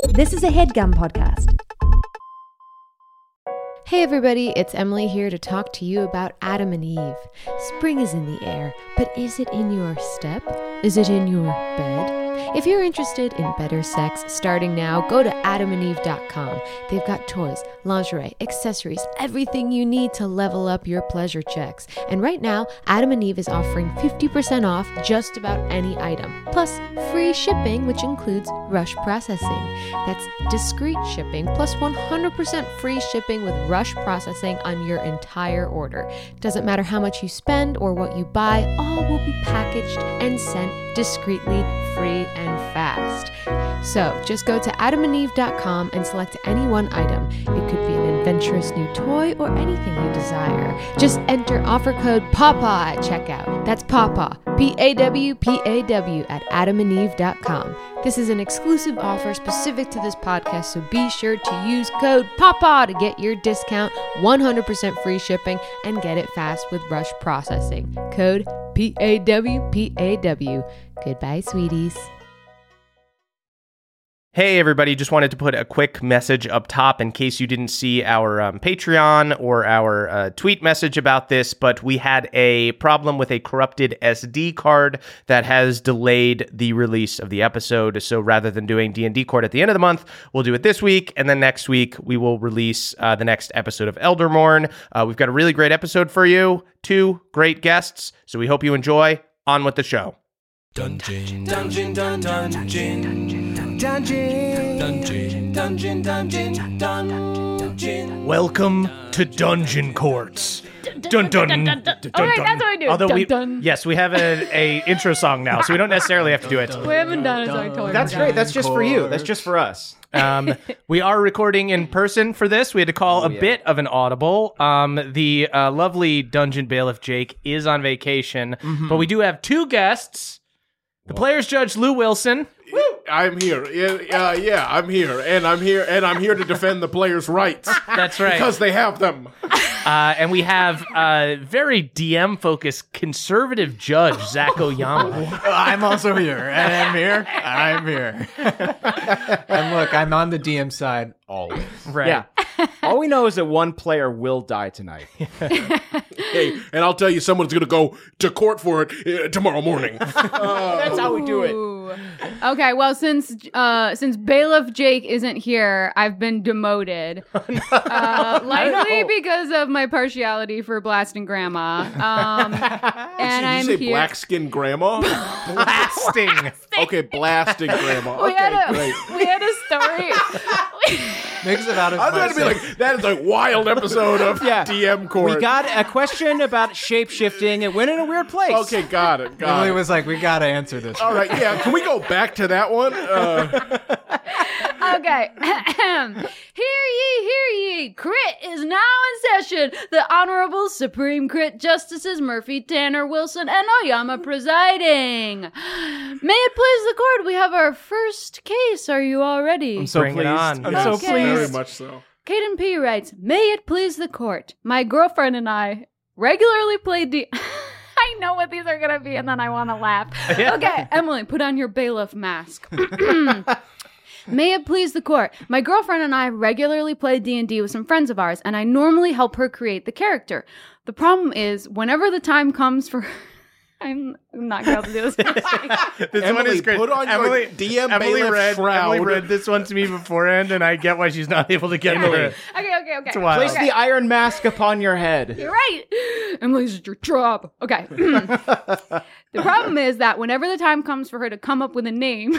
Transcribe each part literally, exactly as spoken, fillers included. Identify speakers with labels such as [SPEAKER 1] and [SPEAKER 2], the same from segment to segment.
[SPEAKER 1] This is a HeadGum podcast.
[SPEAKER 2] Hey everybody, it's Emily here to talk to you about Adam and Eve. Spring is in the air, but is it in your step? Is it in your bed? If you're interested in better sex starting now, go to adam and eve dot com. They've got toys, lingerie, accessories, everything you need to level up your pleasure checks. And right now, Adam and Eve is offering fifty percent off just about any item, plus free shipping, which includes rush processing. That's discreet shipping, plus one hundred percent free shipping with rush processing on your entire order. Doesn't matter how much you spend or what you buy, all will be packaged and sent discreetly, free, and fast. So just go to adam and eve dot com and select any one item. It could be an adventurous new toy or anything you desire. Just enter offer code PAWPAW at checkout. That's PAWPAW, P A W P A W at adam and eve dot com. This is an exclusive offer specific to this podcast, so be sure to use code PAWPAW to get your discount, one hundred percent free shipping, and get it fast with rush processing. Code P A W P A W. Goodbye, sweeties.
[SPEAKER 3] Hey everybody, just wanted to put a quick message up top in case you didn't see our um, Patreon or our uh, tweet message about this, but we had a problem with a corrupted S D card that has delayed the release of the episode. So rather than doing D and D Court at the end of the month, we'll do it this week, and then next week we will release uh, the next episode of Eldermourne. Uh, we've got a really great episode for you, two great guests, so we hope you enjoy. On with the show.
[SPEAKER 4] Dungeon, dungeon, dun, dungeon, dungeon, dungeon, dungeon, dungeon, dungeon.
[SPEAKER 3] Welcome to Dungeon Courts. Dun dun dun dun.
[SPEAKER 5] All right, that's what we do.
[SPEAKER 3] Although
[SPEAKER 5] dun,
[SPEAKER 3] we,
[SPEAKER 5] dun.
[SPEAKER 3] yes, we have a, a intro song now, so we don't necessarily have to do it.
[SPEAKER 5] We haven't done it, so I totally
[SPEAKER 6] That's
[SPEAKER 5] forgot.
[SPEAKER 6] great. That's just for you. That's just for us.
[SPEAKER 3] Um, we are recording in person for this. We had to call a
[SPEAKER 6] yeah.
[SPEAKER 3] bit of an audible. Um, the uh, lovely Dungeon Bailiff Jake is on vacation, but we do have two guests. The player's judge Lou Wilson.
[SPEAKER 7] I'm here. Yeah, uh, yeah, I'm here, and I'm here, and I'm here to defend the players' rights
[SPEAKER 3] That's right.
[SPEAKER 7] because they have them.
[SPEAKER 3] Uh, and we have a very D M-focused conservative judge, Zach Oyama.
[SPEAKER 6] I'm also here, and I'm here, I'm here. And look, I'm on the D M side always.
[SPEAKER 3] Right.
[SPEAKER 6] Yeah. All we know is that one player will die tonight.
[SPEAKER 7] Hey, and I'll tell you, someone's going to go to court for it uh, tomorrow morning.
[SPEAKER 6] That's how we do it.
[SPEAKER 5] Ooh. Okay, well, since uh, since Bailiff Jake isn't here, I've been demoted. uh, likely because of my partiality for blasting grandma. Um, and
[SPEAKER 7] Did
[SPEAKER 5] I'm
[SPEAKER 7] you say
[SPEAKER 5] here.
[SPEAKER 7] black skin grandma?
[SPEAKER 3] Blasting.
[SPEAKER 7] Okay, blasting grandma.
[SPEAKER 5] We
[SPEAKER 7] Okay,
[SPEAKER 5] had a
[SPEAKER 7] great.
[SPEAKER 5] we had a story.
[SPEAKER 6] Makes it out of
[SPEAKER 7] I was going to be like, that is a wild episode of
[SPEAKER 6] Yeah.
[SPEAKER 7] D M Court.
[SPEAKER 6] we got a question about shape shifting. It went in a weird place.
[SPEAKER 7] Okay, got it. Got
[SPEAKER 6] Emily
[SPEAKER 7] it.
[SPEAKER 6] was like, we got to answer this.
[SPEAKER 7] All right, yeah. Can we go back to that one? Uh,
[SPEAKER 5] Okay. Hear ye, hear ye. Crit is now in session. The Honorable Supreme Crit Justices Murphy, Tanner, Wilson, and Oyama presiding. May it please the court, we have our first case. Are you all ready?
[SPEAKER 6] I'm so
[SPEAKER 3] Bring it
[SPEAKER 6] pleased.
[SPEAKER 3] on.
[SPEAKER 6] I'm
[SPEAKER 7] yes,
[SPEAKER 6] so
[SPEAKER 5] Okay.
[SPEAKER 7] very
[SPEAKER 6] pleased.
[SPEAKER 7] much so.
[SPEAKER 5] Kaden P. writes, May it please the court, my girlfriend and I regularly play D... I know what these are going to be, and then I want to laugh. Okay, Emily, put on your bailiff mask. May it please the court, my girlfriend and I regularly play D and D with some friends of ours, and I normally help her create the character. The problem is, whenever the time comes for... I'm not going to be able to do this.
[SPEAKER 3] This
[SPEAKER 7] Emily,
[SPEAKER 3] one is great.
[SPEAKER 7] put on your
[SPEAKER 3] Emily,
[SPEAKER 7] D M
[SPEAKER 3] Emily
[SPEAKER 7] bailiff
[SPEAKER 3] read,
[SPEAKER 7] shroud.
[SPEAKER 3] Emily read this one to me beforehand, and I get why she's not able to get
[SPEAKER 7] Emily.
[SPEAKER 3] it.
[SPEAKER 5] Okay, okay, okay.
[SPEAKER 3] It's wild.
[SPEAKER 6] Place the iron mask upon your head.
[SPEAKER 5] You're right. Emily's your job. Okay. The problem is that whenever the time comes for her to come up with a name,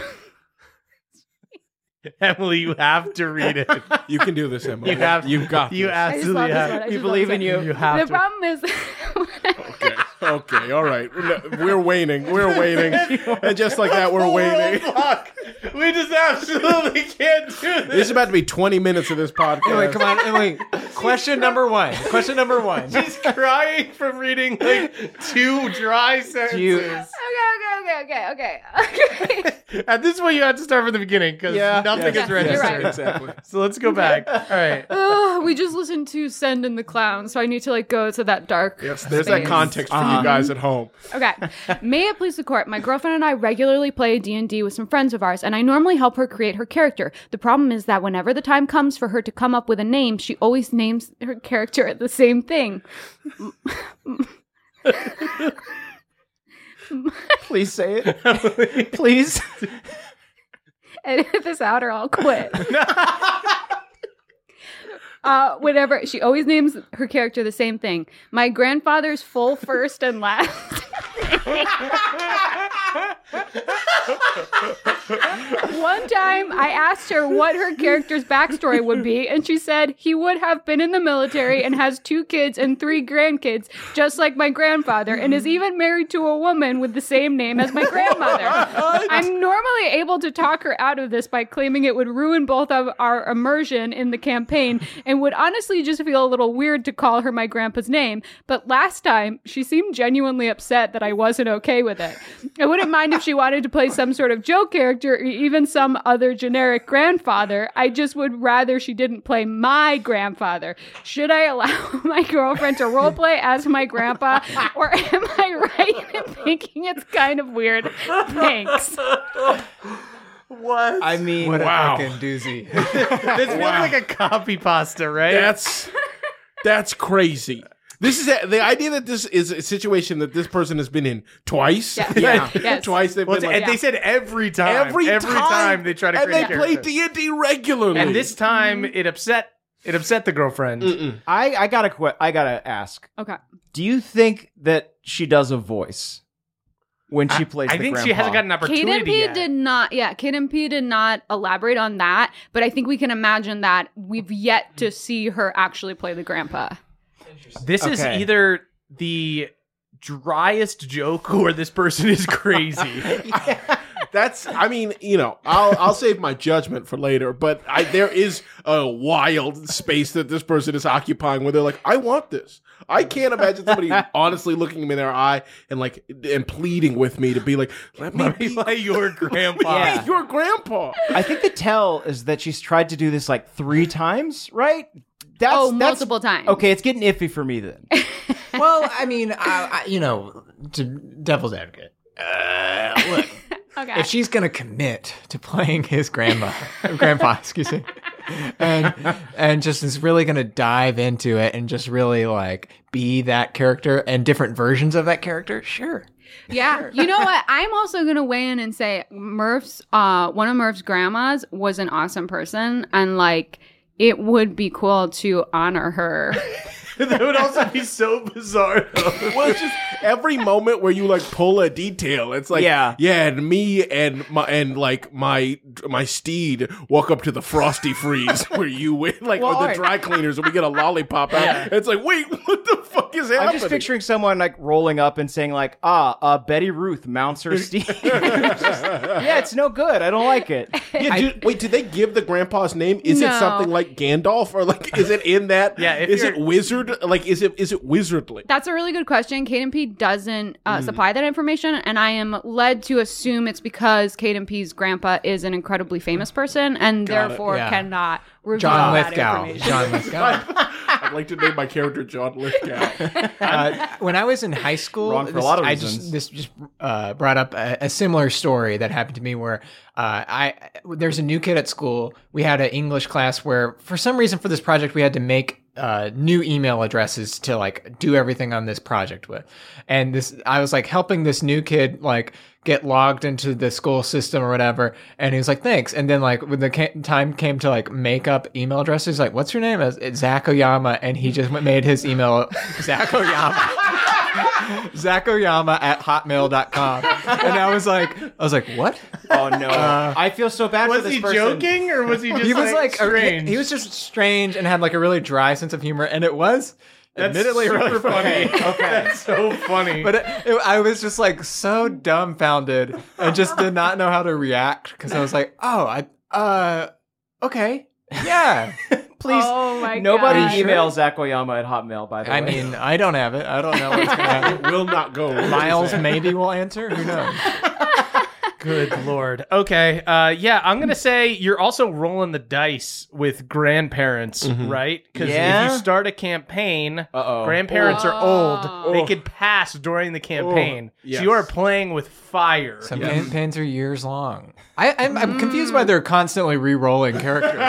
[SPEAKER 3] Emily, you have to read it.
[SPEAKER 7] You can do this, Emily.
[SPEAKER 3] You have.
[SPEAKER 7] You've got
[SPEAKER 3] You
[SPEAKER 7] this.
[SPEAKER 5] I just love
[SPEAKER 3] absolutely
[SPEAKER 5] this one. I
[SPEAKER 3] have.
[SPEAKER 5] just
[SPEAKER 6] We
[SPEAKER 5] love
[SPEAKER 6] believe
[SPEAKER 5] this
[SPEAKER 6] in
[SPEAKER 5] one.
[SPEAKER 6] you.
[SPEAKER 3] You have
[SPEAKER 5] The
[SPEAKER 3] to.
[SPEAKER 5] problem is,
[SPEAKER 7] Okay. Okay, all right. We're waiting. We're waiting. And just like that, we're waiting.
[SPEAKER 3] We just absolutely can't do
[SPEAKER 7] This
[SPEAKER 3] this.
[SPEAKER 7] is about to be twenty minutes of this podcast.
[SPEAKER 6] Emily, come on, Emily. Question number one. Question number one.
[SPEAKER 3] She's crying from reading like two dry sentences.
[SPEAKER 6] You-
[SPEAKER 5] okay, okay, okay, okay, okay.
[SPEAKER 3] At this point, you have to start from the beginning because
[SPEAKER 6] Yeah.
[SPEAKER 3] nothing
[SPEAKER 6] Yes.
[SPEAKER 3] is registered.
[SPEAKER 5] You're right.
[SPEAKER 7] Exactly.
[SPEAKER 3] So let's go back. All right.
[SPEAKER 5] Ugh, we just listened to Send in the Clown, so I need to like go to that dark.
[SPEAKER 7] Yes, there's that
[SPEAKER 5] space.
[SPEAKER 7] context for
[SPEAKER 6] Uh-huh.
[SPEAKER 7] you guys at home.
[SPEAKER 5] Okay. May it please the court, my girlfriend and I regularly play D and D with some friends of ours, and I normally help her create her character. The problem is that whenever the time comes for her to come up with a name, she always names her character the same thing.
[SPEAKER 6] Please say it. Please.
[SPEAKER 5] Edit this out or I'll quit. Uh, whenever she always names her character the same thing. My grandfather's full first and last. One time I asked her what her character's backstory would be, and she said he would have been in the military and has two kids and three grandkids, just like my grandfather, and is even married to a woman with the same name as my grandmother. I'm normally able to talk her out of this by claiming it would ruin both of our immersion in the campaign and would honestly just feel a little weird to call her my grandpa's name. But last time, she seemed genuinely upset that I wasn't okay with it. I wouldn't mind if she wanted to play some sort of joke character or even some other generic grandfather. I just would rather she didn't play my grandfather. Should I allow my girlfriend to roleplay as my grandpa, or am I right in thinking it's kind of weird? Thanks.
[SPEAKER 3] What?
[SPEAKER 6] I mean,
[SPEAKER 7] What a Wow.
[SPEAKER 6] fucking doozy.
[SPEAKER 3] This feels like a copy pasta, right?
[SPEAKER 7] That's that's crazy. This is a, the idea that this is a situation that this person has been in twice.
[SPEAKER 5] Yeah.
[SPEAKER 6] Yeah.
[SPEAKER 5] Yes.
[SPEAKER 7] Twice they've
[SPEAKER 3] Well,
[SPEAKER 7] been
[SPEAKER 3] and
[SPEAKER 7] like,
[SPEAKER 3] they said every time.
[SPEAKER 7] every,
[SPEAKER 3] every
[SPEAKER 7] time,
[SPEAKER 3] time they try to
[SPEAKER 7] and
[SPEAKER 3] create
[SPEAKER 7] they
[SPEAKER 3] a
[SPEAKER 7] play
[SPEAKER 3] character.
[SPEAKER 7] D and D regularly.
[SPEAKER 3] And this time it upset it upset the girlfriend.
[SPEAKER 7] Mm-mm.
[SPEAKER 8] I, I gotta que- I gotta ask.
[SPEAKER 5] Okay.
[SPEAKER 8] Do you think that she does a voice when she plays?
[SPEAKER 3] I
[SPEAKER 8] the
[SPEAKER 3] think she
[SPEAKER 8] grandpa?
[SPEAKER 3] hasn't got an
[SPEAKER 5] Kate
[SPEAKER 3] opportunity
[SPEAKER 5] and P
[SPEAKER 3] yet.
[SPEAKER 5] did not, yeah, Kate and P did not elaborate on that, but I think we can imagine that we've yet to see her actually play the grandpa.
[SPEAKER 3] This is
[SPEAKER 8] Okay.
[SPEAKER 3] either the driest joke or this person is crazy.
[SPEAKER 7] That's, I mean, you know, I'll I'll save my judgment for later, but I, there is a wild space that this person is occupying where they're like, I want this. I can't imagine somebody honestly looking me in their eye and like and pleading with me to be like, let me be
[SPEAKER 3] like your grandpa.
[SPEAKER 8] Yeah.
[SPEAKER 7] your grandpa.
[SPEAKER 8] I think the tell is that she's tried to do this like three times, right? That's,
[SPEAKER 5] Oh,
[SPEAKER 8] that's-
[SPEAKER 5] multiple times.
[SPEAKER 8] Okay, it's getting iffy for me then.
[SPEAKER 6] Well, I mean, I, I, you know, to devil's advocate. Uh, look,
[SPEAKER 5] Okay.
[SPEAKER 6] if she's gonna commit to playing his grandma, grandpa, excuse me, and and just is really gonna dive into it and just really like be that character and different versions of that character, sure.
[SPEAKER 5] Yeah. You know what? I'm also going to weigh in and say Murph's, uh, one of Murph's grandmas was an awesome person, and like, it would be cool to honor her.
[SPEAKER 3] That would also be so bizarre.
[SPEAKER 7] Well, it's just every moment where you like pull a detail, it's like,
[SPEAKER 8] Yeah.
[SPEAKER 7] yeah, and me and my and like my my steed walk up to the frosty freeze where you win, like
[SPEAKER 8] Well,
[SPEAKER 7] or the
[SPEAKER 8] alright.
[SPEAKER 7] dry cleaners, and we get a lollipop out.
[SPEAKER 3] Yeah.
[SPEAKER 7] It's like, wait, what the fuck is happening?
[SPEAKER 8] I'm just picturing someone like rolling up and saying like, ah, uh, Betty Ruth mounts her steed. It's just- yeah, it's no good. I don't like it.
[SPEAKER 7] Yeah, do, wait, did they give the grandpa's name? Is it
[SPEAKER 5] No.
[SPEAKER 7] something like Gandalf, or like is it in that?
[SPEAKER 3] Yeah, if
[SPEAKER 7] is it
[SPEAKER 3] you're-
[SPEAKER 7] wizard? Like, is it is it wizardly?
[SPEAKER 5] That's a really good question. Kate and P doesn't uh,
[SPEAKER 7] Hmm.
[SPEAKER 5] supply that information, and I am led to assume it's because Kate and P's grandpa is an incredibly famous person, and
[SPEAKER 7] Got it.
[SPEAKER 5] therefore
[SPEAKER 6] Yeah.
[SPEAKER 5] cannot reveal
[SPEAKER 6] John
[SPEAKER 5] that
[SPEAKER 6] Lithgow.
[SPEAKER 5] information.
[SPEAKER 6] John Lithgow.
[SPEAKER 7] I'd like to name my character John Lithgow.
[SPEAKER 6] Uh, when I was in high school,
[SPEAKER 8] Wrong for a
[SPEAKER 6] this-
[SPEAKER 8] lot of
[SPEAKER 6] I
[SPEAKER 8] reasons.
[SPEAKER 6] just this just uh, brought up a, a similar story that happened to me where uh, I there's a new kid at school. We had an English class where for some reason for this project we had to make uh, new email addresses to like do everything on this project with, and this I was like helping this new kid like get logged into the school system or whatever, and he was like thanks, and then like when the ca- time came to like make up email addresses, he's like what's your name? It's it's Zach Oyama, and he just made his email Zach Oyama. Zach Oyama at hotmail dot com. And I was like, I was like, what?
[SPEAKER 8] Oh no, I feel so bad for
[SPEAKER 3] Was
[SPEAKER 8] this
[SPEAKER 3] he
[SPEAKER 8] person.
[SPEAKER 3] joking or was he just
[SPEAKER 6] He was like,
[SPEAKER 3] strange?
[SPEAKER 6] he was just strange and had like a really dry sense of humor. And it was
[SPEAKER 3] That's
[SPEAKER 6] admittedly
[SPEAKER 3] super
[SPEAKER 6] really
[SPEAKER 3] funny.
[SPEAKER 6] funny.
[SPEAKER 3] Okay, that's so funny.
[SPEAKER 6] But it, it, I was just like so dumbfounded and just did not know how to react because I was like, oh, I, uh, okay. Yeah.
[SPEAKER 8] Please,
[SPEAKER 5] Oh my
[SPEAKER 8] nobody
[SPEAKER 5] God.
[SPEAKER 8] email Zach Oyama at Hotmail, by the way.
[SPEAKER 6] I mean, I don't have it. I don't know what's going to happen.
[SPEAKER 7] It will not go.
[SPEAKER 6] Miles maybe will answer. Who knows?
[SPEAKER 3] Good Lord. Okay. Uh, yeah, I'm going to say you're also rolling the dice with grandparents, right? Because
[SPEAKER 8] Yeah?
[SPEAKER 3] if you start a campaign,
[SPEAKER 8] Uh-oh.
[SPEAKER 3] grandparents are
[SPEAKER 5] Oh.
[SPEAKER 3] old. They could pass during the campaign.
[SPEAKER 7] yes.
[SPEAKER 3] So you are playing with fire.
[SPEAKER 6] Some campaigns are years long. I, I'm, I'm confused why they're constantly re-rolling characters.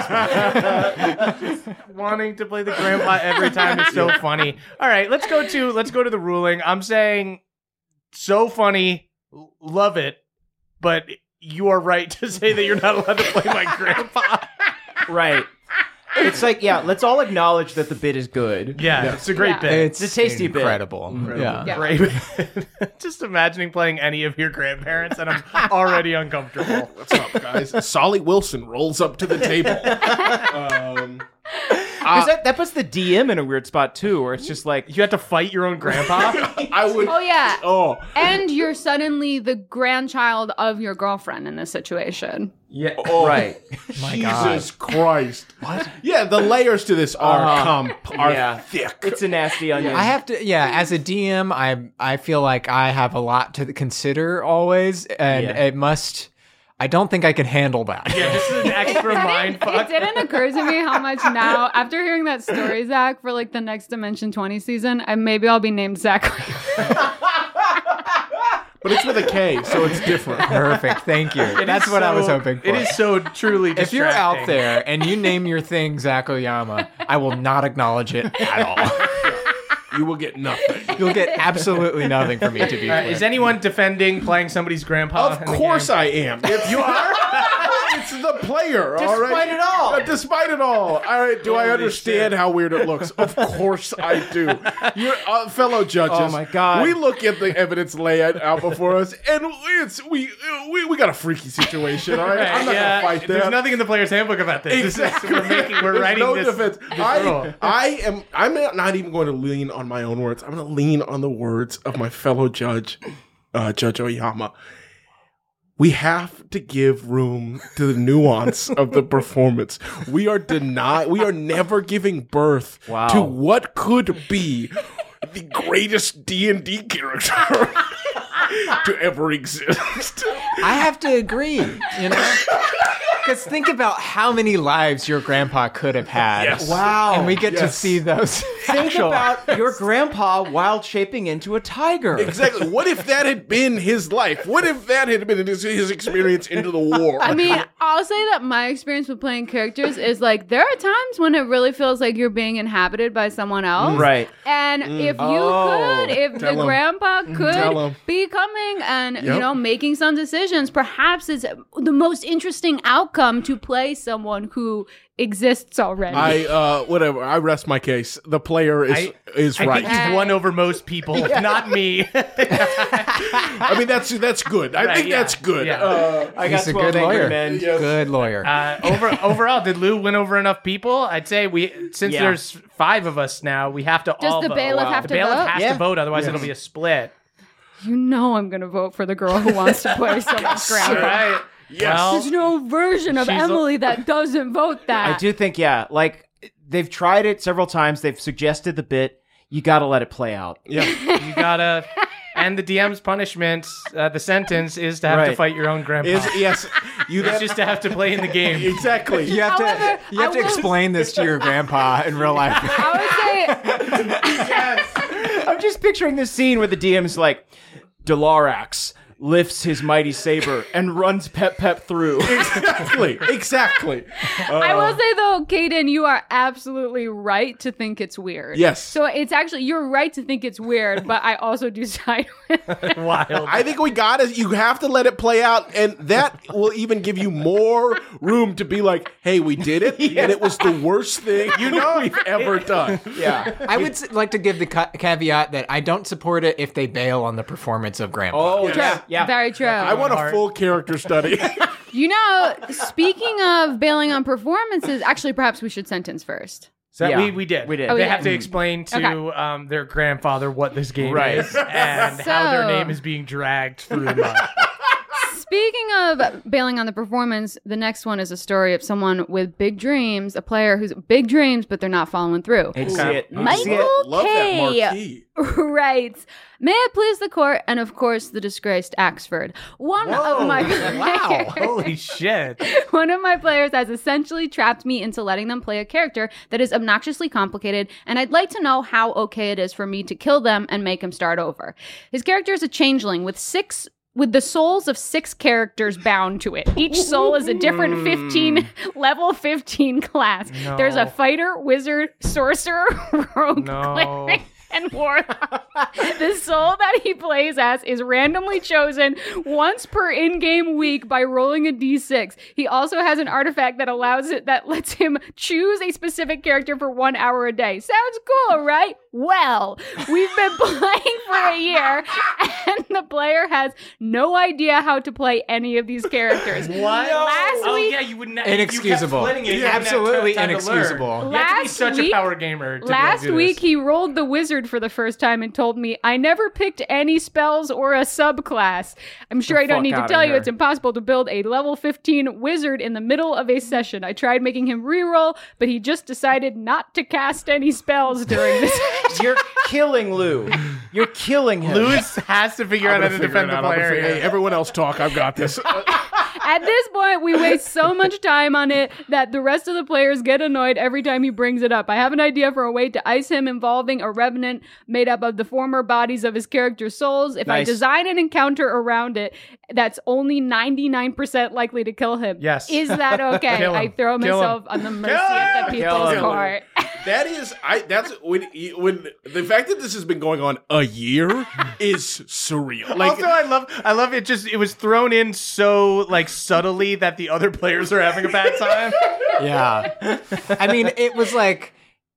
[SPEAKER 3] Wanting to play the grandpa every time is so funny. All right, let's go to let's go to the ruling. I'm saying so funny, l- love it, but you are right to say that you're not allowed to play my grandpa.
[SPEAKER 8] Right. It's like, yeah, let's all acknowledge that the bit is good.
[SPEAKER 3] Yeah, it's a great
[SPEAKER 5] Yeah.
[SPEAKER 3] bit.
[SPEAKER 6] It's
[SPEAKER 8] a tasty bit.
[SPEAKER 6] incredible. Yeah.
[SPEAKER 5] Yeah.
[SPEAKER 3] Great. Just imagining playing any of your grandparents, and I'm already uncomfortable.
[SPEAKER 7] What's up, guys? Solly Wilson rolls up to the table. um,
[SPEAKER 8] Because that, that puts the D M in a weird spot, too, where it's just like,
[SPEAKER 3] You have to fight your own grandpa.
[SPEAKER 7] I would.
[SPEAKER 5] Oh yeah.
[SPEAKER 7] Oh,
[SPEAKER 5] And you're suddenly the grandchild of your girlfriend in this situation.
[SPEAKER 8] yeah,
[SPEAKER 7] oh,
[SPEAKER 8] right.
[SPEAKER 6] My
[SPEAKER 7] Jesus Christ! What? Yeah, the layers to this are
[SPEAKER 8] Uh-huh.
[SPEAKER 7] comp are
[SPEAKER 8] Yeah.
[SPEAKER 7] thick.
[SPEAKER 8] It's a nasty onion.
[SPEAKER 6] I have to, yeah. As a D M, I I feel like I have a lot to consider always, and
[SPEAKER 8] Yeah.
[SPEAKER 6] it must. I don't think I can handle that.
[SPEAKER 3] Yeah, this is an extra mind
[SPEAKER 5] It
[SPEAKER 3] fuck.
[SPEAKER 5] didn't occur to me how much now, after hearing that story, Zach, for like the next Dimension twenty season, I, maybe I'll be named Zach.
[SPEAKER 7] But it's with a K, so it's different.
[SPEAKER 6] Perfect. Thank you.
[SPEAKER 3] It
[SPEAKER 6] That's
[SPEAKER 3] is
[SPEAKER 6] what I was
[SPEAKER 3] so-
[SPEAKER 6] hoping for.
[SPEAKER 3] It is so truly
[SPEAKER 6] If you're out
[SPEAKER 3] distracting.
[SPEAKER 6] there and you name your thing Zach Oyama, I will not acknowledge it at all.
[SPEAKER 7] You will get nothing.
[SPEAKER 6] You'll get absolutely nothing from me, to be
[SPEAKER 3] Uh,
[SPEAKER 6] clear.
[SPEAKER 3] is anyone defending playing somebody's grandpa?
[SPEAKER 7] Of
[SPEAKER 3] in the
[SPEAKER 7] course
[SPEAKER 3] game?
[SPEAKER 7] I am. It's, you are? It's the player, all right?
[SPEAKER 8] Despite it all.
[SPEAKER 7] Uh, despite it all. All right, do I
[SPEAKER 3] Holy
[SPEAKER 7] understand
[SPEAKER 3] shit.
[SPEAKER 7] how weird it looks? Of course I do. Your uh, fellow judges.
[SPEAKER 8] Oh my God.
[SPEAKER 7] We look at the evidence laid out before us, and it's we we, we got a freaky situation, all right? I'm not
[SPEAKER 3] yeah,
[SPEAKER 7] going to fight that.
[SPEAKER 3] There's nothing in the player's handbook about this.
[SPEAKER 7] Exactly.
[SPEAKER 3] This is, we're making, we're
[SPEAKER 7] There's
[SPEAKER 3] writing
[SPEAKER 7] no
[SPEAKER 3] this.
[SPEAKER 7] defense.
[SPEAKER 3] this
[SPEAKER 7] I,
[SPEAKER 3] rule.
[SPEAKER 7] I am. I'm not even going to lean on my own words. I'm going to lean on the words of my fellow judge, uh, Judge Oyama. We have to give room to the nuance of the performance. We are denied. We are never giving birth
[SPEAKER 8] Wow.
[SPEAKER 7] to what could be the greatest D and D character to ever exist.
[SPEAKER 6] I have to agree, you know? Because think about how many lives your grandpa could have had.
[SPEAKER 7] Yes.
[SPEAKER 8] Wow.
[SPEAKER 6] And we get to
[SPEAKER 7] Yes.
[SPEAKER 6] see those.
[SPEAKER 8] Think
[SPEAKER 6] actual-
[SPEAKER 8] about your grandpa wild shaping into a tiger.
[SPEAKER 7] Exactly. What if that had been his life? What if that had been his, his experience into the war?
[SPEAKER 5] I mean, I'll say that my experience with playing characters is like there are times when it really feels like you're being inhabited by someone else.
[SPEAKER 8] Right.
[SPEAKER 5] And if you
[SPEAKER 8] Oh.
[SPEAKER 5] could, if
[SPEAKER 7] Tell
[SPEAKER 5] the
[SPEAKER 7] 'em.
[SPEAKER 5] grandpa
[SPEAKER 7] Tell
[SPEAKER 5] could
[SPEAKER 7] 'em.
[SPEAKER 5] be coming and, you
[SPEAKER 7] Yep.
[SPEAKER 5] know, making some decisions, perhaps it's the most interesting outcome to play someone who exists already.
[SPEAKER 7] I uh whatever. I rest my case. The player is
[SPEAKER 3] I-
[SPEAKER 7] is
[SPEAKER 3] I
[SPEAKER 7] right.
[SPEAKER 3] think you've won over most people, not me.
[SPEAKER 7] I mean that's that's good. I
[SPEAKER 3] Right,
[SPEAKER 7] think
[SPEAKER 3] yeah,
[SPEAKER 7] that's good.
[SPEAKER 3] yeah.
[SPEAKER 7] Uh,
[SPEAKER 8] I got
[SPEAKER 6] He's a
[SPEAKER 8] twelve
[SPEAKER 6] good
[SPEAKER 8] angry
[SPEAKER 6] lawyer.
[SPEAKER 8] men.
[SPEAKER 7] Yes.
[SPEAKER 6] Good lawyer.
[SPEAKER 3] Uh, over overall, did Lou win over enough people? I'd say we since
[SPEAKER 8] Yeah.
[SPEAKER 3] there's five of us now, we have to
[SPEAKER 5] Does
[SPEAKER 3] all
[SPEAKER 5] the
[SPEAKER 3] vote.
[SPEAKER 5] bailiff have
[SPEAKER 3] the
[SPEAKER 5] to
[SPEAKER 3] bailiff
[SPEAKER 5] vote?
[SPEAKER 3] has
[SPEAKER 8] Yeah.
[SPEAKER 3] to vote, otherwise it'll be a split.
[SPEAKER 5] you know I'm going to vote for the girl who wants to play someone's
[SPEAKER 3] All
[SPEAKER 5] grandpa.
[SPEAKER 3] right.
[SPEAKER 7] yes.
[SPEAKER 3] Well,
[SPEAKER 5] There's no version of
[SPEAKER 3] She's a-
[SPEAKER 5] Emily that doesn't vote that.
[SPEAKER 8] I do think, yeah, like they've tried it several times. They've suggested the bit. You got to let it play out.
[SPEAKER 7] yeah.
[SPEAKER 3] you gotta. And the D M's punishment, uh, the sentence is to have to
[SPEAKER 8] Right.
[SPEAKER 3] fight your own grandpa.
[SPEAKER 7] Is yes. You
[SPEAKER 3] it's
[SPEAKER 7] that,
[SPEAKER 3] just to have to play in the game.
[SPEAKER 7] exactly.
[SPEAKER 6] you have
[SPEAKER 5] However,
[SPEAKER 6] to you have
[SPEAKER 5] I
[SPEAKER 6] to
[SPEAKER 5] will-
[SPEAKER 6] explain this to your grandpa in real life.
[SPEAKER 5] I would say
[SPEAKER 8] I'm just picturing this scene where the D M's like, Delarax lifts his mighty saber and runs Pep Pep through.
[SPEAKER 7] Exactly. Exactly.
[SPEAKER 5] I
[SPEAKER 7] Uh,
[SPEAKER 5] will say though, Kaden, you are absolutely right to think it's weird.
[SPEAKER 7] Yes.
[SPEAKER 5] So it's actually you're right to think it's weird, but I also do side with it.
[SPEAKER 3] Wild.
[SPEAKER 7] I think we got it. You have to let it play out, and that will even give you more room to be like, "Hey, we did it, and it was the worst thing you know we've ever done."
[SPEAKER 8] Yeah.
[SPEAKER 6] I would s- like to give the ca- caveat that I don't support it if they bail on the performance of grandpa.
[SPEAKER 8] Oh,
[SPEAKER 7] Yes.
[SPEAKER 8] yeah. Yeah.
[SPEAKER 5] Very true.
[SPEAKER 7] I want a
[SPEAKER 3] Heart.
[SPEAKER 7] full character study.
[SPEAKER 5] You know, speaking of bailing on performances, actually, perhaps we should sentence first.
[SPEAKER 3] So
[SPEAKER 8] Yeah,
[SPEAKER 3] we, we did.
[SPEAKER 8] we did.
[SPEAKER 5] Oh,
[SPEAKER 3] they
[SPEAKER 5] we
[SPEAKER 3] have
[SPEAKER 5] did.
[SPEAKER 3] to explain to
[SPEAKER 5] Okay.
[SPEAKER 3] um, their grandfather what this game
[SPEAKER 8] Right.
[SPEAKER 3] is and how their
[SPEAKER 5] So-
[SPEAKER 3] name is being dragged through the mud.
[SPEAKER 5] Speaking of bailing on the performance, the next one is a story of someone with big dreams, a player who's big dreams, but they're not following through.
[SPEAKER 8] Hate to see it.
[SPEAKER 5] Michael
[SPEAKER 8] See it.
[SPEAKER 7] Love that
[SPEAKER 5] K.
[SPEAKER 7] marquee.
[SPEAKER 5] Right. May it please the court, and of course, the disgraced Axford. One of my
[SPEAKER 3] Wow. Holy shit.
[SPEAKER 5] One of my players has essentially trapped me into letting them play a character that is obnoxiously complicated, and I'd like to know how okay it is for me to kill them and make him start over. His character is a changeling with six with the souls of six characters bound to it. Each soul is a different fifteen level fifteen class.
[SPEAKER 3] No.
[SPEAKER 5] There's a fighter, wizard, sorcerer, rogue,
[SPEAKER 3] No.
[SPEAKER 5] cleric, and warlock. The soul that he plays as is randomly chosen once per in-game week by rolling a d six. He also has an artifact that allows it that lets him choose a specific character for one hour a day. Sounds cool, right? Well, we've been playing for a year, and the player has no idea how to play any of these characters.
[SPEAKER 3] What?
[SPEAKER 5] Last
[SPEAKER 3] oh,
[SPEAKER 5] week,
[SPEAKER 3] yeah, you wouldn't.
[SPEAKER 6] Inexcusable.
[SPEAKER 3] You kept splitting it. You didn't have
[SPEAKER 6] Absolutely
[SPEAKER 3] time to
[SPEAKER 6] inexcusable.
[SPEAKER 3] learn. You have to be
[SPEAKER 5] Last
[SPEAKER 3] such
[SPEAKER 5] week-
[SPEAKER 3] a power gamer. To be able to
[SPEAKER 5] Last
[SPEAKER 3] do
[SPEAKER 5] week,
[SPEAKER 3] this.
[SPEAKER 5] he rolled the wizard for the first time and told me, I never picked any spells or a subclass. I'm sure
[SPEAKER 8] The
[SPEAKER 5] I don't
[SPEAKER 8] fuck
[SPEAKER 5] need to
[SPEAKER 8] outta
[SPEAKER 5] tell you
[SPEAKER 8] here.
[SPEAKER 5] it's impossible to build a level fifteen wizard in the middle of a session. I tried making him reroll, but he just decided not to cast any spells during this session.
[SPEAKER 8] You're killing Lou. You're killing him.
[SPEAKER 3] Lewis has to figure
[SPEAKER 7] I'm
[SPEAKER 3] out how
[SPEAKER 7] gonna
[SPEAKER 3] to
[SPEAKER 7] figure
[SPEAKER 3] defend
[SPEAKER 7] it
[SPEAKER 3] the
[SPEAKER 7] out. I'm gonna
[SPEAKER 3] player.
[SPEAKER 7] figure- Hey,
[SPEAKER 3] here.
[SPEAKER 7] everyone else talk. I've got this.
[SPEAKER 5] At this point, we waste so much time on it that the rest of the players get annoyed every time he brings it up. I have an idea for a way to ice him involving a revenant made up of the former bodies of his character's souls. If I
[SPEAKER 8] Nice.
[SPEAKER 5] design an encounter around it, that's only ninety-nine percent likely to kill him.
[SPEAKER 3] Yes.
[SPEAKER 5] Is that okay?
[SPEAKER 3] Kill him.
[SPEAKER 5] I throw
[SPEAKER 3] Kill
[SPEAKER 5] myself
[SPEAKER 3] him.
[SPEAKER 5] on the mercy
[SPEAKER 3] Kill
[SPEAKER 5] of the
[SPEAKER 3] him.
[SPEAKER 5] people's
[SPEAKER 8] Kill him.
[SPEAKER 5] court.
[SPEAKER 7] That is, I. That's when you- when the fact that this has been going on a year is surreal. Like,
[SPEAKER 3] also, I love, I love it. Just it was thrown in so like subtly that the other players are having a bad time.
[SPEAKER 6] Yeah. I mean, it was like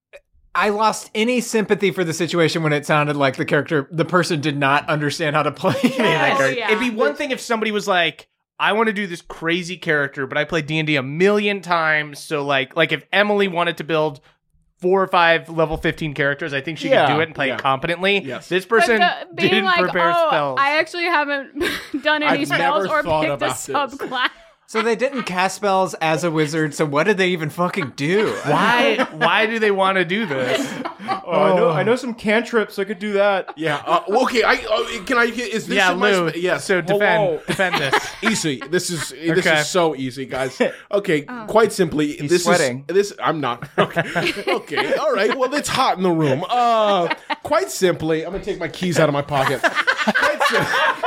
[SPEAKER 6] I lost any sympathy for the situation when it sounded like the character, the person did not understand how to play any of that
[SPEAKER 5] Oh,
[SPEAKER 6] character.
[SPEAKER 5] yeah.
[SPEAKER 3] It'd be one thing if somebody was like, I want to do this crazy character, but I played D and D a million times. So like, like if Emily wanted to build four or five level fifteen characters, I think she
[SPEAKER 8] Yeah.
[SPEAKER 3] could do it and play
[SPEAKER 7] Yeah.
[SPEAKER 3] it competently.
[SPEAKER 7] Yes.
[SPEAKER 3] This
[SPEAKER 5] But
[SPEAKER 3] person
[SPEAKER 5] the- being
[SPEAKER 3] didn't
[SPEAKER 5] like,
[SPEAKER 3] prepare
[SPEAKER 5] oh,
[SPEAKER 3] spells.
[SPEAKER 5] I actually haven't done any
[SPEAKER 7] I've
[SPEAKER 5] spells
[SPEAKER 7] never
[SPEAKER 5] or
[SPEAKER 7] thought
[SPEAKER 5] picked a
[SPEAKER 7] about this.
[SPEAKER 5] subclass.
[SPEAKER 6] So they didn't cast spells as a wizard, so what did they even fucking do?
[SPEAKER 3] why? Why do they want to do this?
[SPEAKER 8] Oh, I know. I know some cantrips. I could do that.
[SPEAKER 7] yeah. Uh, well, okay. I uh, can I. Is this
[SPEAKER 3] yeah,
[SPEAKER 7] in my
[SPEAKER 3] Lou.
[SPEAKER 7] sp- yes.
[SPEAKER 3] So defend,
[SPEAKER 8] Hello.
[SPEAKER 3] defend this.
[SPEAKER 7] Easy. This is this
[SPEAKER 3] Okay.
[SPEAKER 7] is so easy, guys. Okay, quite simply,
[SPEAKER 8] He's
[SPEAKER 7] this
[SPEAKER 8] sweating.
[SPEAKER 7] is this. I'm not. Okay. Okay. All right. Well, it's hot in the room. Uh, quite simply, I'm gonna take my keys out of my pocket. Quite simply,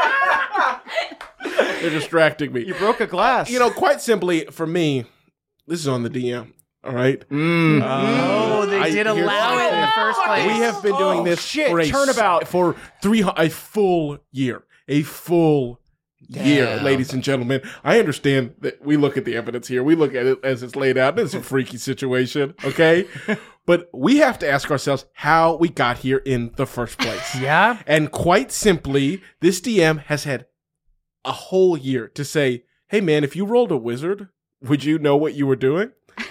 [SPEAKER 7] they're distracting me.
[SPEAKER 8] You broke a glass.
[SPEAKER 7] You know, quite simply, for me, this is on the D M. All right.
[SPEAKER 8] Mm.
[SPEAKER 3] Oh, they
[SPEAKER 7] I-
[SPEAKER 3] did
[SPEAKER 7] here's
[SPEAKER 3] allow
[SPEAKER 7] the
[SPEAKER 3] it in the
[SPEAKER 7] thing.
[SPEAKER 3] first place.
[SPEAKER 7] We have been doing
[SPEAKER 8] Oh,
[SPEAKER 7] this
[SPEAKER 8] shit,
[SPEAKER 7] for a,
[SPEAKER 8] turnabout.
[SPEAKER 7] for three hu- a full year, a full year,
[SPEAKER 6] Damn.
[SPEAKER 7] ladies and gentlemen. I understand that we look at the evidence here. We look at it as it's laid out. It's a freaky situation, okay? But we have to ask ourselves how we got here in the first place.
[SPEAKER 3] Yeah.
[SPEAKER 7] And quite simply, this D M has had a whole year to say, "Hey, man, if you rolled a wizard, would you know what you were doing?"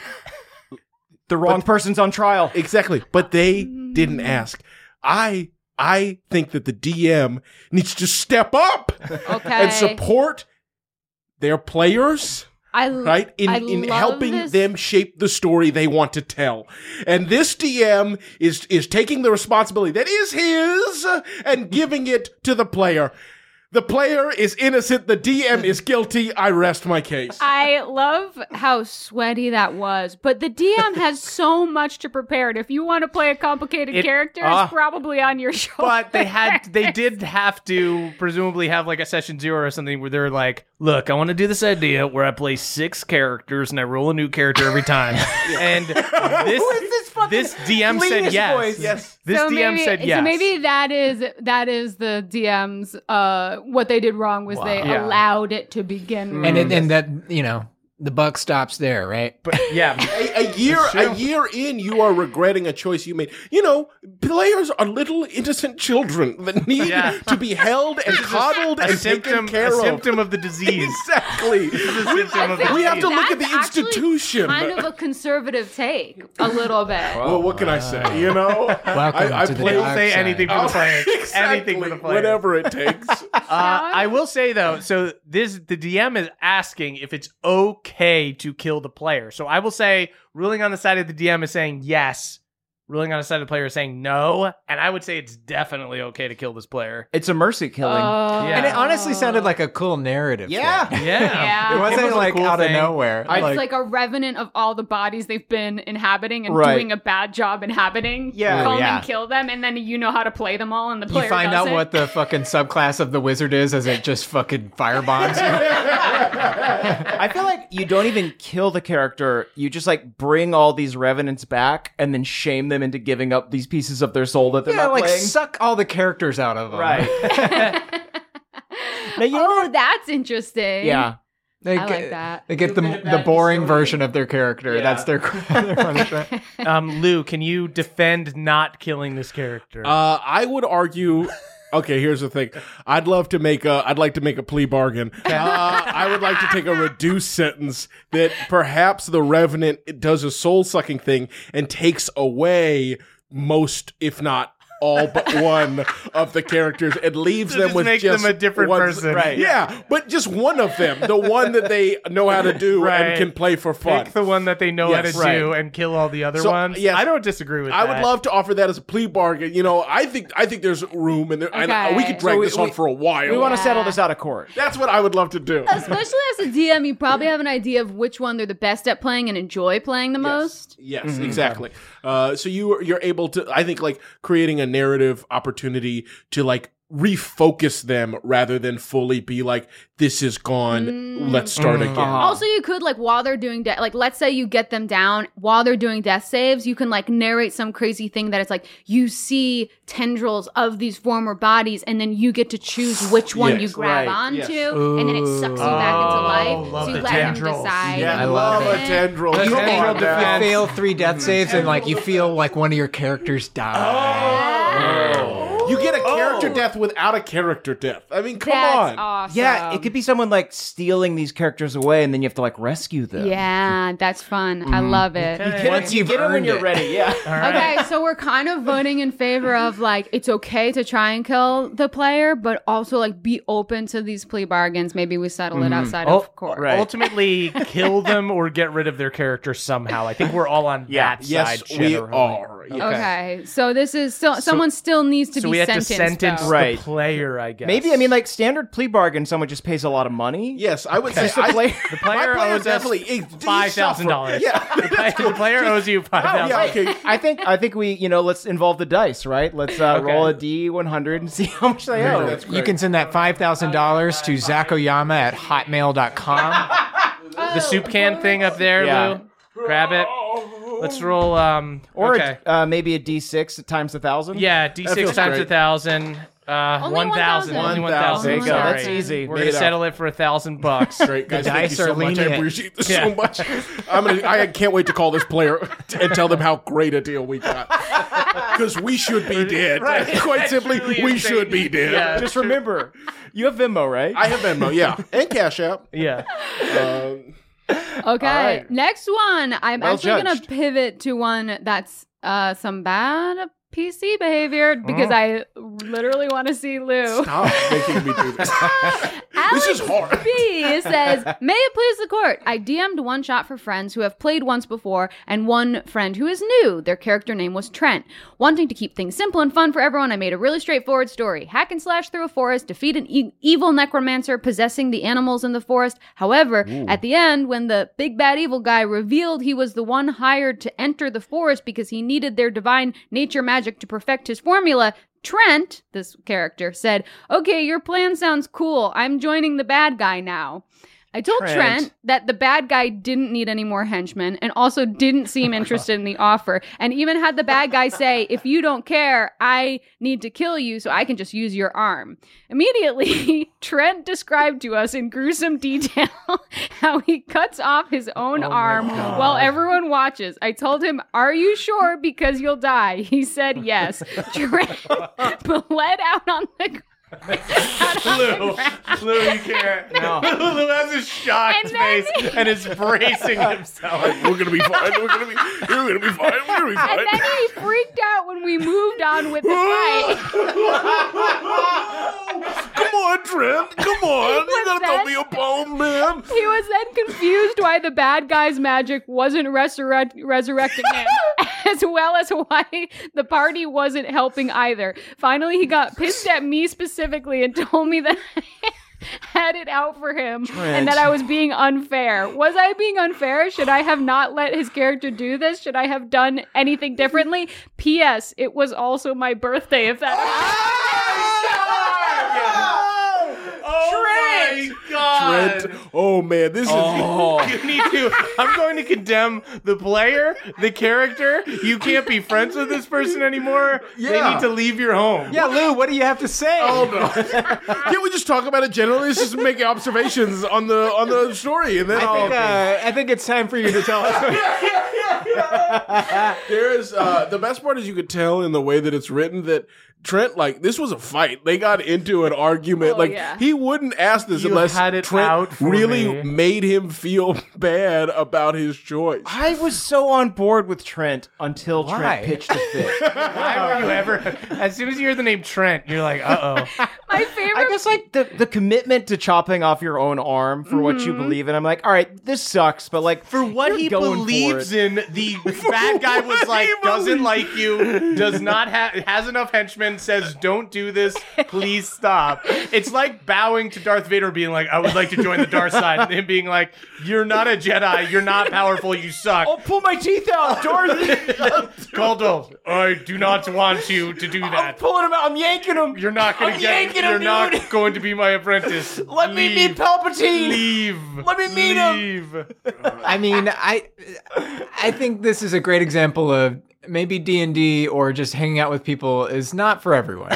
[SPEAKER 8] the wrong person's on trial.
[SPEAKER 7] Exactly. But they didn't ask. I I think that the D M needs to step up
[SPEAKER 5] Okay.
[SPEAKER 7] and support their players,
[SPEAKER 5] I,
[SPEAKER 7] right? In
[SPEAKER 5] I
[SPEAKER 7] in
[SPEAKER 5] love
[SPEAKER 7] helping
[SPEAKER 5] this.
[SPEAKER 7] them shape the story they want to tell. And this D M is is taking the responsibility that is his and giving it to the player. The player is innocent. The D M is guilty. I rest my case.
[SPEAKER 5] I love how sweaty that was, but the D M has so much to prepare. And if you want to play a complicated
[SPEAKER 3] It-
[SPEAKER 5] character,
[SPEAKER 3] ah.
[SPEAKER 5] it's probably on your shoulder.
[SPEAKER 3] But they had, they did have to presumably have like a session zero or something where they're like, look, I want to do this idea where I play six characters and I roll a new character every time. And this,
[SPEAKER 8] Who is this fucking
[SPEAKER 3] this D M said
[SPEAKER 8] Linus
[SPEAKER 3] yes.
[SPEAKER 8] voice?
[SPEAKER 7] Yes.
[SPEAKER 3] This
[SPEAKER 5] so
[SPEAKER 3] D M
[SPEAKER 5] maybe,
[SPEAKER 3] said yes.
[SPEAKER 5] So maybe that is that is the D M's. Uh, what they did wrong was they
[SPEAKER 3] Yeah.
[SPEAKER 5] allowed it to begin. with.
[SPEAKER 6] And it, and that, you know, the buck stops there, right?
[SPEAKER 3] But yeah.
[SPEAKER 7] A, a year, a year in, you are regretting a choice you made. You know, players are little innocent children that need
[SPEAKER 3] Yeah.
[SPEAKER 7] to be held and coddled
[SPEAKER 3] a
[SPEAKER 7] and
[SPEAKER 3] symptom,
[SPEAKER 7] taken care
[SPEAKER 3] a
[SPEAKER 7] of.
[SPEAKER 3] symptom of the disease.
[SPEAKER 7] Exactly.
[SPEAKER 3] This is a symptom of the
[SPEAKER 7] We have to
[SPEAKER 3] disease.
[SPEAKER 7] look at the
[SPEAKER 5] That's actually
[SPEAKER 7] institution.
[SPEAKER 5] Kind of a conservative take, a little bit.
[SPEAKER 7] Well, what can I say? You know,
[SPEAKER 6] Welcome
[SPEAKER 7] I, I
[SPEAKER 6] to the
[SPEAKER 7] play.
[SPEAKER 6] dark
[SPEAKER 3] Say
[SPEAKER 6] side.
[SPEAKER 3] anything for the players.
[SPEAKER 7] Exactly.
[SPEAKER 3] Anything for the players.
[SPEAKER 7] Whatever it takes.
[SPEAKER 3] Uh, I will say though, so this the D M is asking if it's okay to kill the player. So I will say, ruling on the side of the D M is saying yes. Ruling on the side of the player is saying no, and I would say it's definitely okay to kill this player.
[SPEAKER 8] It's a mercy killing.
[SPEAKER 5] Oh.
[SPEAKER 3] Yeah.
[SPEAKER 6] And it honestly sounded like a cool narrative.
[SPEAKER 8] Yeah.
[SPEAKER 6] thing.
[SPEAKER 3] Yeah,
[SPEAKER 5] Yeah.
[SPEAKER 6] It wasn't
[SPEAKER 3] was a
[SPEAKER 6] like
[SPEAKER 3] cool
[SPEAKER 6] out
[SPEAKER 3] thing.
[SPEAKER 6] of nowhere.
[SPEAKER 8] I-
[SPEAKER 5] It's
[SPEAKER 6] like,
[SPEAKER 5] like a revenant of all the bodies they've been inhabiting and
[SPEAKER 8] Right.
[SPEAKER 5] doing a bad job inhabiting.
[SPEAKER 8] Yeah.
[SPEAKER 5] Call
[SPEAKER 6] Ooh, yeah.
[SPEAKER 5] them, kill them, and then you know how to play them all, and the
[SPEAKER 6] you
[SPEAKER 5] player
[SPEAKER 6] find out
[SPEAKER 5] doesn't.
[SPEAKER 6] what the fucking subclass of the wizard is as it just fucking firebombs you.
[SPEAKER 8] I feel like you don't even kill the character. You just like bring all these revenants back and then shame them into giving up these pieces of their soul that they're
[SPEAKER 6] Yeah,
[SPEAKER 8] not
[SPEAKER 6] like
[SPEAKER 8] playing.
[SPEAKER 6] suck all the characters out of them.
[SPEAKER 8] Right. Now, you
[SPEAKER 5] Oh,
[SPEAKER 8] know,
[SPEAKER 5] that's interesting.
[SPEAKER 8] yeah.
[SPEAKER 6] They
[SPEAKER 5] I
[SPEAKER 6] get,
[SPEAKER 5] like that.
[SPEAKER 6] They get the the boring version of their character.
[SPEAKER 8] Yeah.
[SPEAKER 6] That's their, their punishment.
[SPEAKER 3] Um, Lou, can you defend not killing this character?
[SPEAKER 7] Uh, I would argue. Okay, here's the thing. I'd love to make a. I'd like to make a plea bargain. Uh, I would like to take a reduced sentence that perhaps the Revenant does a soul sucking thing and takes away most, if not all but one of the characters and leaves
[SPEAKER 3] So
[SPEAKER 7] them
[SPEAKER 3] just
[SPEAKER 7] with
[SPEAKER 3] make
[SPEAKER 7] just
[SPEAKER 3] them a different
[SPEAKER 7] one-
[SPEAKER 3] person.
[SPEAKER 8] Right.
[SPEAKER 7] Yeah, but just one of them, the one that they know how to do
[SPEAKER 3] Right.
[SPEAKER 7] and can play for fun.
[SPEAKER 3] Pick the one that they know
[SPEAKER 7] Yes.
[SPEAKER 3] how to do and kill all the other
[SPEAKER 7] So,
[SPEAKER 3] ones.
[SPEAKER 7] yes.
[SPEAKER 3] I don't disagree with
[SPEAKER 7] I
[SPEAKER 3] that.
[SPEAKER 7] would love to offer that as a plea bargain. You know, I think I think there's room, and, there, and uh, we
[SPEAKER 5] Okay.
[SPEAKER 7] could drag
[SPEAKER 8] So we-
[SPEAKER 7] this on
[SPEAKER 8] we-
[SPEAKER 7] for a while.
[SPEAKER 8] We want to
[SPEAKER 5] Yeah.
[SPEAKER 8] settle this out of court.
[SPEAKER 7] That's what I would love to do.
[SPEAKER 5] Especially as a D M, you probably have an idea of which one they're the best at playing and enjoy playing the most.
[SPEAKER 7] Yes, exactly. Uh, so you you're able to, I think, like creating a narrative opportunity to like refocus them rather than fully be like, this is gone. Let's start again.
[SPEAKER 5] Also, you could like while they're doing de- like let's say you get them down while they're doing death saves, you can like narrate some crazy thing that it's like you see tendrils of these former bodies, and then you get to choose which one
[SPEAKER 7] Yes,
[SPEAKER 5] you grab
[SPEAKER 8] right,
[SPEAKER 5] onto,
[SPEAKER 7] yes.
[SPEAKER 5] and then it sucks you back into life.
[SPEAKER 3] love
[SPEAKER 5] So you
[SPEAKER 3] the
[SPEAKER 5] let
[SPEAKER 3] tendrils.
[SPEAKER 5] him decide.
[SPEAKER 7] Yeah,
[SPEAKER 6] I
[SPEAKER 7] I
[SPEAKER 6] love
[SPEAKER 7] love
[SPEAKER 5] it.
[SPEAKER 7] a tendril.
[SPEAKER 3] The
[SPEAKER 7] Come
[SPEAKER 3] tendril
[SPEAKER 7] on,
[SPEAKER 6] If
[SPEAKER 7] man.
[SPEAKER 6] you fail three death saves and like you feel like one of your characters died.
[SPEAKER 7] You get a character death without a character death. I mean, come
[SPEAKER 5] That's
[SPEAKER 7] on.
[SPEAKER 5] awesome.
[SPEAKER 8] Yeah, it could be someone like stealing these characters away, and then you have to like rescue them.
[SPEAKER 5] Yeah, that's fun. I love it.
[SPEAKER 3] Okay.
[SPEAKER 6] Once
[SPEAKER 8] you
[SPEAKER 6] you've
[SPEAKER 8] get them when
[SPEAKER 6] earned
[SPEAKER 8] you're
[SPEAKER 6] it.
[SPEAKER 8] ready. Yeah.
[SPEAKER 5] Okay, so we're kind of voting in favor of like it's okay to try and kill the player, but also like be open to these plea bargains. Maybe we settle it outside
[SPEAKER 3] Ul-
[SPEAKER 5] of court.
[SPEAKER 8] right.
[SPEAKER 3] Ultimately, kill them or get rid of their character somehow. I think we're all on
[SPEAKER 8] Yeah.
[SPEAKER 3] that
[SPEAKER 7] Yes,
[SPEAKER 3] side.
[SPEAKER 7] we
[SPEAKER 3] generally.
[SPEAKER 7] are. Yeah.
[SPEAKER 5] Okay, so this is still someone still needs to
[SPEAKER 3] So
[SPEAKER 5] be
[SPEAKER 3] we have
[SPEAKER 5] sentenced.
[SPEAKER 3] to sentence
[SPEAKER 5] though.
[SPEAKER 8] Right.
[SPEAKER 3] the player, I guess.
[SPEAKER 8] Maybe I mean like standard plea bargain. Someone just pays a lot of money.
[SPEAKER 7] Yes, I would
[SPEAKER 8] Just
[SPEAKER 7] say
[SPEAKER 8] the
[SPEAKER 7] I,
[SPEAKER 8] player.
[SPEAKER 3] the player
[SPEAKER 7] my player
[SPEAKER 3] owes us
[SPEAKER 7] definitely he- he
[SPEAKER 3] five thousand dollars.
[SPEAKER 7] suffer. Yeah.
[SPEAKER 3] The player, the player owes you five
[SPEAKER 7] Oh,
[SPEAKER 3] thousand.
[SPEAKER 7] yeah, okay.
[SPEAKER 8] I think I think we you know let's involve the dice, right? Let's uh,
[SPEAKER 3] Okay.
[SPEAKER 8] roll a d one hundred and see how much they owe.
[SPEAKER 7] That's great.
[SPEAKER 6] You can send that five thousand dollars to zakoyama at hotmail dot com.
[SPEAKER 3] The soup can thing up there,
[SPEAKER 8] Yeah.
[SPEAKER 3] Lou. Grab it. Let's roll. Um,
[SPEAKER 8] Or
[SPEAKER 3] okay.
[SPEAKER 8] a, uh, maybe a d six times a thousand.
[SPEAKER 3] Yeah, D six
[SPEAKER 7] feels
[SPEAKER 3] times
[SPEAKER 7] great.
[SPEAKER 3] a thousand. Uh,
[SPEAKER 5] Only
[SPEAKER 3] one thousand.
[SPEAKER 5] one
[SPEAKER 3] Only one
[SPEAKER 7] thousand.
[SPEAKER 3] thousand.
[SPEAKER 8] There you go.
[SPEAKER 3] Sorry.
[SPEAKER 8] That's easy.
[SPEAKER 3] We're
[SPEAKER 7] Made
[SPEAKER 3] gonna
[SPEAKER 7] up.
[SPEAKER 3] settle it for a thousand bucks.
[SPEAKER 7] Great, guys. Thank
[SPEAKER 6] dice
[SPEAKER 7] you so
[SPEAKER 6] are
[SPEAKER 7] much. I
[SPEAKER 6] lenient.
[SPEAKER 7] appreciate this
[SPEAKER 3] Yeah.
[SPEAKER 7] so much. I'm gonna. I can't wait to call this player and tell them how great a deal we got. Because we should be dead.
[SPEAKER 3] Right.
[SPEAKER 7] Quite simply,
[SPEAKER 3] Truly
[SPEAKER 7] we
[SPEAKER 3] insane.
[SPEAKER 7] should be dead.
[SPEAKER 3] Yeah.
[SPEAKER 8] Just remember, you have Venmo, right?
[SPEAKER 7] I have Venmo, yeah, and Cash App.
[SPEAKER 3] Yeah.
[SPEAKER 7] Um,
[SPEAKER 5] Okay,
[SPEAKER 8] right.
[SPEAKER 5] next one. I'm
[SPEAKER 8] Well
[SPEAKER 5] actually gonna
[SPEAKER 8] judged.
[SPEAKER 5] pivot to one that's uh some bad P C behavior because I literally want to see Lou.
[SPEAKER 7] stop making me do this. This is
[SPEAKER 5] Alex
[SPEAKER 7] hard.
[SPEAKER 5] B says, may it please the court, I D M'd one shot for friends who have played once before and one friend who is new. Their character name was Trent. Wanting to keep things simple and fun for everyone, I made a really straightforward story. Hack and slash through a forest, defeat an e- evil necromancer possessing the animals in the forest. However, at the end, when the big bad evil guy revealed he was the one hired to enter the forest because he needed their divine nature magic to perfect his formula, Trent, this character, said, okay, your plan sounds cool. I'm joining the bad guy now. I told Trent.
[SPEAKER 8] Trent.
[SPEAKER 5] that the bad guy didn't need any more henchmen and also didn't seem interested in the offer, and even had the bad guy say, if you don't care, I need to kill you so I can just use your arm. Immediately, Trent described to us in gruesome detail how he cuts off his own
[SPEAKER 3] Oh my
[SPEAKER 5] arm
[SPEAKER 3] God.
[SPEAKER 5] while everyone watches. I told him, are you sure? Because you'll die. He said yes. Trent bled out on the
[SPEAKER 3] Lou, Lou, you can't. No. Lou has a shocked
[SPEAKER 5] And then-
[SPEAKER 3] face and is bracing himself.
[SPEAKER 7] We're gonna be fine. We're gonna be. We're gonna be fine. We're gonna be fine.
[SPEAKER 5] And then he freaked out when we moved on with the fight.
[SPEAKER 7] Come on, Trent. Come on. You gotta tell
[SPEAKER 5] then-
[SPEAKER 7] me a poem, man.
[SPEAKER 5] He was then confused why the bad guy's magic wasn't resurrect- resurrecting him, as well as why the party wasn't helping either. Finally, he got pissed at me specifically and told me that I had it out for him and that I was being unfair. Was I being unfair? Should I have not let his character do this? Should I have done anything differently? P S. It was also my birthday, if that...
[SPEAKER 3] Oh my God.
[SPEAKER 7] Trent. Oh, man. This is...
[SPEAKER 3] You need to. I'm going to condemn the player, the character. You can't be friends with this person anymore. They
[SPEAKER 6] Yeah.
[SPEAKER 3] need to leave your home.
[SPEAKER 8] Yeah, Lou, what do you have to say?
[SPEAKER 7] Oh, no. Can't we just talk about it generally? Let's just make observations on the on the story, and then
[SPEAKER 8] I
[SPEAKER 7] I'll...
[SPEAKER 8] think, uh, I think it's time for you to tell us.
[SPEAKER 7] There's uh, the best part is you could tell in the way that it's written that Trent, like, this was a fight. They got into an argument.
[SPEAKER 5] Oh,
[SPEAKER 7] like,
[SPEAKER 5] yeah.
[SPEAKER 7] he wouldn't ask this
[SPEAKER 3] You
[SPEAKER 7] unless
[SPEAKER 3] had it
[SPEAKER 7] Trent
[SPEAKER 3] out for
[SPEAKER 7] really
[SPEAKER 3] me.
[SPEAKER 7] made him feel bad about his choice.
[SPEAKER 8] I was so on board with Trent until
[SPEAKER 6] Why?
[SPEAKER 8] Trent pitched a fit.
[SPEAKER 3] Why were you ever? As soon as you hear the name Trent, you're like, uh oh.
[SPEAKER 5] My favorite...
[SPEAKER 8] I guess like the, the commitment to chopping off your own arm for what you believe in. I'm like, all right, this sucks, but like
[SPEAKER 3] For what
[SPEAKER 8] you're
[SPEAKER 3] he
[SPEAKER 8] going for
[SPEAKER 3] believes
[SPEAKER 8] it.
[SPEAKER 3] in, the bad guy was
[SPEAKER 7] what
[SPEAKER 3] like,
[SPEAKER 7] he
[SPEAKER 3] doesn't
[SPEAKER 7] believes.
[SPEAKER 3] like you, does not have, has enough henchmen, says, don't do this, please stop. It's like bowing to Darth Vader being like, I would like to join the dark side, and him being like, you're not a Jedi, you're not powerful, you suck.
[SPEAKER 8] I'll pull my teeth out, Darth.
[SPEAKER 3] Caldwell, I do not want you to do
[SPEAKER 8] I'm
[SPEAKER 3] that.
[SPEAKER 8] pulling him out. I'm yanking him.
[SPEAKER 3] You're not going
[SPEAKER 8] I'm
[SPEAKER 3] to get,
[SPEAKER 8] yanking
[SPEAKER 3] you're
[SPEAKER 8] him,
[SPEAKER 3] not
[SPEAKER 8] dude.
[SPEAKER 3] going to be my apprentice.
[SPEAKER 8] Let me
[SPEAKER 3] Leave.
[SPEAKER 8] meet Palpatine.
[SPEAKER 3] Leave.
[SPEAKER 8] Let me meet him.
[SPEAKER 3] Leave.
[SPEAKER 6] I mean, I I think this is a great example of maybe D and D or just hanging out with people is not for everyone.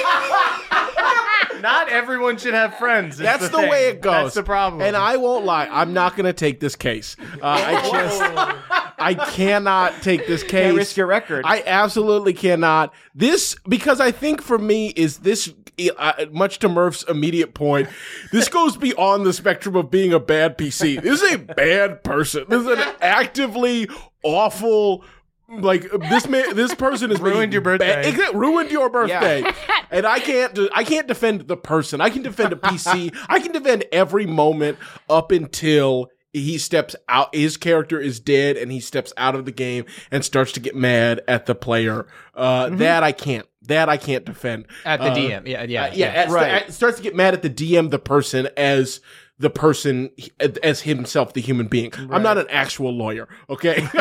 [SPEAKER 3] Not everyone should have friends. is
[SPEAKER 7] That's the,
[SPEAKER 3] thing.
[SPEAKER 7] way it goes.
[SPEAKER 3] That's the problem.
[SPEAKER 7] And I won't lie, I'm not going to take this case. Uh, I just, I cannot take this case.
[SPEAKER 8] Can't risk your record.
[SPEAKER 7] I absolutely cannot. This, because I think for me, is this, uh, much to Murph's immediate point, this goes beyond the spectrum of being a bad P C. This is a bad person. This is an actively awful... Like this man, this person has
[SPEAKER 3] Ruined
[SPEAKER 7] made
[SPEAKER 3] your birthday.
[SPEAKER 7] ba- Exact- ruined your birthday,
[SPEAKER 8] Yeah.
[SPEAKER 7] and I can't. do- I can't defend the person. I can defend a P C. I can defend every moment up until he steps out. His character is dead, and he steps out of the game and starts to get mad at the player. Uh,
[SPEAKER 8] Mm-hmm.
[SPEAKER 7] That I can't. That I can't defend
[SPEAKER 6] At the
[SPEAKER 7] Uh,
[SPEAKER 6] D M. Yeah, yeah.
[SPEAKER 7] uh, yeah, at-
[SPEAKER 8] Right.
[SPEAKER 7] at- starts to get mad at the D M, the person, as the person, as himself, the human being. I'm not an actual lawyer, okay?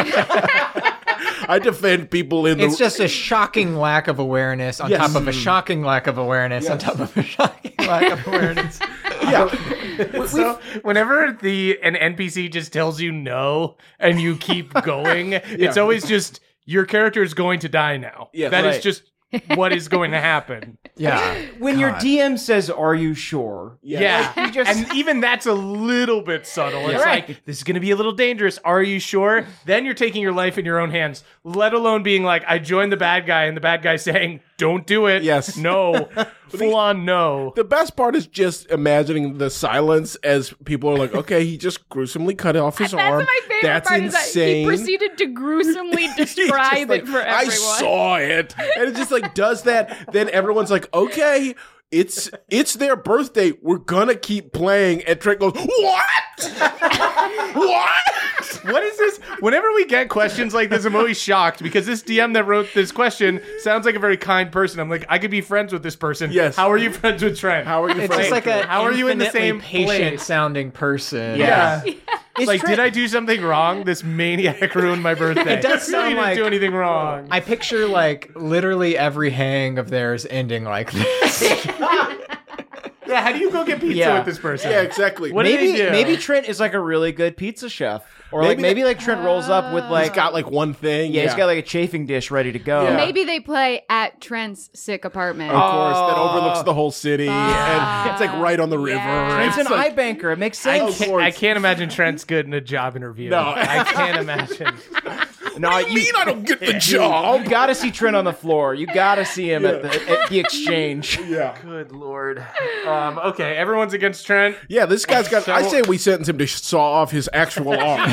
[SPEAKER 7] I defend people in the.
[SPEAKER 6] It's just a shocking lack of awareness on
[SPEAKER 7] Yes.
[SPEAKER 6] top of a shocking lack of awareness on top of a shocking lack of awareness.
[SPEAKER 7] yeah.
[SPEAKER 3] so whenever the an N P C just tells you no and you keep going, it's always just your character is going to die now.
[SPEAKER 7] Yes.
[SPEAKER 3] That is
[SPEAKER 8] Right.
[SPEAKER 3] just what is going to happen.
[SPEAKER 6] Yeah.
[SPEAKER 8] when your
[SPEAKER 6] God.
[SPEAKER 8] D M says, "Are you sure?"
[SPEAKER 3] Yeah.
[SPEAKER 8] you just-
[SPEAKER 3] And even that's a little bit subtle. It's
[SPEAKER 8] Right.
[SPEAKER 3] like, this is going to be a little dangerous. Are you sure? Then you're taking your life in your own hands, let alone being like, I joined the bad guy, and the bad guy saying, don't do it.
[SPEAKER 7] Yes.
[SPEAKER 3] No. Full on no.
[SPEAKER 7] The best part is just imagining the silence as people are like, okay, he just gruesomely cut off his
[SPEAKER 5] That's
[SPEAKER 7] arm.
[SPEAKER 5] my favorite
[SPEAKER 7] That's
[SPEAKER 5] part
[SPEAKER 7] insane.
[SPEAKER 5] is that he proceeded to gruesomely
[SPEAKER 7] He's just
[SPEAKER 5] describe
[SPEAKER 7] like,
[SPEAKER 5] it for
[SPEAKER 7] I
[SPEAKER 5] everyone.
[SPEAKER 7] saw it. And it just like does that. Then everyone's like, okay, it's it's their birthday. We're gonna keep playing. And Trent goes, what? What?
[SPEAKER 3] What is this? Whenever we get questions like this, I'm always shocked because this D M that wrote this question sounds like a very kind person. I'm like, I could be friends with this person.
[SPEAKER 7] Yes.
[SPEAKER 3] How are you friends with Trent?
[SPEAKER 7] How are you
[SPEAKER 6] It's
[SPEAKER 7] friends
[SPEAKER 6] just like
[SPEAKER 7] with
[SPEAKER 6] a
[SPEAKER 7] Trent?
[SPEAKER 3] How are you in the
[SPEAKER 6] infinitely
[SPEAKER 3] same
[SPEAKER 6] patient
[SPEAKER 3] place?
[SPEAKER 6] sounding person.
[SPEAKER 3] Yeah.
[SPEAKER 8] It's
[SPEAKER 3] like,
[SPEAKER 8] Trent-
[SPEAKER 3] did I do something wrong? This maniac ruined my birthday.
[SPEAKER 6] It does
[SPEAKER 3] I really
[SPEAKER 6] sound
[SPEAKER 3] didn't
[SPEAKER 6] like-
[SPEAKER 3] do anything wrong.
[SPEAKER 6] I picture like literally every hang of theirs ending like this.
[SPEAKER 3] Yeah, how do you go get pizza
[SPEAKER 8] Yeah.
[SPEAKER 3] with this person?
[SPEAKER 7] Yeah, exactly.
[SPEAKER 3] What do
[SPEAKER 8] maybe
[SPEAKER 3] they do?
[SPEAKER 8] maybe Trent is like a really good pizza chef, or like
[SPEAKER 7] Maybe
[SPEAKER 8] maybe
[SPEAKER 7] they-
[SPEAKER 8] like Trent rolls up with like
[SPEAKER 7] He's got like one thing.
[SPEAKER 8] yeah, he's got like a chafing dish ready to go.
[SPEAKER 7] Yeah.
[SPEAKER 5] Maybe they play at Trent's sick apartment.
[SPEAKER 7] Of course, that overlooks the whole city,
[SPEAKER 5] Ah.
[SPEAKER 7] and it's like right on the river.
[SPEAKER 5] Yeah.
[SPEAKER 7] and
[SPEAKER 8] Trent's an
[SPEAKER 7] it's like-
[SPEAKER 8] iBanker. It makes
[SPEAKER 3] I
[SPEAKER 8] sense.
[SPEAKER 3] can't,
[SPEAKER 7] course.
[SPEAKER 3] I can't imagine Trent's good in a job interview.
[SPEAKER 7] No.
[SPEAKER 3] I can't imagine.
[SPEAKER 8] No,
[SPEAKER 7] What do you mean I don't get the job?
[SPEAKER 8] You gotta see Trent on the floor. You gotta see him at the at the exchange.
[SPEAKER 7] Yeah.
[SPEAKER 3] Good lord. Um, okay, everyone's against Trent.
[SPEAKER 7] Yeah, this guy's got.
[SPEAKER 3] So-
[SPEAKER 7] I say we sentence him to saw off his actual arm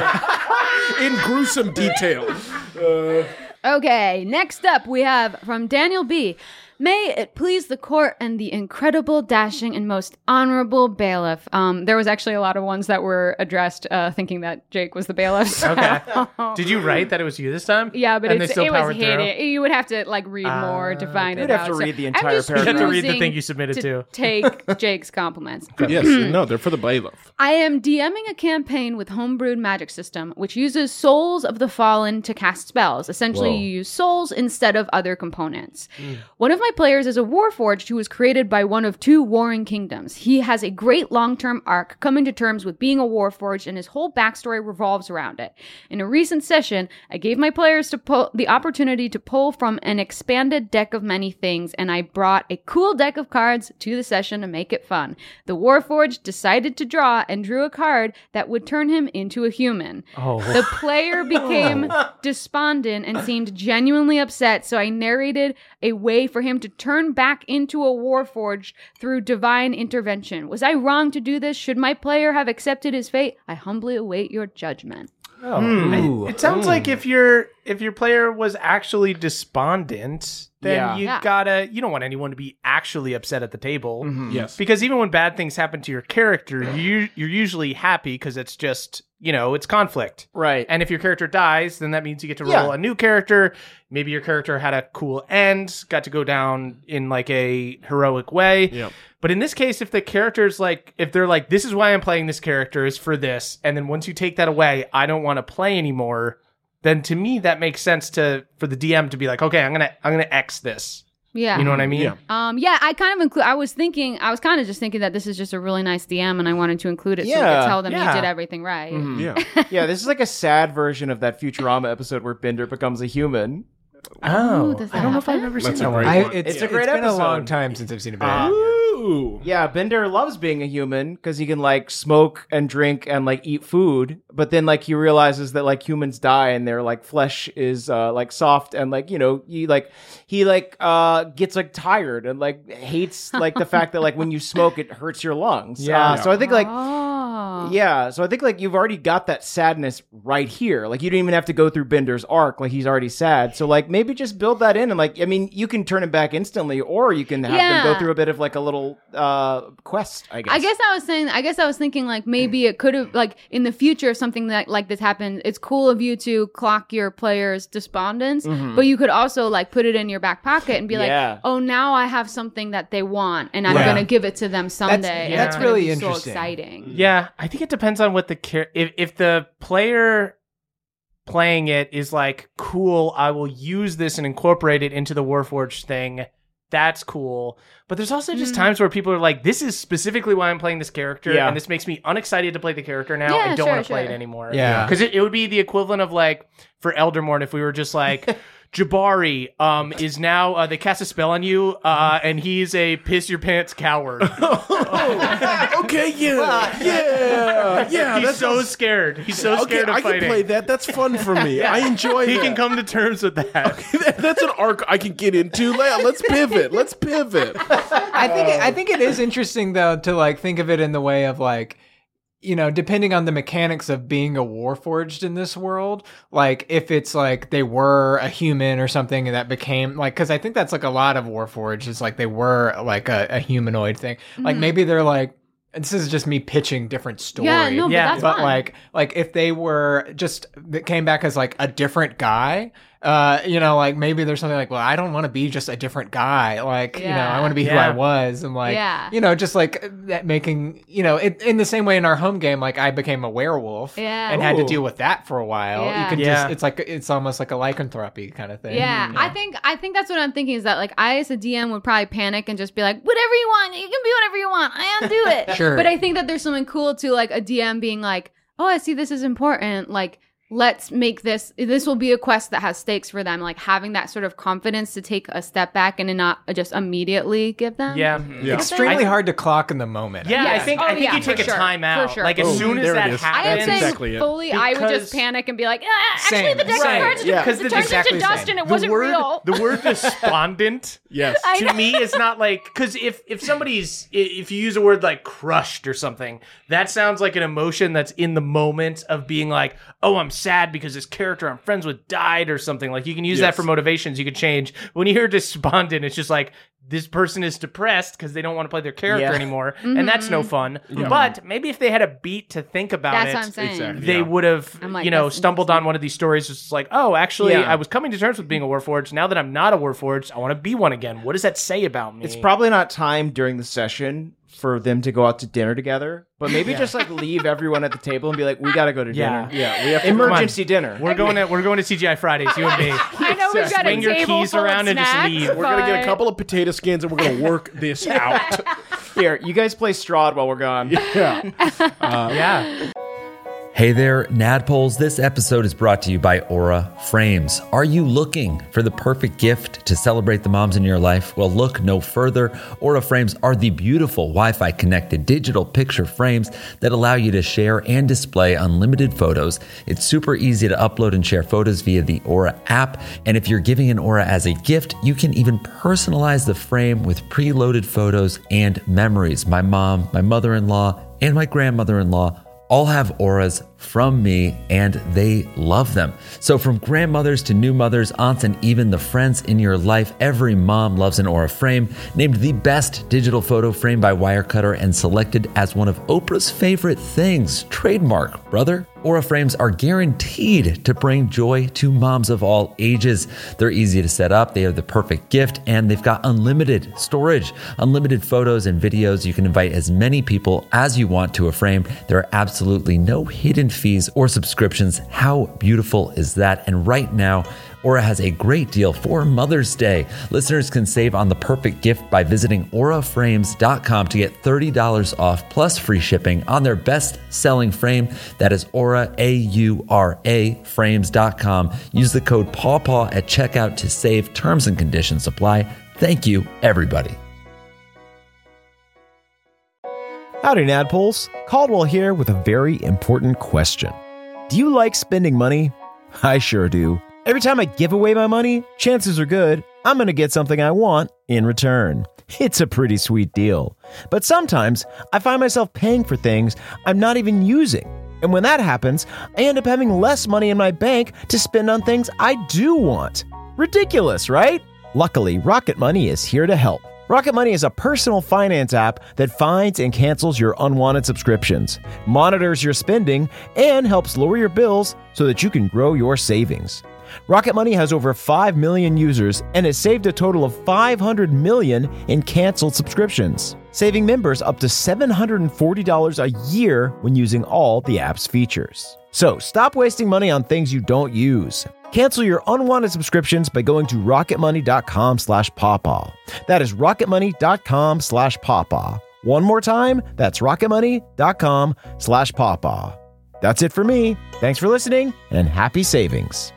[SPEAKER 7] in gruesome detail. Uh,
[SPEAKER 5] Okay, next up we have from Daniel B. May it please the court and the incredible, dashing, and most honorable bailiff. Um, there was actually a lot of ones that were addressed uh, thinking that Jake was the bailiff.
[SPEAKER 3] Okay. Did you write that it was you this time?
[SPEAKER 5] Yeah, but
[SPEAKER 3] And they
[SPEAKER 5] it's,
[SPEAKER 3] still
[SPEAKER 5] it was
[SPEAKER 3] powered through?
[SPEAKER 5] hidden. You would have to like read more to find
[SPEAKER 8] You'd
[SPEAKER 5] it
[SPEAKER 8] have
[SPEAKER 5] out.
[SPEAKER 8] to
[SPEAKER 5] So
[SPEAKER 8] read the
[SPEAKER 5] I'm
[SPEAKER 8] entire
[SPEAKER 5] just
[SPEAKER 8] paragraph.
[SPEAKER 3] You have to read the
[SPEAKER 5] choosing
[SPEAKER 3] thing you submitted to.
[SPEAKER 5] Take Jake's compliments.
[SPEAKER 7] Yes, no, they're for the bailiff.
[SPEAKER 5] I am DMing a campaign with Homebrewed Magic System, which uses souls of the fallen to cast spells. Essentially,
[SPEAKER 7] Whoa.
[SPEAKER 5] you use souls instead of other components. One of my players is a Warforged who was created by one of two warring kingdoms. He has a great long-term arc, coming to terms with being a Warforged, and his whole backstory revolves around it. In a recent session, I gave my players to pull the opportunity to pull from an expanded deck of many things, and I brought a cool deck of cards to the session to make it fun. The Warforged decided to draw and drew a card that would turn him into a human.
[SPEAKER 3] Oh.
[SPEAKER 5] The player became despondent and seemed genuinely upset, so I narrated a way for him to turn back into a Warforged through divine intervention. Was I wrong to do this? Should my player have accepted his fate? I humbly await your judgment.
[SPEAKER 3] Oh.
[SPEAKER 6] Ooh.
[SPEAKER 3] It sounds like if your if your player was actually despondent, then
[SPEAKER 8] Yeah.
[SPEAKER 3] you
[SPEAKER 5] Yeah.
[SPEAKER 3] gotta you don't want anyone to be actually upset at the table.
[SPEAKER 7] Yes.
[SPEAKER 3] Because even when bad things happen to your character, you you're usually happy because it's just, you know, it's conflict.
[SPEAKER 8] Right.
[SPEAKER 3] And if your character dies, then that means you get to roll
[SPEAKER 8] Yeah.
[SPEAKER 3] a new character. Maybe your character had a cool end, got to go down in like a heroic way.
[SPEAKER 7] Yeah.
[SPEAKER 3] But in this case, if the character's like, if they're like, this is why I'm playing this character is for this, and then once you take that away, I don't want to play anymore, then to me that makes sense to for the D M to be like, okay, I'm gonna I'm gonna X this.
[SPEAKER 5] Yeah.
[SPEAKER 3] You know what I mean?
[SPEAKER 7] Yeah.
[SPEAKER 5] Um, yeah, I kind of include. I was thinking, I was kind of just thinking that this is just a really nice D M, and I wanted to include it so we
[SPEAKER 8] Yeah.
[SPEAKER 5] could tell them
[SPEAKER 3] Yeah.
[SPEAKER 5] you did everything right.
[SPEAKER 8] Mhm.
[SPEAKER 7] Yeah.
[SPEAKER 8] Yeah, this is like a sad version of that Futurama episode where Bender becomes a human.
[SPEAKER 3] Oh,
[SPEAKER 5] does
[SPEAKER 3] I
[SPEAKER 5] that
[SPEAKER 3] don't know if I've
[SPEAKER 5] happen?
[SPEAKER 3] ever seen
[SPEAKER 7] That's a
[SPEAKER 3] that one.
[SPEAKER 7] great
[SPEAKER 6] I,
[SPEAKER 7] one.
[SPEAKER 6] it's,
[SPEAKER 8] It's a great
[SPEAKER 6] it's been a long
[SPEAKER 8] episode.
[SPEAKER 6] time since I've seen a bit.
[SPEAKER 8] Uh,
[SPEAKER 7] Ooh.
[SPEAKER 8] Yeah, Bender loves being a human because he can like smoke and drink and like eat food, but then like he realizes that like humans die and their like flesh is uh like soft and like, you know, he like he like uh gets like tired and like hates like the fact that like when you smoke it hurts your lungs.
[SPEAKER 3] Yeah.
[SPEAKER 8] Uh, so I think like
[SPEAKER 5] Oh.
[SPEAKER 8] yeah, so I think like you've already got that sadness right here. Like you don't even have to go through Bender's arc, like he's already sad. So like maybe just build that in and like I mean you can turn him back instantly or you can have them
[SPEAKER 5] Yeah.
[SPEAKER 8] go through a bit of like a little uh quest, I guess.
[SPEAKER 5] I guess I was saying. I guess I was thinking like maybe it could have like in the future if something that like this happened. It's cool of you to clock your players' despondence, but you could also like put it in your back pocket and be
[SPEAKER 8] Yeah.
[SPEAKER 5] like, oh, now I have something that they want, and I'm
[SPEAKER 6] Yeah.
[SPEAKER 5] gonna give it to them someday. and
[SPEAKER 6] that's
[SPEAKER 5] it's gonna
[SPEAKER 6] really
[SPEAKER 5] be so
[SPEAKER 6] interesting.
[SPEAKER 5] exciting.
[SPEAKER 3] Yeah, I think it depends on what the char- if if the player playing it is like, cool, I will use this and incorporate it into the Warforged thing. That's cool. But there's also just
[SPEAKER 5] Mm.
[SPEAKER 3] times where people are like, this is specifically why I'm playing this character,
[SPEAKER 8] Yeah.
[SPEAKER 3] and this makes me unexcited to play the character now.
[SPEAKER 5] Yeah,
[SPEAKER 3] I don't
[SPEAKER 5] sure,
[SPEAKER 3] want to play it
[SPEAKER 5] sure.
[SPEAKER 3] anymore.
[SPEAKER 6] Yeah.
[SPEAKER 3] Because it, it would be the equivalent of like for Eldermorn if we were just like Jabari um is now uh, they cast a spell on you uh and he's a piss your pants coward.
[SPEAKER 7] Okay, yeah, yeah, yeah.
[SPEAKER 3] He's
[SPEAKER 7] that's
[SPEAKER 3] so scared. He's so
[SPEAKER 7] okay.
[SPEAKER 3] scared of
[SPEAKER 7] I
[SPEAKER 3] fighting.
[SPEAKER 7] can play that. That's fun for me. I enjoy.
[SPEAKER 3] He
[SPEAKER 7] that.
[SPEAKER 3] can come to terms with that.
[SPEAKER 7] That's an arc I can get into. Let- Let's pivot. Let's pivot.
[SPEAKER 6] I think it, I think it is interesting though to like think of it in the way of like, you know, depending on the mechanics of being a Warforged in this world, like if it's like they were a human or something and that became like, because I think that's like a lot of Warforged is like they were like a, a humanoid thing. Like maybe they're like, this is just me pitching different stories.
[SPEAKER 5] Yeah, no, but
[SPEAKER 3] Yeah.
[SPEAKER 5] that's
[SPEAKER 6] but
[SPEAKER 5] fun.
[SPEAKER 6] like like if they were just that came back as like a different guy, uh you know, like maybe there's something like, well, I don't want to be just a different guy, like you know, I
[SPEAKER 5] Yeah.
[SPEAKER 6] want to be who
[SPEAKER 3] Yeah.
[SPEAKER 6] I was, and like
[SPEAKER 5] Yeah.
[SPEAKER 6] you know, just like that making, you know, it, in the same way in our home game, like I became a werewolf
[SPEAKER 5] Yeah.
[SPEAKER 6] and had to
[SPEAKER 8] Ooh.
[SPEAKER 6] deal with that for a while.
[SPEAKER 5] Yeah.
[SPEAKER 6] You can
[SPEAKER 3] Yeah.
[SPEAKER 6] just it's like it's almost like a lycanthropy kind of thing.
[SPEAKER 5] Yeah, I think I think that's what I'm thinking is that like I as a D M would probably panic and just be like, whatever you want, you can be whatever you want. I undo it.
[SPEAKER 6] Sure.
[SPEAKER 5] But I think that there's something cool to like a D M being like, oh, I see this is important. Like, let's make this this will be a quest that has stakes for them. Like having that sort of confidence to take a step back and to not just immediately give them.
[SPEAKER 3] Yeah.
[SPEAKER 7] Yeah.
[SPEAKER 6] extremely
[SPEAKER 3] I-
[SPEAKER 6] hard to clock in the moment.
[SPEAKER 3] Yeah, I
[SPEAKER 5] Yes.
[SPEAKER 3] think
[SPEAKER 5] Oh,
[SPEAKER 3] I think
[SPEAKER 5] yeah,
[SPEAKER 3] you take
[SPEAKER 5] for
[SPEAKER 3] a
[SPEAKER 5] sure.
[SPEAKER 3] time out.
[SPEAKER 5] For sure.
[SPEAKER 3] Like as
[SPEAKER 7] Oh,
[SPEAKER 3] soon as
[SPEAKER 7] there it
[SPEAKER 3] that
[SPEAKER 7] is.
[SPEAKER 5] I am
[SPEAKER 3] happens.
[SPEAKER 5] saying
[SPEAKER 7] exactly it.
[SPEAKER 5] fully, I would
[SPEAKER 3] Because-
[SPEAKER 5] just panic and be like, ah, actually,
[SPEAKER 6] Same,
[SPEAKER 5] the deck of
[SPEAKER 6] same.
[SPEAKER 5] cards
[SPEAKER 7] Yeah.
[SPEAKER 5] just
[SPEAKER 3] the
[SPEAKER 5] turned
[SPEAKER 6] exactly
[SPEAKER 5] into
[SPEAKER 6] same.
[SPEAKER 5] dust and it
[SPEAKER 3] the
[SPEAKER 5] wasn't
[SPEAKER 3] word,
[SPEAKER 5] real.
[SPEAKER 3] The word despondent
[SPEAKER 7] Yes.
[SPEAKER 5] I
[SPEAKER 3] to me is not like, because if if somebody's i- if you use a word like crushed or something, that sounds like an emotion that's in the moment of being like, oh, I'm sad because this character I'm friends with died or something. Like you can use
[SPEAKER 7] Yes.
[SPEAKER 3] that for motivations. You could change. When you hear despondent, it's just like this person is depressed because they don't want to play their character
[SPEAKER 8] Yeah.
[SPEAKER 3] anymore, and that's no fun. But maybe if they had a beat to think about
[SPEAKER 5] That's
[SPEAKER 3] it,
[SPEAKER 5] what I'm saying.
[SPEAKER 7] Exactly.
[SPEAKER 3] they
[SPEAKER 7] Yeah.
[SPEAKER 3] would have,
[SPEAKER 5] I'm like,
[SPEAKER 3] you know,
[SPEAKER 5] that's
[SPEAKER 3] stumbled on one of these stories. It's like, oh, actually,
[SPEAKER 8] Yeah.
[SPEAKER 3] I was coming to terms with being a Warforged. Now that I'm not a Warforged, I want to be one again. What does that say about me?
[SPEAKER 8] It's probably not time during the session for them to go out to dinner together, but maybe just like leave everyone at the table and be like, we got to go to
[SPEAKER 3] Yeah.
[SPEAKER 8] dinner.
[SPEAKER 7] Yeah, we have to
[SPEAKER 8] Emergency dinner.
[SPEAKER 3] we're going to we're going to C G I Fridays. You and me.
[SPEAKER 5] I know we've got
[SPEAKER 3] Swing
[SPEAKER 5] a
[SPEAKER 3] your
[SPEAKER 5] table
[SPEAKER 3] keys
[SPEAKER 5] full of
[SPEAKER 3] around and just
[SPEAKER 5] snacks,
[SPEAKER 3] leave.
[SPEAKER 7] We're gonna get a
[SPEAKER 5] but-
[SPEAKER 7] couple of potato skins and we're gonna work this out.
[SPEAKER 8] Here, you guys play Strahd while we're gone.
[SPEAKER 7] Yeah.
[SPEAKER 3] Yeah.
[SPEAKER 9] Hey there, Nadpoles. This episode is brought to you by Aura Frames. Are you looking for the perfect gift to celebrate the moms in your life? Well, look no further. Aura Frames are the beautiful Wi-Fi connected digital picture frames that allow you to share and display unlimited photos. It's super easy to upload and share photos via the Aura app. And if you're giving an Aura as a gift, you can even personalize the frame with preloaded photos and memories. My mom, my mother-in-law, and my grandmother-in-law all have auras from me, and they love them. So from grandmothers to new mothers, aunts, and even the friends in your life, every mom loves an Aura frame. Named the best digital photo frame by Wirecutter and selected as one of Oprah's favorite things. Trademark, brother. Aura frames are guaranteed to bring joy to moms of all ages. They're easy to set up, they are the perfect gift, and they've got unlimited storage, unlimited photos and videos. You can invite as many people as you want to a frame. There are absolutely no hidden fees or subscriptions. How beautiful is that? And right now, Aura has a great deal for Mother's Day. Listeners can save on the perfect gift by visiting aura frames dot com to get thirty dollars off plus free shipping on their best-selling frame. That is Aura, A U R A, frames dot com. Use the code PAWPAW at checkout to save. Terms and conditions apply. Thank you, everybody.
[SPEAKER 10] Howdy, Nadpoles. Caldwell here with a very important question. Do you like spending money? I sure do. Every time I give away my money, chances are good I'm going to get something I want in return. It's a pretty sweet deal. But sometimes I find myself paying for things I'm not even using. And when that happens, I end up having less money in my bank to spend on things I do want. Ridiculous, right? Luckily, Rocket Money is here to help. Rocket Money is a personal finance app that finds and cancels your unwanted subscriptions, monitors your spending, and helps lower your bills so that you can grow your savings. Rocket Money has over five million users and has saved a total of five hundred million in canceled subscriptions, saving members up to seven hundred forty dollars a year when using all the app's features. So stop wasting money on things you don't use. Cancel your unwanted subscriptions by going to rocketmoney.com slash pawpaw. That is rocketmoney.com slash pawpaw. One more time, that's rocketmoney.com slash pawpaw. That's it for me. Thanks for listening and happy savings.